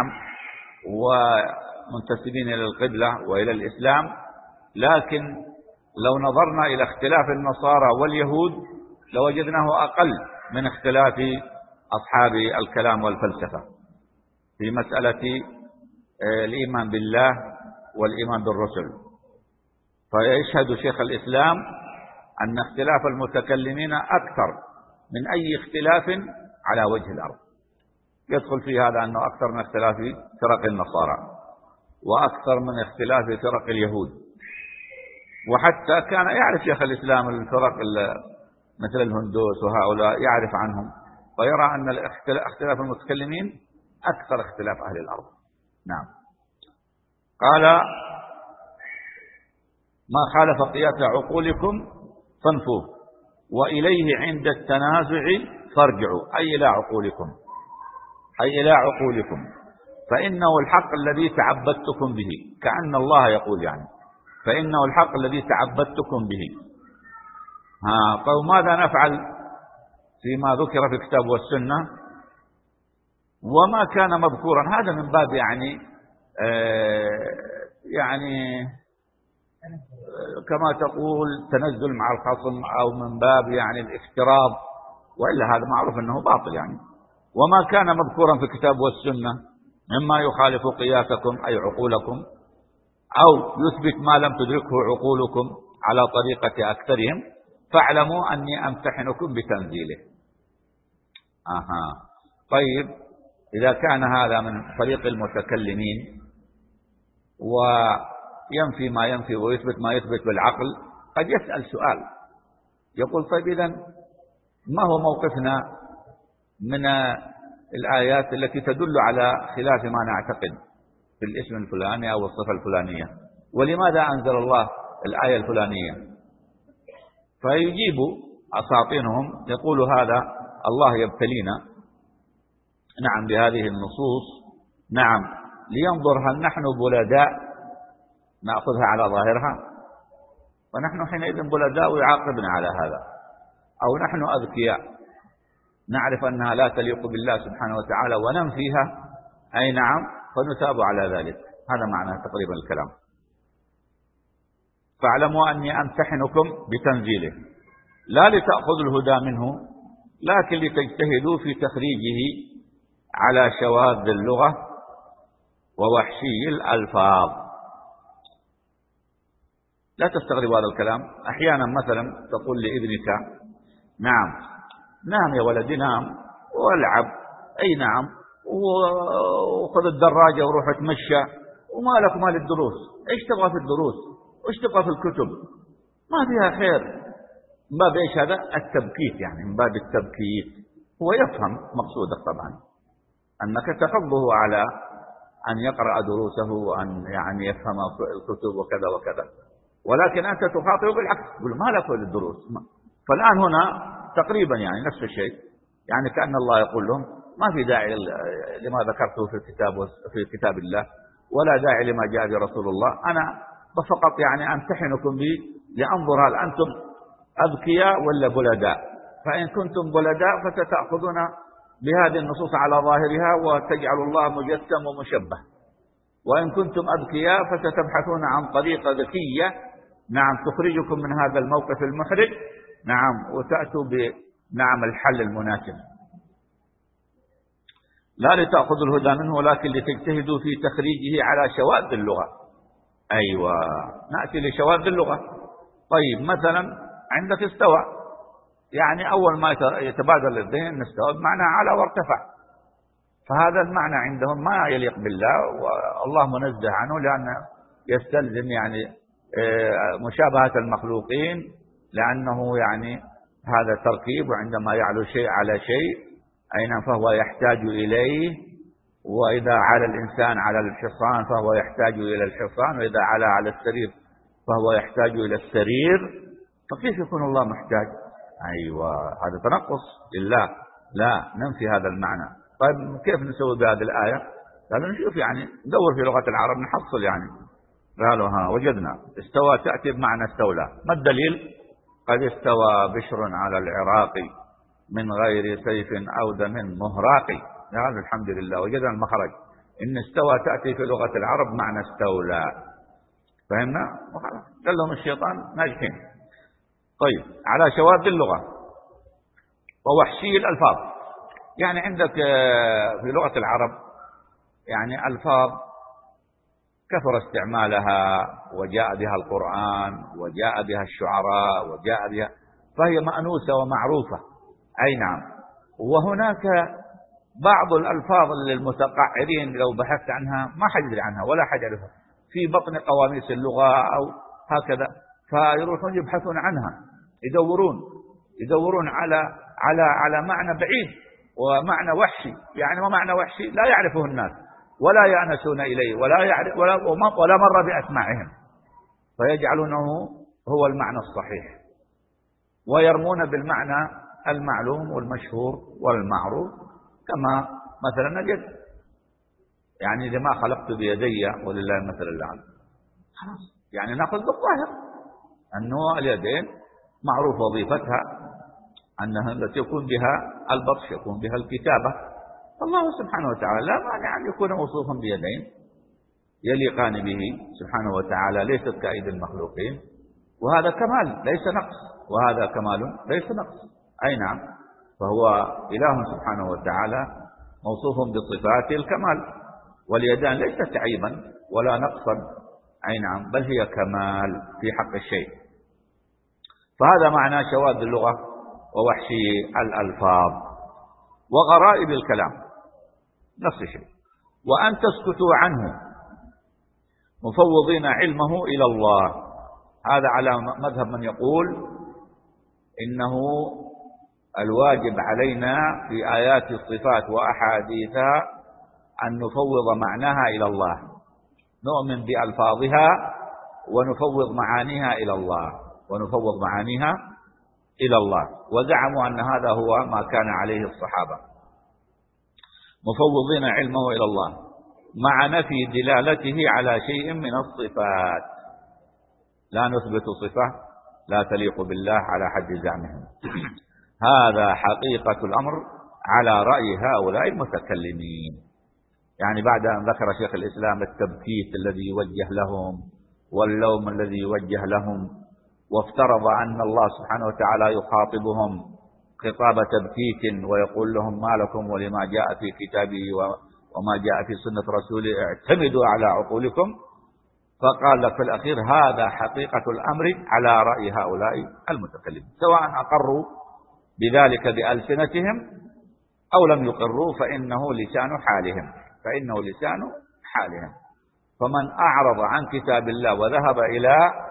ومنتسبين إلى القبلة وإلى الإسلام، لكن لو نظرنا إلى اختلاف النصارى واليهود لوجدناه أقل من اختلاف أصحاب الكلام والفلسفة في مسألة الإيمان بالله والإيمان بالرسل. فيشهد شيخ الإسلام أن اختلاف المتكلمين أكثر من أي اختلاف على وجه الأرض. يدخل في هذا أنه أكثر من اختلاف فرق النصارى وأكثر من اختلاف فرق اليهود. وحتى كان يعرف شيخ الإسلام الفرق مثل الهندوس وهؤلاء يعرف عنهم، ويرى أن اختلاف المتكلمين أكثر اختلاف أهل الأرض. نعم. قال ما خالف قياس عقولكم فانفوه وإليه عند التنازع فارجعوا، أي إلى عقولكم، أي إلى عقولكم، فإنه الحق الذي تعبدتكم به، كأن الله يقول يعني فإنه الحق الذي تعبدتكم به. فماذا نفعل فيما ذكر في الكتاب والسنة وما كان مذكورا؟ هذا من باب يعني كما تقول تنزل مع الخصم، أو من باب يعني الافتراض، وإلا هذا معروف أنه باطل يعني. وما كان مذكورا في الكتاب والسنة مما يخالف قياسكم أي عقولكم، أو يثبت ما لم تدركه عقولكم على طريقة أكثرهم، فاعلموا أني أمتحنكم بتنزيله. طيب، إذا كان هذا من طريق المتكلمين وينفي ما ينفي ويثبت ما يثبت بالعقل، قد يسأل سؤال يقول طيب إذن ما هو موقفنا من الآيات التي تدل على خلاف ما نعتقد في الاسم الفلاني أو الصفة الفلانية، ولماذا أنزل الله الآية الفلانية؟ فيجيب أساطينهم يقول هذا الله يبتلينا نعم بهذه النصوص، نعم لينظر هل نحن بلداء نأخذها على ظاهرها، ونحن حينئذ بلداء ويعاقبنا على هذا، أو نحن أذكياء نعرف أنها لا تليق بالله سبحانه وتعالى وننفيها، أي نعم فنثاب على ذلك. هذا معنى تقريبا الكلام. فاعلموا أني أمتحنكم بتنزيله لا لتأخذوا الهدى منه، لكن لتجتهدوا في تخريجه على شواذ اللغة ووحشي الألفاظ. لا تستغربوا هذا الكلام. أحيانا مثلا تقول لابنك نعم يا ولدي نعم والعب، أي نعم، وخذ الدراجة وروح اتمشى، وما لك مال الدروس، ايش تبغى في الدروس وايش تبغى في الكتب، ما فيها خير. من باب ايش هذا؟ التبكيت، يعني من باب التبكيت. هو يفهم مقصودك طبعا أنك تحضه على أن يقرأ دروسه وأن يعني يفهم الكتب وكذا وكذا، ولكن أنت تخاطب بالعكس، تقول ما لك الدروس. فالآن هنا تقريبا يعني نفس الشيء، يعني كأن الله يقول لهم ما في داعي لما ذكرته في كتاب الله، ولا داعي لما جاء برسول الله، أنا فقط يعني أمتحنكم به لأنظر هل أنتم أذكياء ولا بلداء، فإن كنتم بلداء فستأخذون بهذه النصوص على ظاهرها وتجعل الله مجسم ومشبه، وإن كنتم أذكياء فستبحثون عن طريقة ذكية نعم تخرجكم من هذا الموقف المحرج نعم وتأتوا بنعم الحل المناسب. لا لتأخذوا الهدى منه ولكن لتجتهدوا في تخريجه على شواذ اللغة. أيوة، نأتي لشواذ اللغة. طيب مثلا عندك استوى، يعني أول ما يتبادل الذهن أن استوى بمعنى على وارتفع، فهذا المعنى عندهم ما يليق بالله والله منزه عنه، لأنه يستلزم يعني مشابهة المخلوقين، لأنه يعني هذا تركيب، وعندما يعلو شيء على شيء أين فهو يحتاج إليه، وإذا على الإنسان على الحصان فهو يحتاج إلى الحصان، وإذا على السرير فهو يحتاج إلى السرير، فكيف يكون الله محتاج؟ أيوة، هذا تنقص لله، لا ننفي هذا المعنى. طيب كيف نسوي بهذه الآية؟ قالوا نشوف يعني ندور في لغة العرب نحصل يعني. قالوا وجدنا استوى تأتي بمعنى استولى. ما الدليل؟ قد استوى بشر على العراق من غير سيف أو دم مهراق. قالوا الحمد لله وجدنا المخرج، إن استوى تأتي في لغة العرب معنى استولى. فهمنا؟ قال لهم الشيطان ناجحين. طيب على شواذ اللغة ووحشي الألفاظ، يعني عندك في لغة العرب يعني ألفاظ كثر استعمالها وجاء بها القرآن وجاء بها الشعراء وجاء بها، فهي مأنوسة ومعروفة. أي نعم. وهناك بعض الألفاظ للمتقعرين لو بحثت عنها ما حد يدري عنها ولا حد يعرفها في بطن قواميس اللغة أو هكذا، فيروحون يبحثون عنها، يدورون على معنى بعيد ومعنى وحشي. يعني ما معنى وحشي؟ لا يعرفه الناس ولا يأنسون إليه ولا مر بأسماعهم، فيجعلونه هو المعنى الصحيح، ويرمون بالمعنى المعلوم والمشهور والمعروف، كما مثلا اليد، يعني لما خلقت بيدي ولله المثل الأعلى، خلاص يعني نأخذ بالظاهر أنه اليدين معروف وظيفتها أنها التي يكون بها البطش يكون بها الكتابة. الله سبحانه وتعالى لا مانع أن يكون موصوفا بيدين يليقان به سبحانه وتعالى، ليست كأيدي المخلوقين، وهذا كمال ليس نقص، وهذا كمال ليس نقص. أي نعم، فهو إله سبحانه وتعالى موصوف بصفات الكمال، واليدان ليست عيبا ولا نقصا. أي نعم، بل هي كمال في حق الشيء. فهذا معنى شواذ اللغة ووحشي الألفاظ وغرائب الكلام نفس الشيء. وأن تسكتوا عنه مفوضين علمه إلى الله، هذا على مذهب من يقول إنه الواجب علينا في آيات الصفات وأحاديثها أن نفوض معناها إلى الله، نؤمن بألفاظها ونفوض معانيها إلى الله وزعموا أن هذا هو ما كان عليه الصحابة، مفوضين علمه إلى الله مع نفي دلالته على شيء من الصفات. لا نثبت صفة لا تليق بالله على حد زعمهم. هذا حقيقة الأمر على رأي هؤلاء المتكلمين. يعني بعد أن ذكر شيخ الإسلام التبكيت الذي يوجه لهم واللوم الذي يوجه لهم، وافترض أن الله سبحانه وتعالى يخاطبهم خطاب تبكيت ويقول لهم ما لكم ولما جاء في كتابه وما جاء في سنة رسوله اعتمدوا على عقولكم، فقال لك في الأخير هذا حقيقة الأمر على رأي هؤلاء المتكلمين، سواء أقروا بذلك بألسنتهم أو لم يقروا فإنه لسان حالهم. فمن أعرض عن كتاب الله وذهب إلى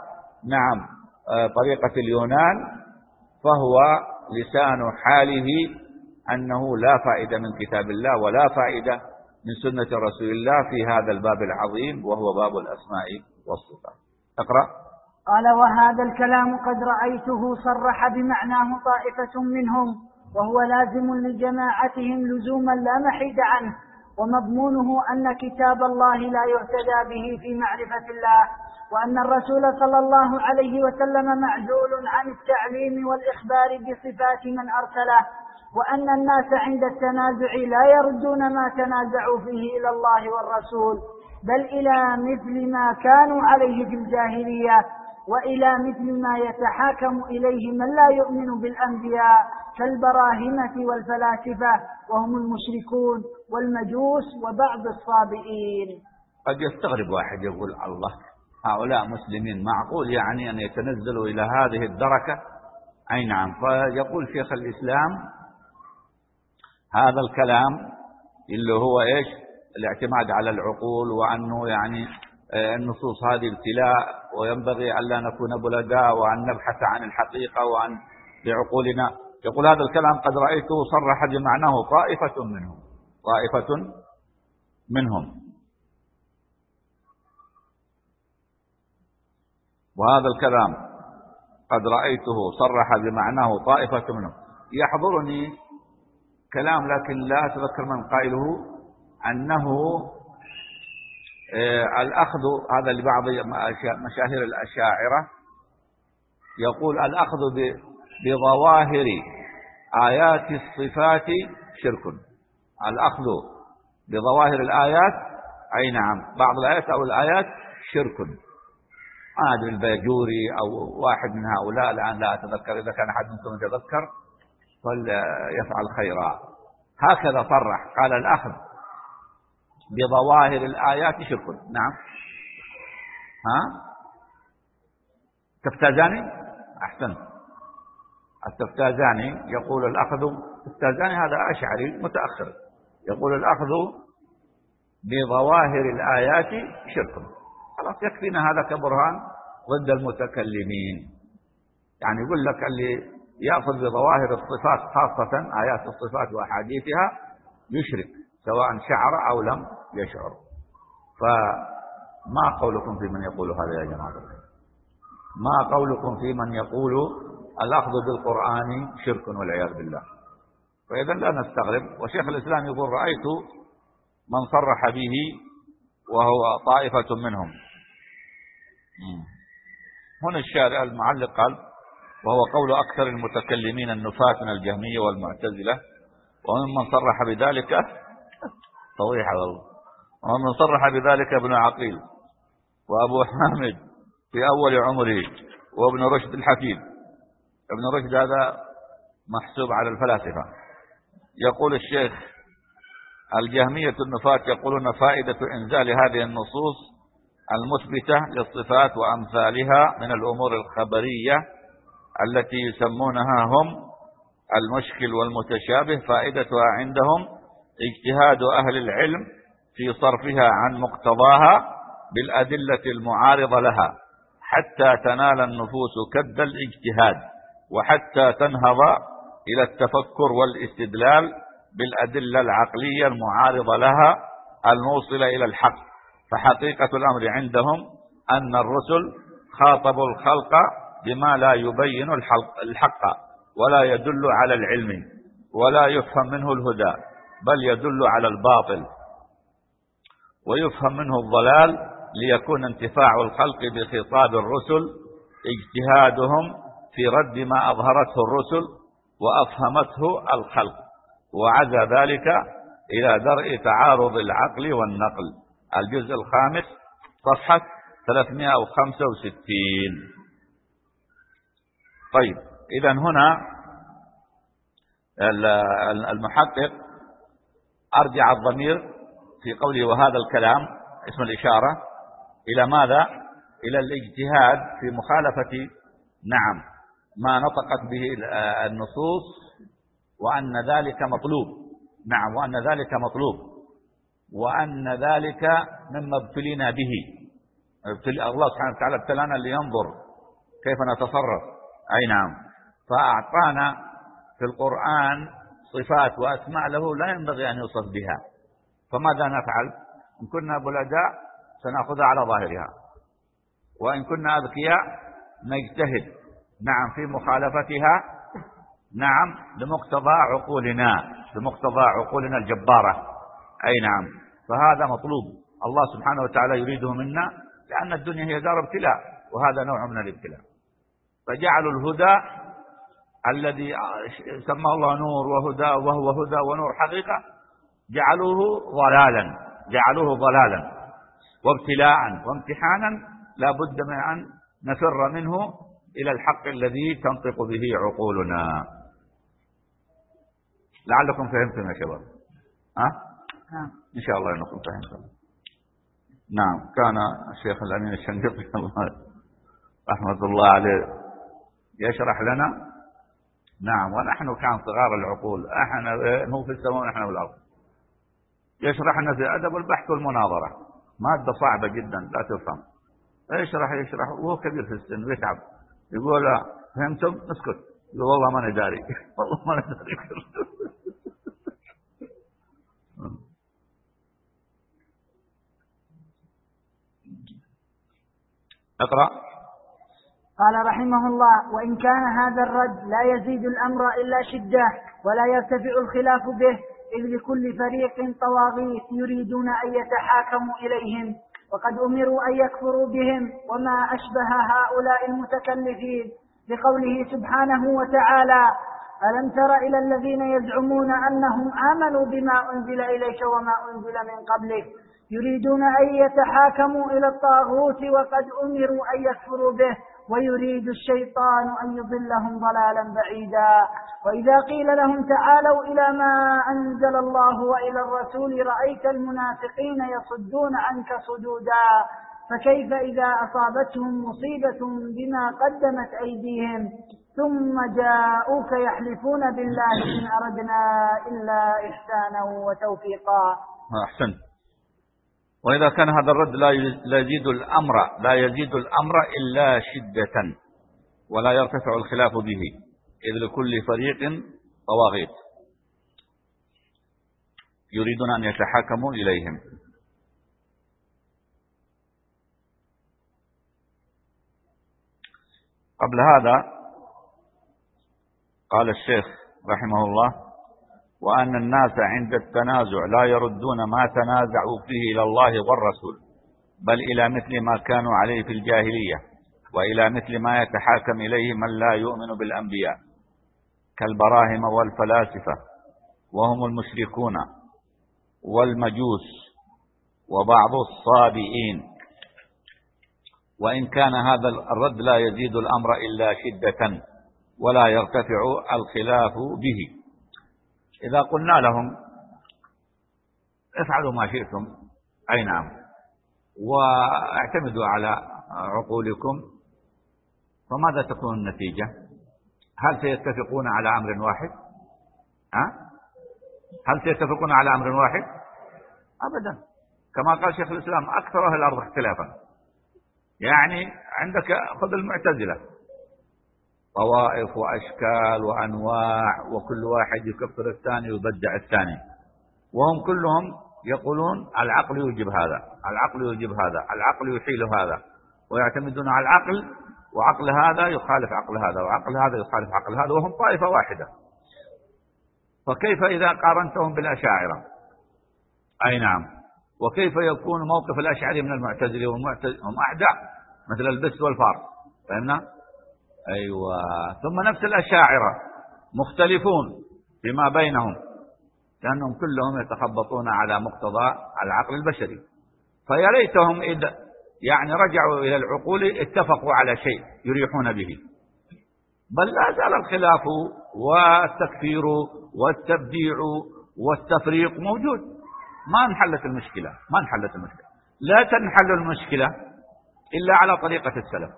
طريقة اليونان فهو لسان حاله أنه لا فائدة من كتاب الله ولا فائدة من سنة رسول الله في هذا الباب العظيم وهو باب الأسماء والصفات. اقرأ. قال: وهذا الكلام قد رأيته صرح بمعناه طائفة منهم، وهو لازم لجماعتهم لزوما لا محيد عنه، ومضمونه أن كتاب الله لا يهتدى به في معرفة الله، وأن الرسول صلى الله عليه وسلم معزول عن التعليم والإخبار بصفات من أرسله، وأن الناس عند التنازع لا يردون ما تنازعوا فيه إلى الله والرسول، بل إلى مثل ما كانوا عليه في الجاهلية، وإلى مثل ما يتحاكم إليه من لا يؤمن بالأنبياء كالبراهمة والفلاسفة وهم المشركون والمجوس وبعض الصابئين. قد يستغرب واحد يقول الله هؤلاء مسلمين، معقول يعني أن يتنزلوا إلى هذه الدركة؟ أي نعم. فيقول شيخ الإسلام هذا الكلام اللي هو إيش؟ الاعتماد على العقول، وأنه يعني النصوص هذه ابتلاء وينبغي ألا نكون بلداء وأن نبحث عن الحقيقة وأن بعقولنا. يقول هذا الكلام قد رأيته صرح بمعناه طائفة منهم وهذا الكلام قد رأيته صرح بمعناه طائفة منهم. يحضرني كلام لكن لا أتذكر من قائله أنه الأخذ، هذا لبعض مشاهير الأشاعرة يقول الأخذ بظواهر آيات الصفات شرك. الأخذ بظواهر الآيات، أي نعم، بعض الآيات أو الآيات شرك. هذا البيجوري أو واحد من هؤلاء الآن لا أتذكر، إذا كان أحد منكم يتذكر فليفعل خيرا. هكذا صرح، قال الأخذ بظواهر الآيات شرك. نعم. التفتازاني أحسن. التفتازاني يقول الأخذ، التفتازاني هذا أشعري متأخر، يقول الأخذ بظواهر الآيات شرك. خلاص يكفينا هذا كبرهان ضد المتكلمين. يعني يقول لك اللي يأخذ بظواهر الصفات خاصة آيات الصفات وأحاديثها يشرك سواء شعر أو لم يشعر. فما قولكم في من يقول هذا يا جماعة؟ ما قولكم في من يقول الأخذ بالقرآن شرك والعياذ بالله؟ فإذا لا نستغرب. وشيخ الإسلام يقول رأيت من صرح به وهو طائفة منهم. هنا الشارع المعلق قال وهو قول أكثر المتكلمين النفاة من الجهمية والمعتزلة، وممن صرح بذلك صويح والله، ومن صرح بذلك ابن عقيل وأبو حامد في أول عمره وابن رشد الحفيد. ابن رشد هذا محسوب على الفلاسفة. يقول الشيخ الجهمية النفاة يقولون فائدة إنزال هذه النصوص المثبتة للصفات وأمثالها من الأمور الخبرية التي يسمونها هم المشكل والمتشابه، فائدتها عندهم اجتهاد أهل العلم في صرفها عن مقتضاها بالأدلة المعارضة لها حتى تنال النفوس كد الاجتهاد، وحتى تنهض إلى التفكر والاستدلال بالأدلة العقلية المعارضة لها الموصلة إلى الحق. فحقيقة الأمر عندهم أن الرسل خاطبوا الخلق بما لا يبين الحق ولا يدل على العلم ولا يفهم منه الهدى، بل يدل على الباطل ويفهم منه الضلال، ليكون انتفاع الخلق بخطاب الرسل اجتهادهم في رد ما أظهرته الرسل وأفهمته الخلق، وعزى ذلك إلى درء تعارض العقل والنقل. الجزء الخامس صفحة 365. طيب، إذا هنا المحقق أرجع الضمير في قوله وهذا الكلام اسم الإشارة إلى ماذا؟ إلى الاجتهاد في مخالفة نعم ما نطقت به النصوص، وأن ذلك مطلوب. نعم، وأن ذلك مطلوب، وأن ذلك مما ابتلينا به. الله سبحانه وتعالى ابتلانا لينظر كيف نتصرف. أي نعم، فأعطانا في القرآن صفات وأسماء له لا ينبغي أن يوصف بها، فماذا نفعل؟ إن كنا بلداء سنأخذها على ظاهرها، وإن كنا أذكياء نجتهد نعم في مخالفتها نعم لمقتضى عقولنا الجبارة. أي نعم، فهذا مطلوب. الله سبحانه وتعالى يريده منا، لأن الدنيا هي دار ابتلاء، وهذا نوع من الابتلاء. فجعلوا الهدى الذي سماه الله نور وهدى، وهو هدى ونور حقيقة، جعلوه ضلالا وابتلاء وامتحانا لا بد من أن نفر منه إلى الحق الذي تنطق به عقولنا. لعلكم فهمتم يا شباب. إن شاء الله أنكم فهمتم. نعم، كان الشيخ الأمين الشنقيطي رحمة الله عليه يشرح لنا. نعم، ونحن كان صغار العقول، احنا هو في السماء ونحن في الأرض. يشرح لنا في أدب البحث والمناظرة، مادة صعبة جدا لا تفهم. يشرح وهو كبير في السن ويتعب، يقول فهمتم؟ اسكت. يقول والله ما نداري. والله ما نداري. اقرأ. قال رحمه الله: وإن كان هذا الرد لا يزيد الأمر إلا شدة ولا يرتفع الخلاف به، إذ لكل فريق طواغيت يريدون أن يتحاكموا إليهم، وقد أمروا أن يكفروا بهم وما أشبه هؤلاء المتكلفين، لقوله سبحانه وتعالى: ألم تر إلى الذين يزعمون أنهم آمنوا بما أنزل إليك وما أنزل من قبلك يريدون أن يتحاكموا إلى الطاغوت وقد أمروا أن يكفروا به، ويريد الشيطان أن يضلهم ضلالا بعيدا. وإذا قيل لهم تعالوا إلى ما أنزل الله وإلى الرسول رأيت المنافقين يصدون عنك صدودا، فكيف إذا أصابتهم مصيبة بما قدمت أيديهم ثم جاءوك يحلفون بالله إن أردنا إلا إحسانا وتوفيقا. أحسنت. وإذا كان هذا الرد لا يزيد الأمر إلا شدة ولا يرتفع الخلاف به، إذ لكل فريق طواغيت يريدون أن يتحاكموا إليهم. قبل هذا قال الشيخ رحمه الله: وأن الناس عند التنازع لا يردون ما تنازعوا فيه إلى الله والرسول، بل إلى مثل ما كانوا عليه في الجاهلية، وإلى مثل ما يتحاكم إليه من لا يؤمن بالأنبياء كالبراهم والفلاسفة، وهم المشركون والمجوس وبعض الصابئين. وإن كان هذا الرد لا يزيد الأمر إلا شدة ولا يرتفع الخلاف به. إذا قلنا لهم افعلوا ما شئتم، أي نعم، واعتمدوا على عقولكم، فماذا تكون النتيجة؟ هل سيتفقون على أمر واحد؟ هل سيتفقون على أمر واحد؟ أبدا. كما قال شيخ الإسلام أكثر أهل الأرض اختلافا. يعني عندك خذ المعتزلة، طوائف وأشكال وأنواع، وكل واحد يكفر الثاني ويبدع الثاني، وهم كلهم يقولون العقل يوجب هذا، العقل يوجب هذا، العقل يحيل هذا، ويعتمدون على العقل، وعقل هذا يخالف عقل هذا، وعقل هذا يخالف عقل هذا، وهم طائفة واحدة. فكيف إذا قارنتهم بالأشاعرة؟ أي نعم. وكيف يكون موقف الأشعري من المعتزلة؟ هم أعداء مثل البس والفار، فهمنا؟ أيوة. ثم نفس الأشاعرة مختلفون فيما بينهم، لأنهم كلهم يتخبطون على مقتضى العقل البشري. فيا ليتهم إذا يعني رجعوا إلى العقول اتفقوا على شيء يريحون به، بل لا زال الخلاف والتكفير والتبديع والتفريق موجود. ما انحلت المشكلة، ما انحلت المشكلة. لا تنحل المشكلة إلا على طريقة السلف.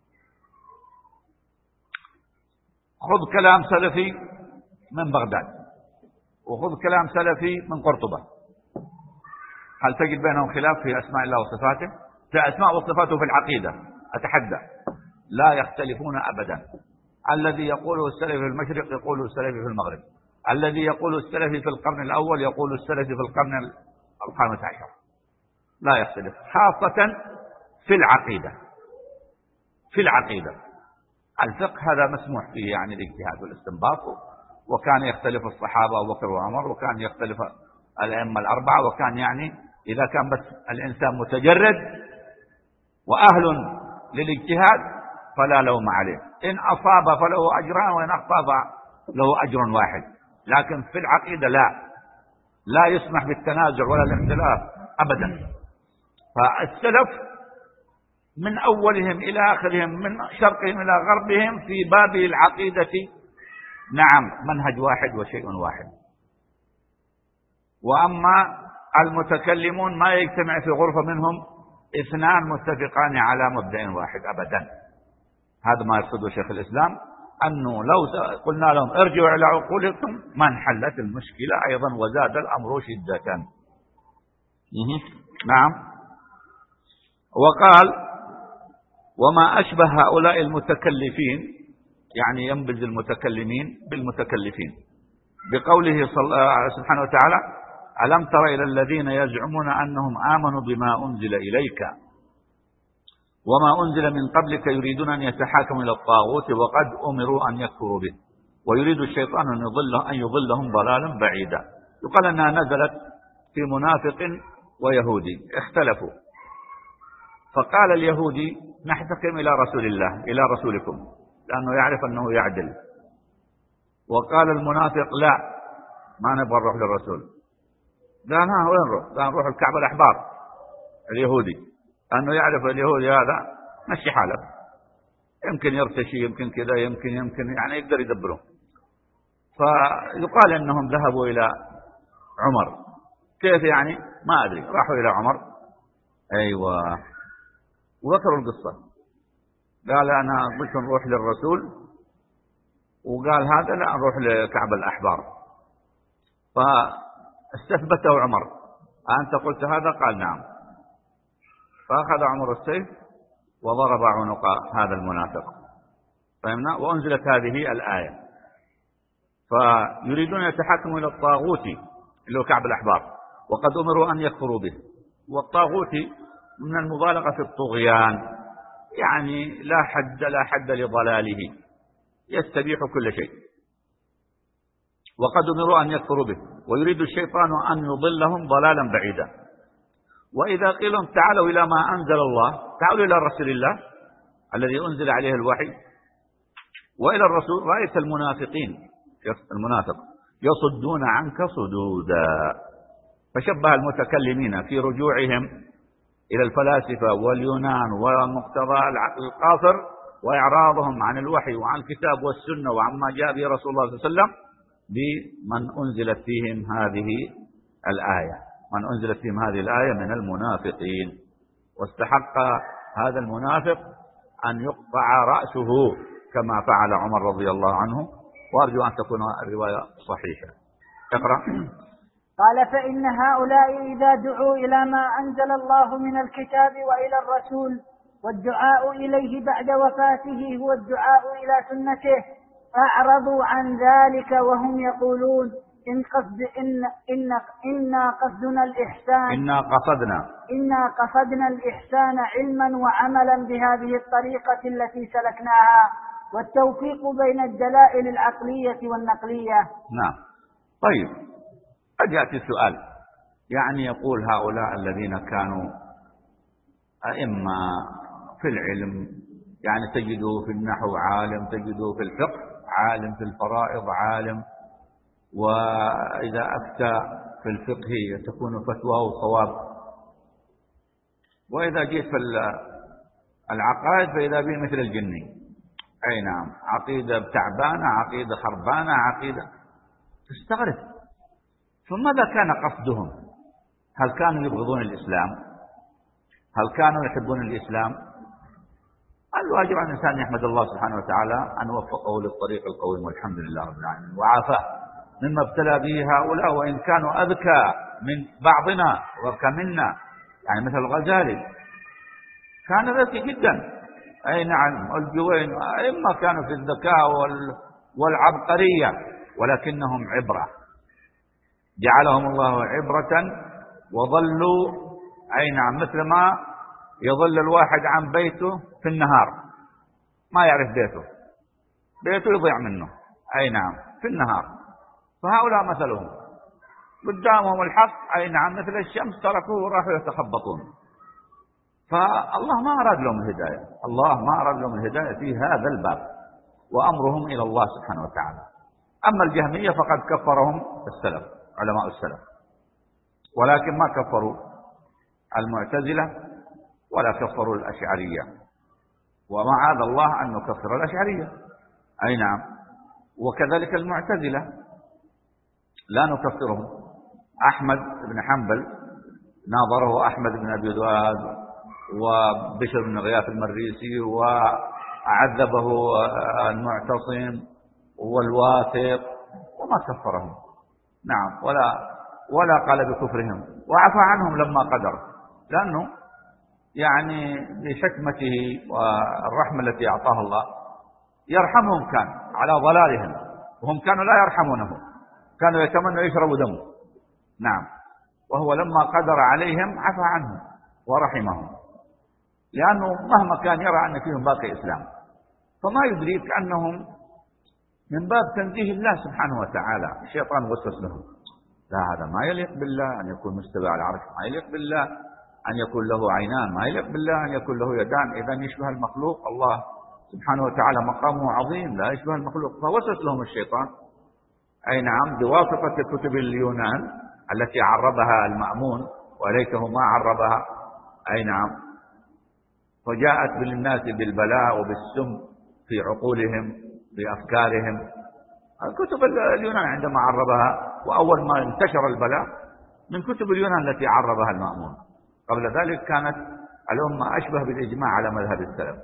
خذ كلام سلفي من بغداد، وخذ كلام سلفي من قرطبة، هل تجد بينهم خلاف في أسماء الله وصفاته؟ في أسماء وصفاته في العقيدة أتحدى لا يختلفون أبدا. الذي يقوله السلفي في المشرق يقوله السلفي في المغرب، الذي يقوله السلفي في القرن الأول يقوله السلفي في القرن الخامس عشر، لا يختلف، خاصة في العقيدة. في العقيدة الفقه هذا مسموح فيه يعني الاجتهاد والاستنباط، وكان يختلف الصحابة أبو بكر وعمر، وكان يختلف الأئمة الأربعة، وكان يعني إذا كان بس الإنسان متجرد وأهل للاجتهاد فلا لوم عليه، إن أصاب فله أجران وإن أخطأ له أجر واحد. لكن في العقيدة لا يسمح بالتنازع ولا الاختلاف أبدا. فالسلف من أولهم إلى آخرهم، من شرقهم إلى غربهم، في باب العقيدة نعم منهج واحد وشيء واحد. وأما المتكلمون ما يجتمع في غرفة منهم اثنان متفقان على مبدأ واحد أبدا. هذا ما يقصده شيخ الإسلام، أنه لو قلنا لهم ارجعوا إلى عقولكم ما انحلت المشكلة أيضا وزاد الأمر شدة. نعم. وقال وما أشبه هؤلاء المتكلفين، يعني ينبذ المتكلمين بالمتكلفين، بقوله سبحانه وتعالى ألم تر إلى الذين يزعمون أنهم آمنوا بما أنزل إليك وما أنزل من قبلك يريدون أن يتحاكموا إلى الطاغوت وقد أمروا أن يكفروا به ويريد الشيطان أن يضلهم ضلالا بعيدا. يقال أنها نزلت في منافق ويهودي اختلفوا، فقال اليهودي نحتكم إلى رسول الله إلى رسولكم لأنه يعرف أنه يعدل، وقال المنافق لا ما نبغى نروح للرسول. قال ها وين نروح؟ قال نروح الكعبة الأحبار اليهودي، أنه يعرف اليهودي هذا مشي حالك، يمكن يرتشي يمكن كذا يمكن يعني يقدر يدبره. فيقال أنهم ذهبوا إلى عمر، كيف يعني ما أدري، راحوا إلى عمر أيوة وذكروا القصة. قال أنا قلت نروح للرسول، وقال هذا لا نروح لكعب الأحبار. فاستثبته عمر أنت قلت هذا؟ قال نعم. فأخذ عمر السيف وضرب عنق هذا المنافق، فهمنا؟ وأنزلت هذه الآية فيريدون يتحكموا إلى الطاغوت اللي هو كعب الأحبار وقد أمروا أن يكفروا به. والطاغوت من المبالغة في الطغيان، يعني لا حد لضلاله، يستبيح كل شيء. وقد أمروا أن يكفروا به ويريد الشيطان أن يضلهم ضلالا بعيدا. وإذا قيل لهم تعالوا إلى ما أنزل الله، تعالوا إلى رسول الله الذي أنزل عليه الوحي وإلى الرسول، رأيت المنافق يصدون عنك صدودا. فشبه المتكلمين في رجوعهم إلى الفلاسفة واليونان ومقتضى العقل القاصر وإعراضهم عن الوحي وعن الكتاب والسنة وعما جاء به رسول الله صلى الله عليه وسلم بمن أنزلت فيهم هذه الآية، من أنزلت فيهم هذه الآية من المنافقين. واستحق هذا المنافق أن يقطع رأسه كما فعل عمر رضي الله عنه، وأرجو أن تكون الرواية صحيحة. اقرأ. قال: فإن هؤلاء إذا دعوا إلى ما أنزل الله من الكتاب وإلى الرسول، والدعاء إليه بعد وفاته هو الدعاء إلى سنته، أعرضوا عن ذلك وهم يقولون إنا قصدنا الإحسان علما وعملا بهذه الطريقة التي سلكناها، والتوفيق بين الدلائل العقلية والنقلية. نعم. طيب، قد يأتي السؤال، يعني يقول هؤلاء الذين كانوا أئمة في العلم، يعني تجدوا في النحو عالم، تجدوا في الفقه عالم، في الفرائض عالم، وإذا أفتى في الفقه تكون فتواه صواب، وإذا جيت في العقائد فإذا به مثل الجني. أي نعم، عقيدة تعبانة، عقيدة خربانة، عقيدة تستغرب. فماذا كان قصدهم؟ هل كانوا يبغضون الإسلام؟ هل كانوا يحبون الإسلام؟ الواجب على الإنسان يحمد الله سبحانه وتعالى أن وفقه للطريق القويم، والحمد لله رب العالمين، وعافاه مما ابتلى به هؤلاء، وإن كانوا أذكى من بعضنا وأذكى منا، يعني مثل الغزالي كان ذكي جدا. أي نعم، الجوين إما كانوا في الذكاء والعبقرية، ولكنهم عبرة، جعلهم الله عبرة وظلوا. أي نعم، مثل ما يظل الواحد عن بيته في النهار، ما يعرف بيته يضيع منه. أي نعم، في النهار. فهؤلاء مثلهم قدامهم الحق، أي نعم، مثل الشمس، تركوه وراحوا يتخبطون. فالله ما أراد لهم الهداية، الله ما أراد لهم الهداية في هذا الباب، وأمرهم إلى الله سبحانه وتعالى. أما الجهمية فقد كفرهم السلف، علماء السلف، ولكن ما كفروا المعتزلة ولا كفروا الأشعرية، ومعاذ الله أن نكفر الأشعرية. أي نعم، وكذلك المعتزلة لا نكفرهم. أحمد بن حنبل ناظره أحمد بن أبي ذؤاد وبشر بن غياث المريسي، وعذبه المعتصم والواثق، وما كفرهم. نعم، ولا قال بكفرهم، وعفى عنهم لما قدر، لأنه يعني بحكمته والرحمة التي أعطاها الله يرحمهم، كان على ضلالهم، وهم كانوا لا يرحمونه، كانوا يتمنوا يشربوا دمه. نعم، وهو لما قدر عليهم عفى عنهم ورحمهم، لأنه مهما كان يرى أن فيهم باقي إسلام، فما يدريك أنهم من باب تنزيه الله سبحانه وتعالى. الشيطان وسوس لهم: لا، هذا ما يليق بالله أن يكون مستوى على العرش، ما يليق بالله أن يكون له عينان، ما يليق بالله أن يكون له يدان، إذا يشبه المخلوق. الله سبحانه وتعالى مقامه عظيم، لا يشبه المخلوق. فوسوس لهم الشيطان، أي نعم، بواسطة كتب اليونان التي عربها المأمون، وليته ما عربها. أي نعم، وجاءت للناس بالبلاء وبالسم في عقولهم، بأفكارهم. كتب اليونان عندما عربها، وأول ما انتشر البلاء من كتب اليونان التي عربها المأمون. قبل ذلك كانت الأمة أشبه بالإجماع على مذهب السلف.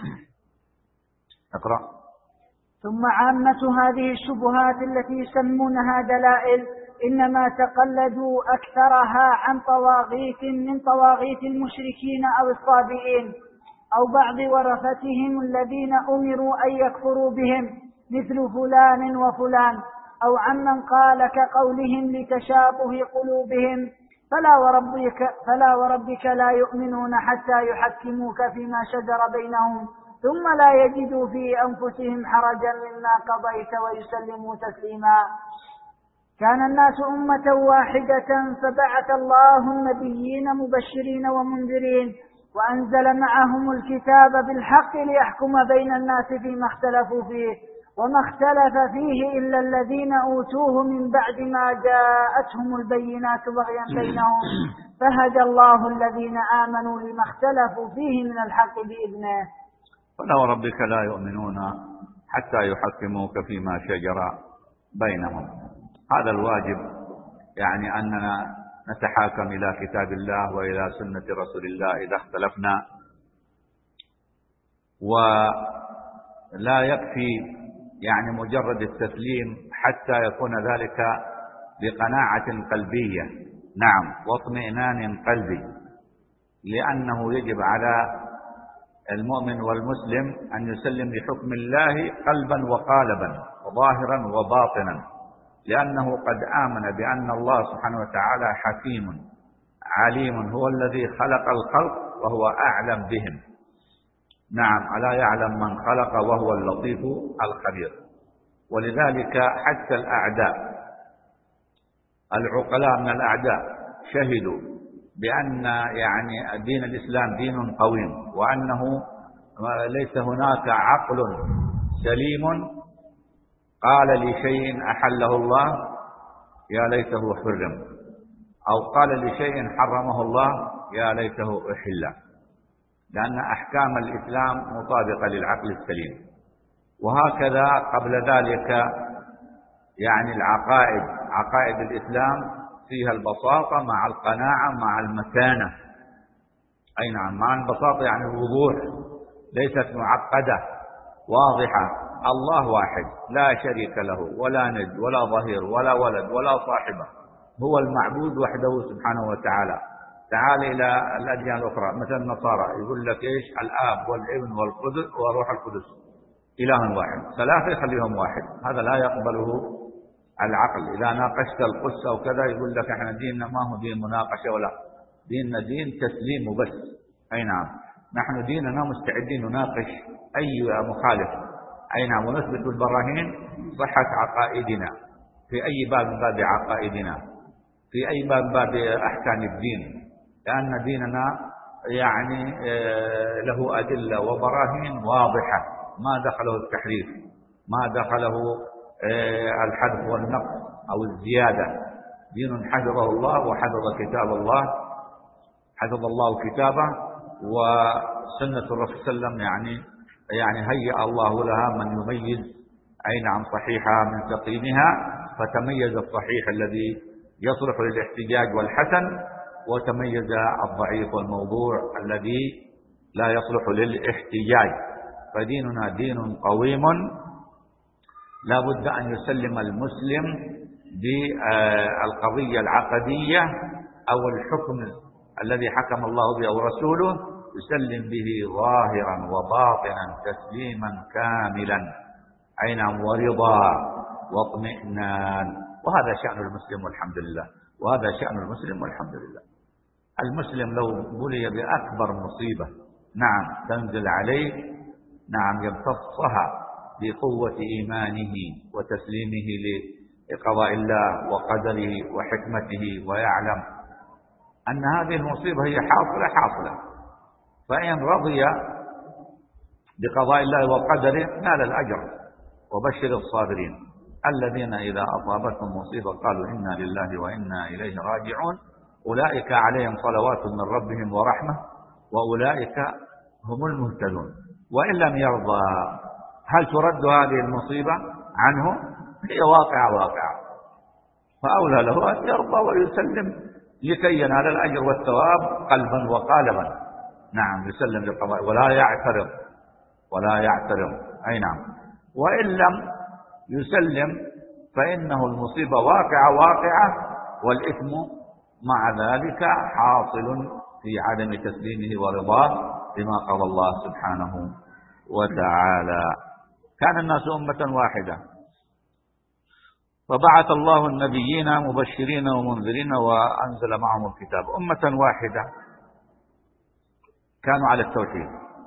اقرأ. ثم عامة هذه الشبهات التي يسمونها دلائل إنما تقلدوا أكثرها عن طواغيت من طواغيت المشركين أو الصابئين أو بعض ورثتهم الذين أمروا أن يكفروا بهم، مثل فلان وفلان، أو عمن قال كقولهم لتشابه قلوبهم: فلا وربك لا يؤمنون حتى يحكموك فيما شجر بينهم ثم لا يجدوا في أنفسهم حرجا مما قضيت ويسلموا تسليما. كان الناس أمة واحدة، فبعث الله النبيين مبشرين ومنذرين، وأنزل معهم الكتاب بالحق ليحكم بين الناس فيما اختلفوا فيه، وما اختلف فيه إلا الذين أوتوه من بعد ما جاءتهم البينات بغيا بينهم، فهدى الله الذين آمنوا لما اختلفوا فيه من الحق بإذنه. فلا وربك لا يؤمنون حتى يحكموك فيما شجر بينهم. هذا الواجب، يعني أننا نتحاكم إلى كتاب الله وإلى سنة رسول الله إذا اختلفنا، لا يكفي يعني مجرد التسليم حتى يكون ذلك بقناعة قلبية، نعم، واطمئنان قلبي، لأنه يجب على المؤمن والمسلم أن يسلم لحكم الله قلبا وقالبا وظاهرا وباطنا، لأنه قد آمن بأن الله سبحانه وتعالى حكيم عليم، هو الذي خلق الخلق وهو أعلم بهم، نعم، ألا يعلم من خلق وهو اللطيف الخبير. ولذلك حتى الأعداء العقلاء من الأعداء شهدوا بأن يعني دين الإسلام دين قويم، وأنه ليس هناك عقل سليم قال لشيء أحله الله يا ليته حرم، أو قال لشيء حرمه الله يا ليته أحل، لأن أحكام الإسلام مطابقة للعقل السليم. وهكذا قبل ذلك يعني العقائد، عقائد الإسلام فيها البساطة مع القناعة مع المتانة، أي نعم، مع البساطة يعني الوضوح، ليست معقدة، واضحة. الله واحد لا شريك له ولا ند ولا ظهير ولا ولد ولا صاحبة، هو المعبود وحده سبحانه وتعالى. تعال إلى الأديان الأخرى مثل النصارى يقول لك إيش؟ الآب والابن والقدس وروح القدس إله واحد، ثلاثة يخليهم واحد، هذا لا يقبله العقل. إذا ناقشت القدس أو كذا يقول لك احنا ديننا ما هو دين مناقشة، ولا ديننا دين تسليم وبس. أي نعم، نحن ديننا مستعدين نناقش أي مخالف، أي نعم، ونثبت بالبراهين صحة عقائدنا في أي باب من باب عقائدنا، في أي باب من باب أحكام الدين، لأن ديننا يعني له أدلة وبراهين واضحة، ما دخله التحريف، ما دخله الحذف والنقص أو الزيادة. دين حفظه الله وحفظ كتاب الله، حفظ الله كتابه، وسنة الرسول صلى الله عليه وسلم يعني هيأ الله لها من يميز أي نعم صحيحها من سقيمها، فتميز الصحيح الذي يصلح للاحتجاج والحسن، وتميز الضعيف والموضوع الذي لا يصلح للاحتجاج. فديننا دين قويم، لا بد أن يسلم المسلم بالقضية العقدية أو الحكم الذي حكم الله به أو رسوله، يسلم به ظاهرا وباطنا تسليما كاملا، أي نعم، ورضا واطمئنان. وهذا شأن المسلم والحمد لله، وهذا شأن المسلم والحمد لله. المسلم لو بلي بأكبر مصيبة نعم تنزل عليه، نعم، يمتصها بقوة إيمانه وتسليمه لقضاء الله وقدره وحكمته، ويعلم أن هذه المصيبة هي حاصلة، فإن رضي بقضاء الله وقدره نال الأجر. وبشر الصابرين الذين إذا أصابتهم مصيبة قالوا إنا لله وإنا إليه راجعون، أولئك عليهم صلوات من ربهم ورحمة وأولئك هم المهتدون. وإن لم يرضى هل ترد هذه المصيبة عنه؟ هي واقعة، فأولى له أن يرضى ويسلم لكي ينال الأجر والثواب قلبا وقالبا، نعم، يسلم للقضاء ولا يعترض، أي نعم. وإن لم يسلم فإنه المصيبة واقعة، والإثم مع ذلك حاصل في عدم تسليمه ورضاه بما قال الله سبحانه وتعالى. كان الناس أمة واحدة فبعث الله النبيين مبشرين ومنذرين وأنزل معهم الكتاب. أمة واحدة كانوا على التوحيد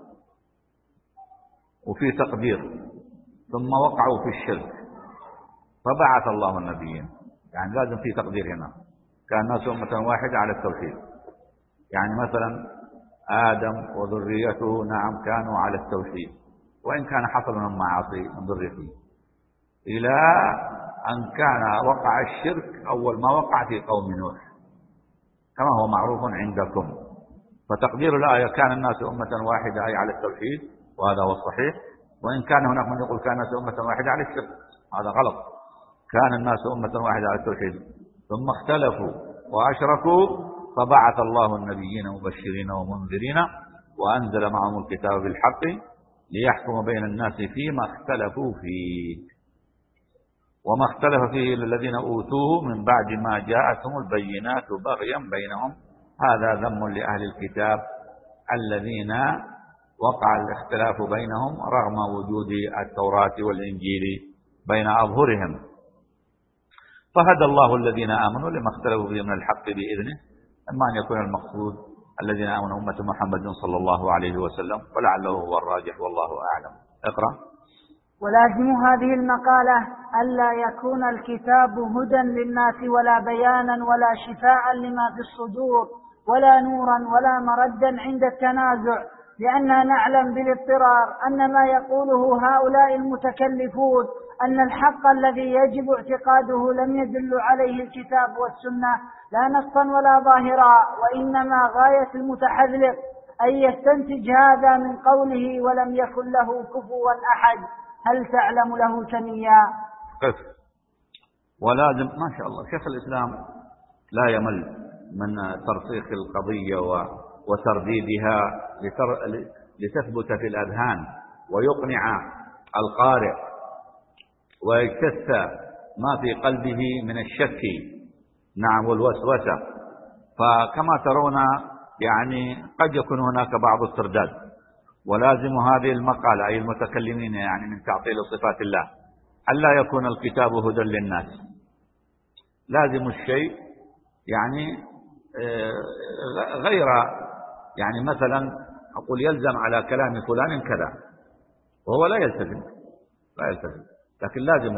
وفي تقدير، ثم وقعوا في الشرك فبعث الله النبيين، يعني لازم في تقدير هنا. كان الناس أمة واحدة على التوحيد، يعني مثلا آدم وذريته نعم كانوا على التوحيد، وإن كان حصل من معاصي من ذريته، إلى أن كان وقع الشرك أول ما وقع في قوم نوح كما هو معروف عندكم. فتقدير الآية كان الناس أمة واحدة أي على التوحيد، وهذا هو الصحيح. وإن كان هناك من يقول كان الناس أمة واحدة على الشرك، هذا غلط. كان الناس أمة واحدة على التوحيد ثم اختلفوا وأشركوا فبعث الله النبيين مبشرين ومنذرين وأنزل معهم الكتاب بالحق ليحكم بين الناس فيما اختلفوا فيه، وما اختلف فيه الذين أوتوه من بعد ما جاءتهم البينات بغيا بينهم. هذا ذم لأهل الكتاب الذين وقع الاختلاف بينهم رغم وجود التوراة والإنجيل بين أظهرهم. فهدى الله الذين آمنوا لما اختلفوا فيه من الحق بإذنه، أما أن يكون المقصود الذين آمنوا أمة محمد صلى الله عليه وسلم، ولعله هو الراجح والله أعلم. اقرأ. ولازم هذه المقالة ألا يكون الكتاب هدى للناس ولا بيانا ولا شفاعا لما في الصدور ولا نورا ولا مردا عند التنازع، لأننا نعلم بالاضطرار أن ما يقوله هؤلاء المتكلفون أن الحق الذي يجب اعتقاده لم يدل عليه الكتاب والسنة لا نصا ولا ظاهرا، وإنما غاية المتحذلق أن يستنتج هذا من قوله ولم يكن له كفوا أحد. هل تعلم له سميا؟ قف. ولازم ما شاء الله شيخ الإسلام لا يمل من ترسيخ القضية وترديدها لتثبت في الأذهان ويقنع القارئ ويجتث ما في قلبه من الشك نعم والوسوسة. فكما ترون يعني قد يكون هناك بعض الترداد، ولازم هذه المقالة أي المتكلمين يعني من تعطيل صفات الله ألا يكون الكتاب هدى للناس. لازم الشيء يعني غير يعني مثلا أقول يلزم على كلام فلان كذا وهو لا يلتزم لكن لازم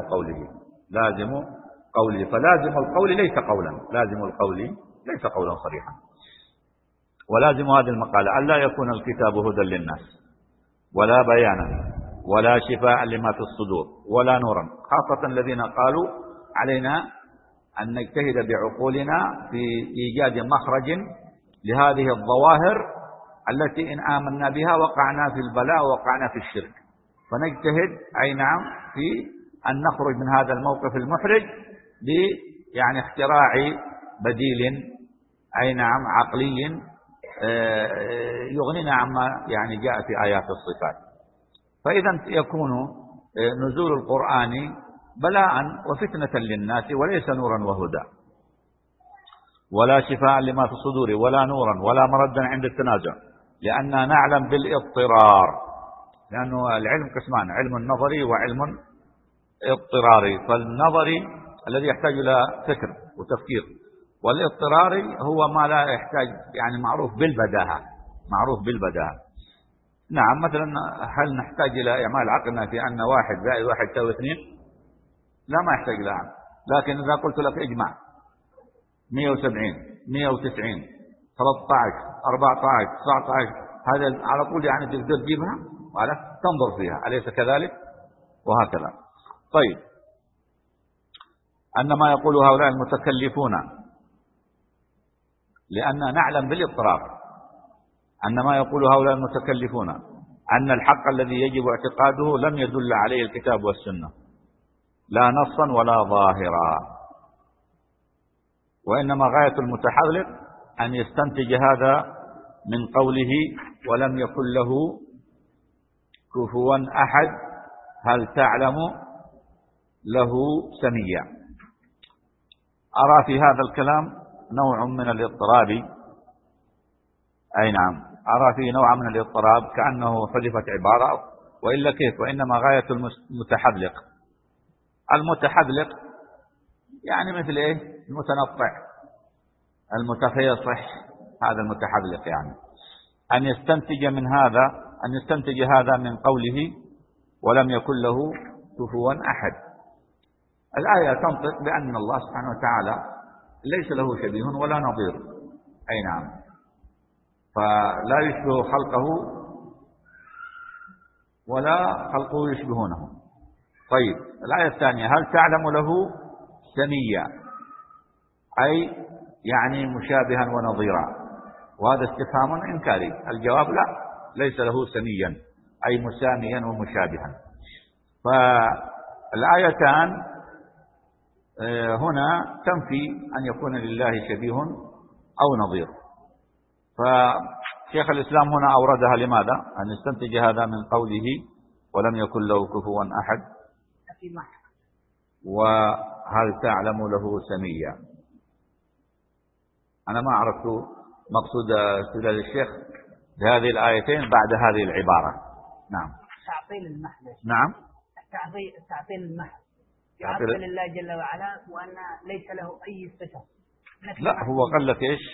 قوله فلازم القول ليس قولا، لازم القول ليس قولا صريحا. ولازم هذه المقالة ألا يكون الكتاب هدى للناس ولا بيانا ولا شفاء لما في الصدور ولا نورا، خاصة الذين قالوا علينا أن نجتهد بعقولنا في إيجاد مخرج لهذه الظواهر التي إن آمنا بها وقعنا في البلاء ووقعنا في الشرك، فنجتهد أي نعم في أن نخرج من هذا الموقف المحرج يعني اختراع بديل أي نعم عقلي يغنينا عما يعني جاء في آيات الصفات. فإذا يكون نزول القرآن بلاء وفتنة للناس وليس نورا وهدى ولا شفاء لما في الصدور ولا نورا ولا مردا عند التنازع، لأننا نعلم بالاضطرار، لأنه العلم قسمان، علم نظري وعلم اضطراري. فالنظري الذي يحتاج إلى فكر وتفكير، والاضطراري هو ما لا يحتاج يعني معروف بالبداهة. نعم مثلا هل نحتاج إلى إعمال عقلنا في أن 1 زائد 1 يساوي 2؟ لا، ما يحتاج إلى عقل. لكن إذا قلت لك اجمع 170 190 13 14 19 هذا على طول يعني تقدر تجيبها وعلى تنظر فيها، أليس كذلك؟ وهكذا. طيب، أن ما يقول هؤلاء المتكلفون لأننا نعلم بالاضطرار أن ما يقول هؤلاء المتكلفون أن الحق الذي يجب اعتقاده لم يدل عليه الكتاب والسنة لا نصا ولا ظاهرا، وإنما غاية المتحذلق أن يستنتج هذا من قوله ولم يكن له كفوا أحد هل تعلم له سميا. أرى في هذا الكلام نوع من الاضطراب، أي نعم أرى فيه نوع من الاضطراب كأنه حذفت عبارة، وإلا كيف؟ وإنما غاية المتحذلق يعني مثل إيه؟ المتنطع المتفيصح، هذا المتحذلق يعني أن يستنتج هذا من قوله ولم يكن له كفوا أحد. الآية تنطق بأن الله سبحانه وتعالى ليس له شبيه ولا نظير، أي نعم، فلا يشبه خلقه ولا خلقه يشبهونه. طيب، الآية الثانية هل تعلم له سميا، أي يعني مشابها ونظيرا، وهذا استفهام إنكاري. الجواب لا، ليس له سميا أي مساميا ومشابها. فالآيتان هنا تنفي أن يكون لله شبيه أو نظير. ففي شيخ الإسلام هنا أوردها لماذا؟ أن يستنتج هذا من قوله ولم يكن له كفوا أحد، وهل تعلم له سميا. أنا ما عرفت مقصود استدلال الشيخ بهذه الآيتين بعد هذه العبارة. نعم. تعطيل المحض. نعم. تعطيل المحض. يعطل الله جل وعلا وأن ليس له أي صفة. لا، هو قال لك إيش؟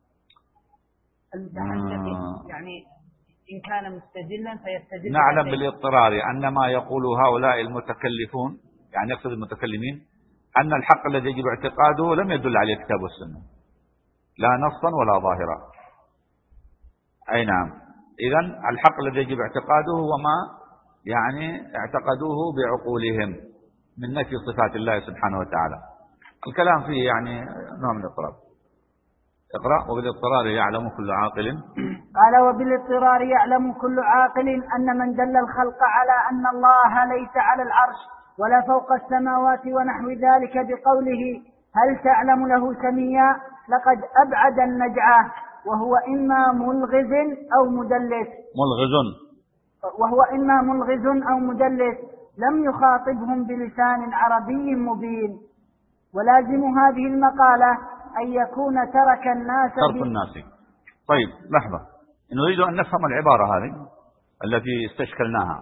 يعني إن كان مستدلا فيستدل. نعلم بالاضطرار أن ما يقول هؤلاء المتكلفون، يعني يقصد المتكلمين، أن الحق الذي يجب اعتقاده لم يدل عليه الكتاب والسنة لا نصا ولا ظاهرا. أي نعم. إذن الحق الذي يجب اعتقاده هو ما يعني اعتقدوه بعقولهم من نفي صفات الله سبحانه وتعالى. الكلام فيه يعني نوع من الاضطراب. اقرأ. وبالاضطرار يعلم كل عاقل. قال وبالاضطرار يعلم كل عاقل أن من دل الخلق على أن الله ليس على العرش ولا فوق السماوات ونحو ذلك بقوله هل تعلم له سميا لقد أبعد النجعة، وهو إما ملغز أو مدلس. لم يخاطبهم بلسان عربي مبين. ولازم هذه المقالة أن يكون ترك الناس. طيب لحظة، نريد أن نفهم العبارة هذه التي استشكلناها،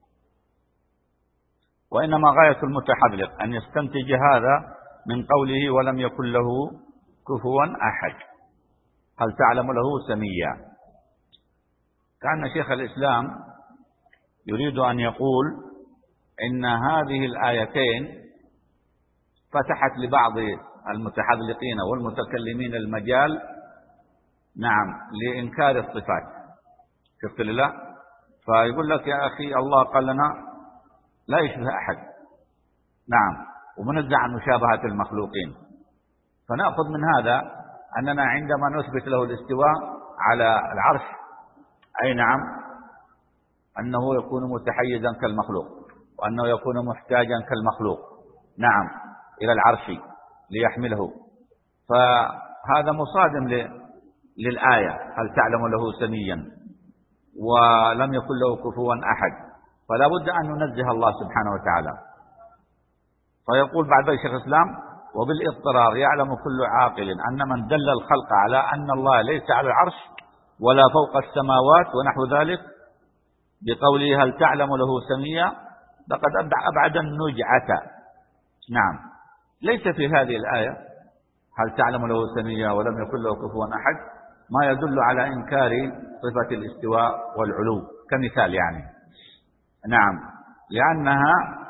وإنما غاية المتحذلق أن يستنتج هذا من قوله ولم يكن له كفوا أحد، هل تعلم له سميا. كأن شيخ الإسلام يريد أن يقول إن هذه الآيتين فتحت لبعض المتحذلقين والمتكلمين المجال، نعم، لإنكار الصفات. شفت لله؟ فيقول لك يا أخي الله قال لنا لا يشبه أحد، نعم، ومنزع عن مشابهة المخلوقين. فنأخذ من هذا أننا عندما نثبت له الاستواء على العرش، أي نعم، أنه يكون متحيزا كالمخلوق، وأنه يكون محتاجا كالمخلوق، نعم، إلى العرش ليحمله. فهذا مصادم للآية هل تعلم له سميا ولم يكن له كفوا أحد، فلا بد أن ننزه الله سبحانه وتعالى. فيقول بعد ذلك شيخ الإسلام وبالاضطرار يعلم كل عاقل أن من دل الخلق على أن الله ليس على العرش ولا فوق السماوات ونحو ذلك بقوله هل تعلم له سميا لقد أبعد النجعة. نعم، ليس في هذه الآية هل تعلم له سميا ولم يكن له كفوا أحد ما يدل على إنكار صفة الاستواء والعلو كمثال يعني، نعم، لأنها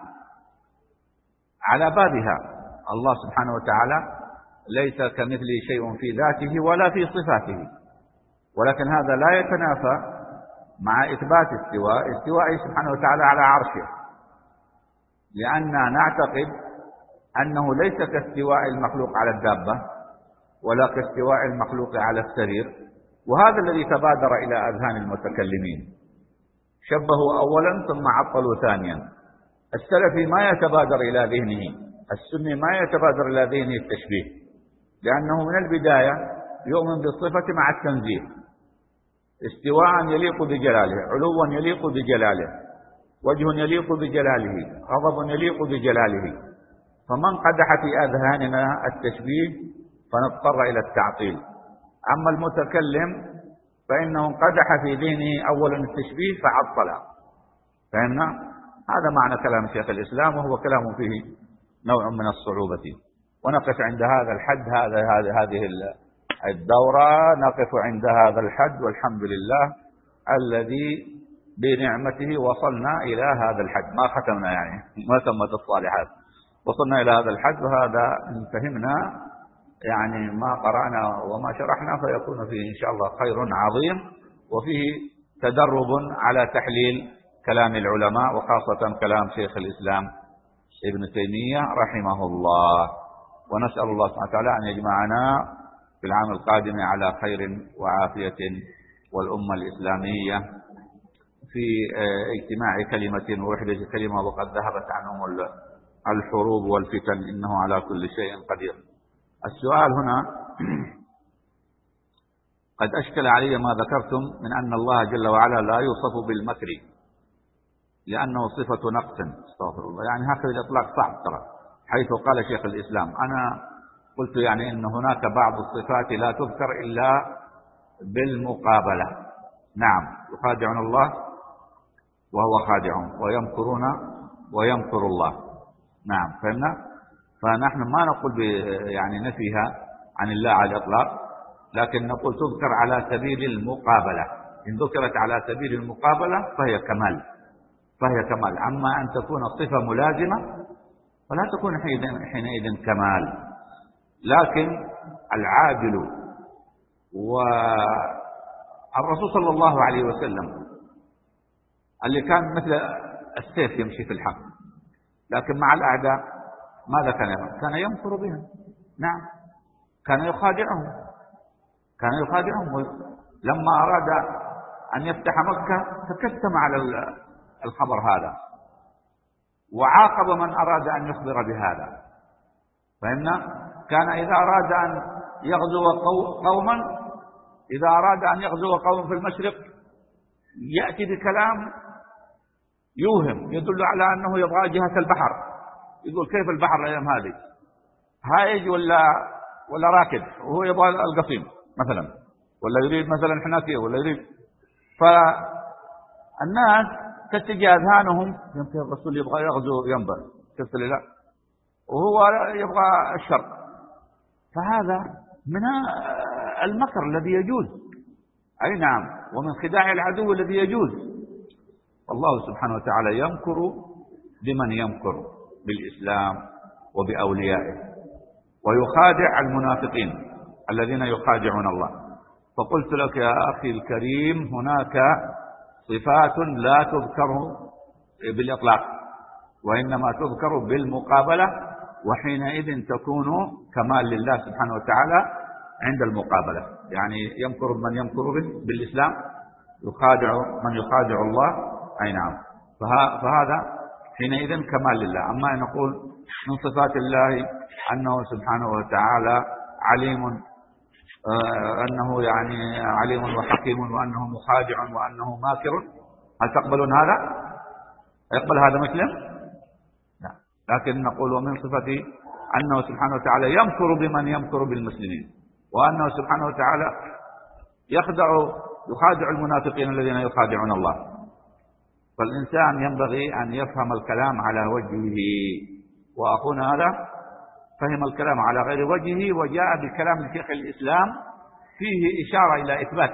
على بابها. الله سبحانه وتعالى ليس كمثله شيء في ذاته ولا في صفاته، ولكن هذا لا يتنافى مع إثبات استوائه سبحانه وتعالى على عرشه، لأننا نعتقد أنه ليس كاستواء المخلوق على الدابة ولا كاستواء المخلوق على السرير. وهذا الذي تبادر إلى أذهان المتكلمين، شبهوا أولا ثم عطلوا ثانيا. السلفي ما يتبادر إلى ذهنه، السني ما يتبادر إلى ذهنه التشبيه، لأنه من البداية يؤمن بالصفة مع التنزيه، استواء يليق بجلاله، علوا يليق بجلاله، وجه يليق بجلاله، غضب يليق بجلاله. فمن قدح في أذهاننا التشبيه فنضطر إلى التعطيل. أما المتكلم فإنه قدح في ذهنه أولا التشبيه فعطل. فهمنا؟ هذا معنى كلام شيخ الإسلام، وهو كلام فيه نوع من الصعوبة. ونقف عند هذا الحد. هذه الدورة نقف عند هذا الحد، والحمد لله الذي بنعمته وصلنا إلى هذا الحد، ما ختمنا يعني، ما تمت الصالحات، وصلنا إلى هذا الحد. وهذا إن فهمنا يعني ما قرأنا وما شرحنا فيكون فيه إن شاء الله خير عظيم، وفيه تدرب على تحليل كلام العلماء، وخاصة كلام شيخ الإسلام ابن تيمية رحمه الله. ونسأل الله سبحانه وتعالى أن يجمعنا في العام القادم على خير وعافية، والأمة الإسلامية في اجتماع كلمة ووحدة كلمة، وقد ذهبت عنهم الحروب والفتن، إنه على كل شيء قدير. السؤال هنا قد أشكل علي ما ذكرتم من أن الله جل وعلا لا يوصف بالمكر لأنه صفة نقص. استغفر الله. يعني هكذا الإطلاق صعب ترى، حيث قال شيخ الإسلام. أنا قلت يعني أن هناك بعض الصفات لا تذكر إلا بالمقابلة. نعم، يخادعون الله وهو خادعهم، ويمكرون ويمكر الله. نعم، فهمنا؟ فنحن ما نقول يعني نفيها عن الله على الإطلاق، لكن نقول تذكر على سبيل المقابلة. إن ذكرت على سبيل المقابلة فهي كمال. أما أن تكون الصفة ملازمة فلا تكون حينئذ كمال. لكن العادل والرسول صلى الله عليه وسلم اللي كان مثل السيف يمشي في الحق، لكن مع الأعداء ماذا كان يفعل؟ كان يمكر بهم. نعم، كان يخادعهم. لما أراد أن يفتح مكة تكتم على الخبر هذا، وعاقب من أراد أن يخبر بهذا. فهمنا؟ كان إذا أراد أن يغزو قوم في المشرق يأتي بكلام يوهم يدل على أنه يبغى جهة البحر. يقول كيف البحر الأيام هذه؟ هائج ولا راكد، وهو يبغى القصيم مثلا، ولا يريد مثلا حناكية، ولا يريد. فالناس تتجه أذهانهم يمكن الرسول يبغى يغزو ينبع كيف لا، وهو يبغى الشرق. فهذا من المكر الذي يجوز. أي نعم، ومن خداع العدو الذي يجوز. الله سبحانه وتعالى يمكر بمن يمكر بالإسلام وبأوليائه، ويخادع المنافقين الذين يخادعون الله. فقلت لك يا أخي الكريم هناك صفات لا تذكر بالإطلاق، وإنما تذكر بالمقابلة، وحينئذ تكون كمال لله سبحانه وتعالى عند المقابلة. يعني يمكر من يمكر بالإسلام، يخادع من يخادع الله. أي نعم، فهذا حينئذ كمال لله. أما أن نقول من صفات الله أنه سبحانه وتعالى عليم، أنه يعني عليم وحكيم، وأنه مخادع، وأنه ماكر، هل تقبلون هذا؟ يقبل هذا مسلم؟ لا. لكن نقول ومن صفته أنه سبحانه وتعالى يمكر بمن يمكر بالمسلمين، وأنه سبحانه وتعالى يخادع المنافقين الذين يخادعون الله. فالإنسان ينبغي أن يفهم الكلام على وجهه، وأخونا هذا فهم الكلام على غير وجهه، وجاء بكلام شيخ الإسلام فيه إشارة إلى إثبات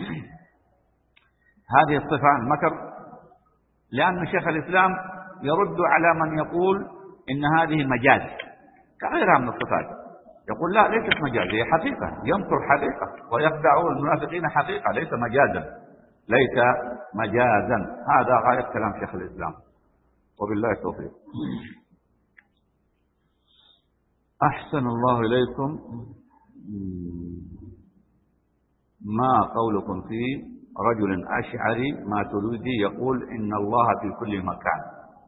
هذه الصفة عن المكر، لأن شيخ الإسلام يرد على من يقول إن هذه مجاز كغيرها من الصفات. يقول لا، ليست مجاز، هي حقيقة، يمكر حقيقة ويخدع المنافقين حقيقة، ليس مجازا. هذا غاية كلام شيخ الإسلام، وبالله التوفيق. أحسن الله إليكم. ما قولكم في رجل أشعري ماتريدي يقول إن الله في كل مكان،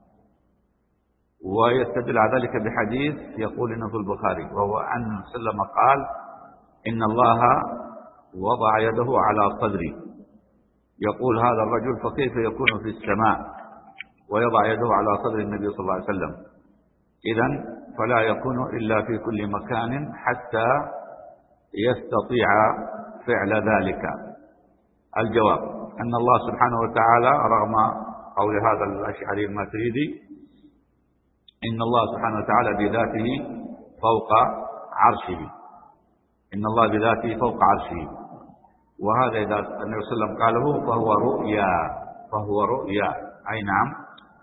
ويستدل على ذلك بحديث يقول إنه في البخاري، وهو أن سلم قال إن الله وضع يده على صدري. يقول هذا الرجل فكيف يكون في السماء ويضع يده على صدر النبي صلى الله عليه وسلم؟ إذن فلا يكون إلا في كل مكان حتى يستطيع فعل ذلك. الجواب أن الله سبحانه وتعالى رغم قول هذا الأشعري الماتريدي إن الله سبحانه وتعالى بذاته فوق عرشه، إن الله بذاته فوق عرشه، وهذا إذا النبي صلى الله عليه وسلم قاله فهو رؤيا. أي نعم،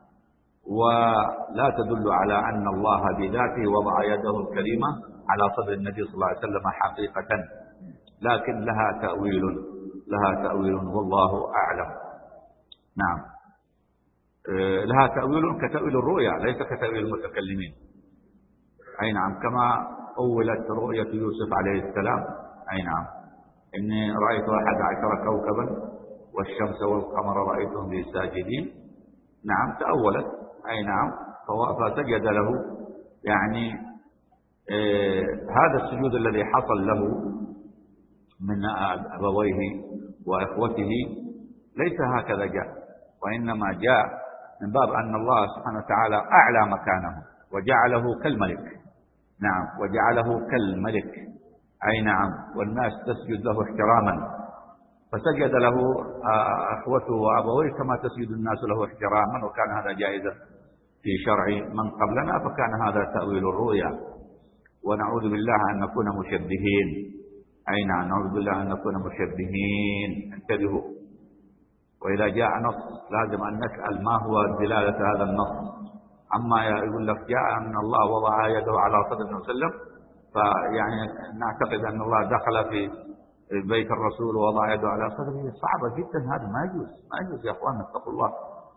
ولا تدل على أن الله بذاته وضع يده الكريمة على صدر النبي صلى الله عليه وسلم حقيقة، لكن لها تأويل والله أعلم. نعم، لها تأويل كتأويل الرؤيا، ليس كتأويل المتكلمين. أي نعم، كما أولت رؤية يوسف عليه السلام. أي نعم، إني رأيت 11 كوكبا والشمس والقمر رأيتهم لي ساجدين. نعم، تأولت. أي نعم، فسجد له. يعني هذا السجود الذي حصل له من أبويه وإخوته ليس هكذا جاء، وإنما جاء من باب أن الله سبحانه وتعالى أعلى مكانه وجعله كالملك. نعم، وجعله كالملك، أي نعم، والناس تسجد له احتراما، فسجد له أخوته وأبويه كما تسجد الناس له احتراما، وكان هذا جائزا في شرع من قبلنا، فكان هذا تأويل الرؤيا. ونعوذ بالله أن نكون مشبهين، أي نعم، نعوذ بالله أن نكون مشبهين. انتبهوا، وإذا جاء نص لازم أن نسأل ما هو دلالة هذا النص. أما يقول لك جاء أن الله وضع يده على صدر النبي صلى الله عليه وسلم، فيعني نعتقد أن الله دخل في بيت الرسول ووضع يده على صدره، صعبة جدا، هذا ما يجوز، ما يجوز يا أخوان، اتقوا الله.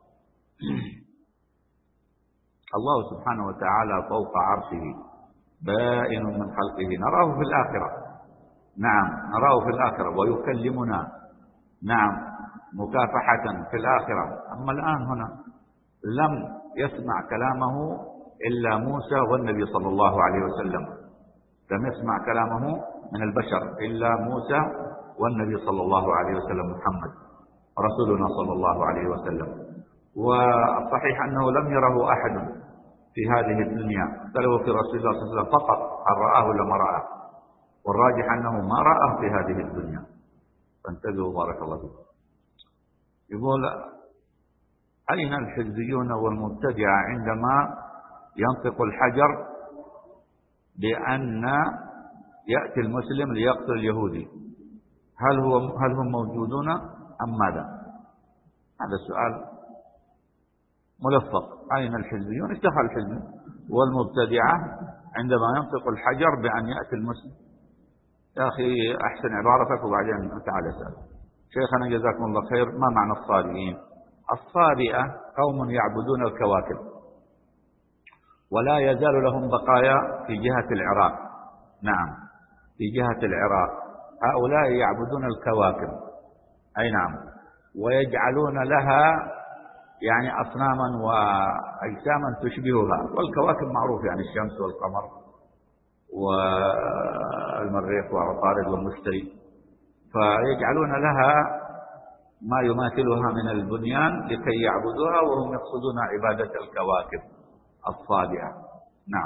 الله سبحانه وتعالى فوق عرشه بائن من خلقه، نراه في الآخرة. نعم، نراه في الآخرة ويكلمنا، نعم، مكافحة في الآخرة. أما الآن هنا لم يسمع كلامه إلا موسى والنبي صلى الله عليه وسلم، لم يسمع كلامه من البشر إلا موسى والنبي صلى الله عليه وسلم محمد رسولنا صلى الله عليه وسلم. والصحيح أنه لم يره أحد في هذه الدنيا، اختلفوا في رسول الله صلى الله عليه وسلم فقط هل رآه ولا ما رآه، والراجح أنه ما رآه في هذه الدنيا. فانتبهوا بارك الله فيكم. يقول أين الحزبيون والمبتدعة عندما ينطق الحجر بأن يأتي المسلم ليقتل اليهودي؟ هل هم موجودون أم ماذا؟ هذا السؤال ملفق. أين الحزبيون؟ ايش دخل الحزب والمبتدعة عندما ينطق الحجر بأن يأتي المسلم؟ يا أخي أحسن عبارتك وبعدين تعال اسأل. شيخنا جزاكم الله خير، ما معنى الصابئين؟ الصابئة قوم يعبدون الكواكب، ولا يزال لهم بقايا في جهة العراق. نعم، في جهة العراق هؤلاء يعبدون الكواكب، أي نعم، ويجعلون لها يعني أصناما وأجساما تشبهها، والكواكب معروف يعني الشمس والقمر والمريخ وعطارد والمشتري، فيجعلون لها ما يماثلها من البنيان لكي يعبدوها، وهم يقصدون عبادة الكواكب الصابئة. نعم.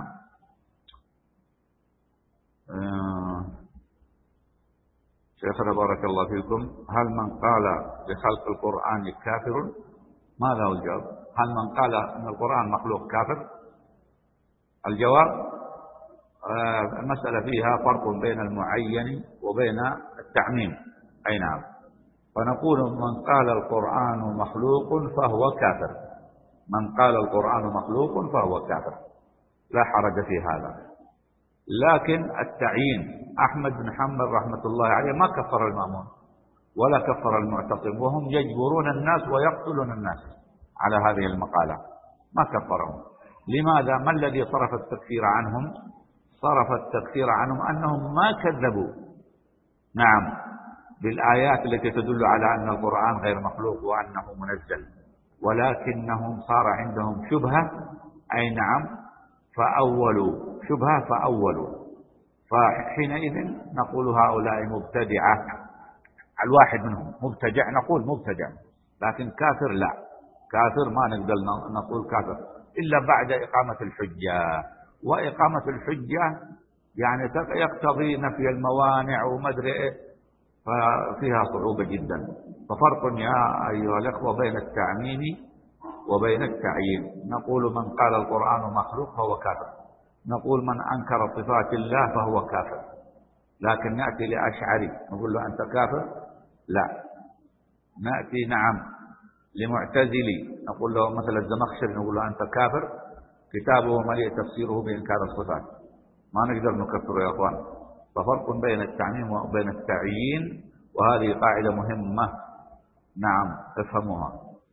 شيخنا بارك الله فيكم، هل من قال بخلق القرآن كافر؟ ماذا هو الجواب؟ هل من قال أن القرآن مخلوق كافر؟ الجواب المسألة فيها فرق بين المعين وبين التعميم، أي نعم. فنقول من قال القرآن مخلوق فهو كافر، من قال القرآن مخلوق فهو كافر، لا حرج في هذا. لكن التعيين، أحمد بن حنبل رحمة الله عليه ما كفر المأمون ولا كفر المعتصم، وهم يجبرون الناس ويقتلون الناس على هذه المقالة، ما كفرهم. لماذا؟ ما الذي صرف التكفير عنهم؟ صرف التكفير عنهم أنهم ما كذبوا، نعم، بالآيات التي تدل على أن القرآن غير مخلوق وأنه منزل، ولكنهم صار عندهم شبهة، أي نعم، فأولوا شبهة فأولوا، فحينئذ نقول هؤلاء مبتدعة. الواحد منهم مبتدع نقول مبتدع، لكن كافر لا، كافر ما نقدر نقول كافر إلا بعد إقامة الحجة، وإقامة الحجة يعني يقتضي نفي الموانع ومدري إيه، ففيها صعوبة جدا. ففرق يا أيها الأخوة بين التعميم وبين التعيين. نقول من قال القرآن مخلوق فهو كافر، نقول من أنكر صفات الله فهو كافر، لكن نأتي لأشعري نقول له أنت كافر؟ لا. نأتي نعم لمعتزلي نقول له مثل الزمخشري نقول له أنت كافر، كتابه مليء تفسيره بإنكار الصفات، ما نقدر نكفره يا أخوان. ففرق بين التعميم وبين التعيين، وهذه قاعدة مهمة، نعم، افهموها.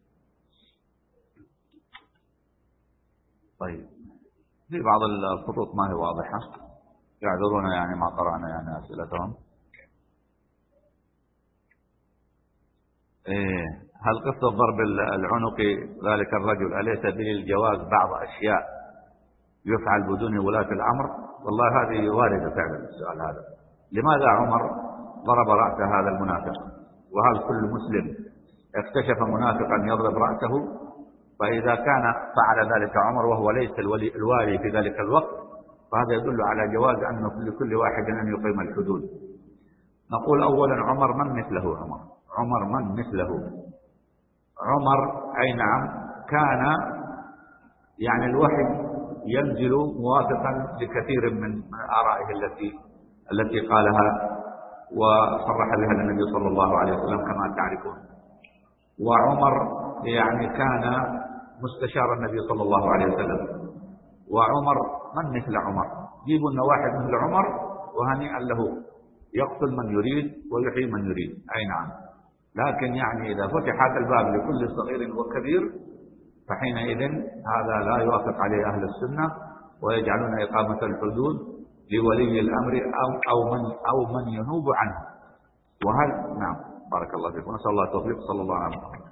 طيب، في بعض الخطوط ما هي واضحة، يعذرونا يعني ما قرأنا يعني أسئلتهم. هل قصة ضرب العنق ذلك الرجل أليس به الجواز بعض أشياء يفعل بدون ولاة الأمر؟ والله هذه واردة فعلا السؤال هذا. لماذا عمر ضرب رأس هذا المنافق. وهل كل مسلم اكتشف منافقا يضرب رأسه؟ فإذا كان فعل ذلك عمر وهو ليس الوالي في ذلك الوقت، فهذا يدل على جواز أنه لكل واحد أن يقيم الحدود. نقول أولا عمر من مثله؟ عمر من مثله؟ عمر أي نعم كان يعني الوحي ينزل موافقا لكثير من آرائه التي قالها وصرح بها النبي صلى الله عليه وسلم كما تعرفون. وعمر يعني كان مستشار النبي صلى الله عليه وسلم. وعمر من مثل عمر؟ جيبوا لنا واحد مثل عمر وهنيئا له، يقتل من يريد ويحيي من يريد. أي نعم. لكن يعني إذا فتح هذا الباب لكل صغير وكبير فحينئذ هذا لا يوافق عليه أهل السنة، ويجعلون إقامة الحدود لولي الأمر أو من ينوب عنه. وهل نعم بارك الله فيكم. نسأل الله التوفيق. صلى الله عليه وسلم.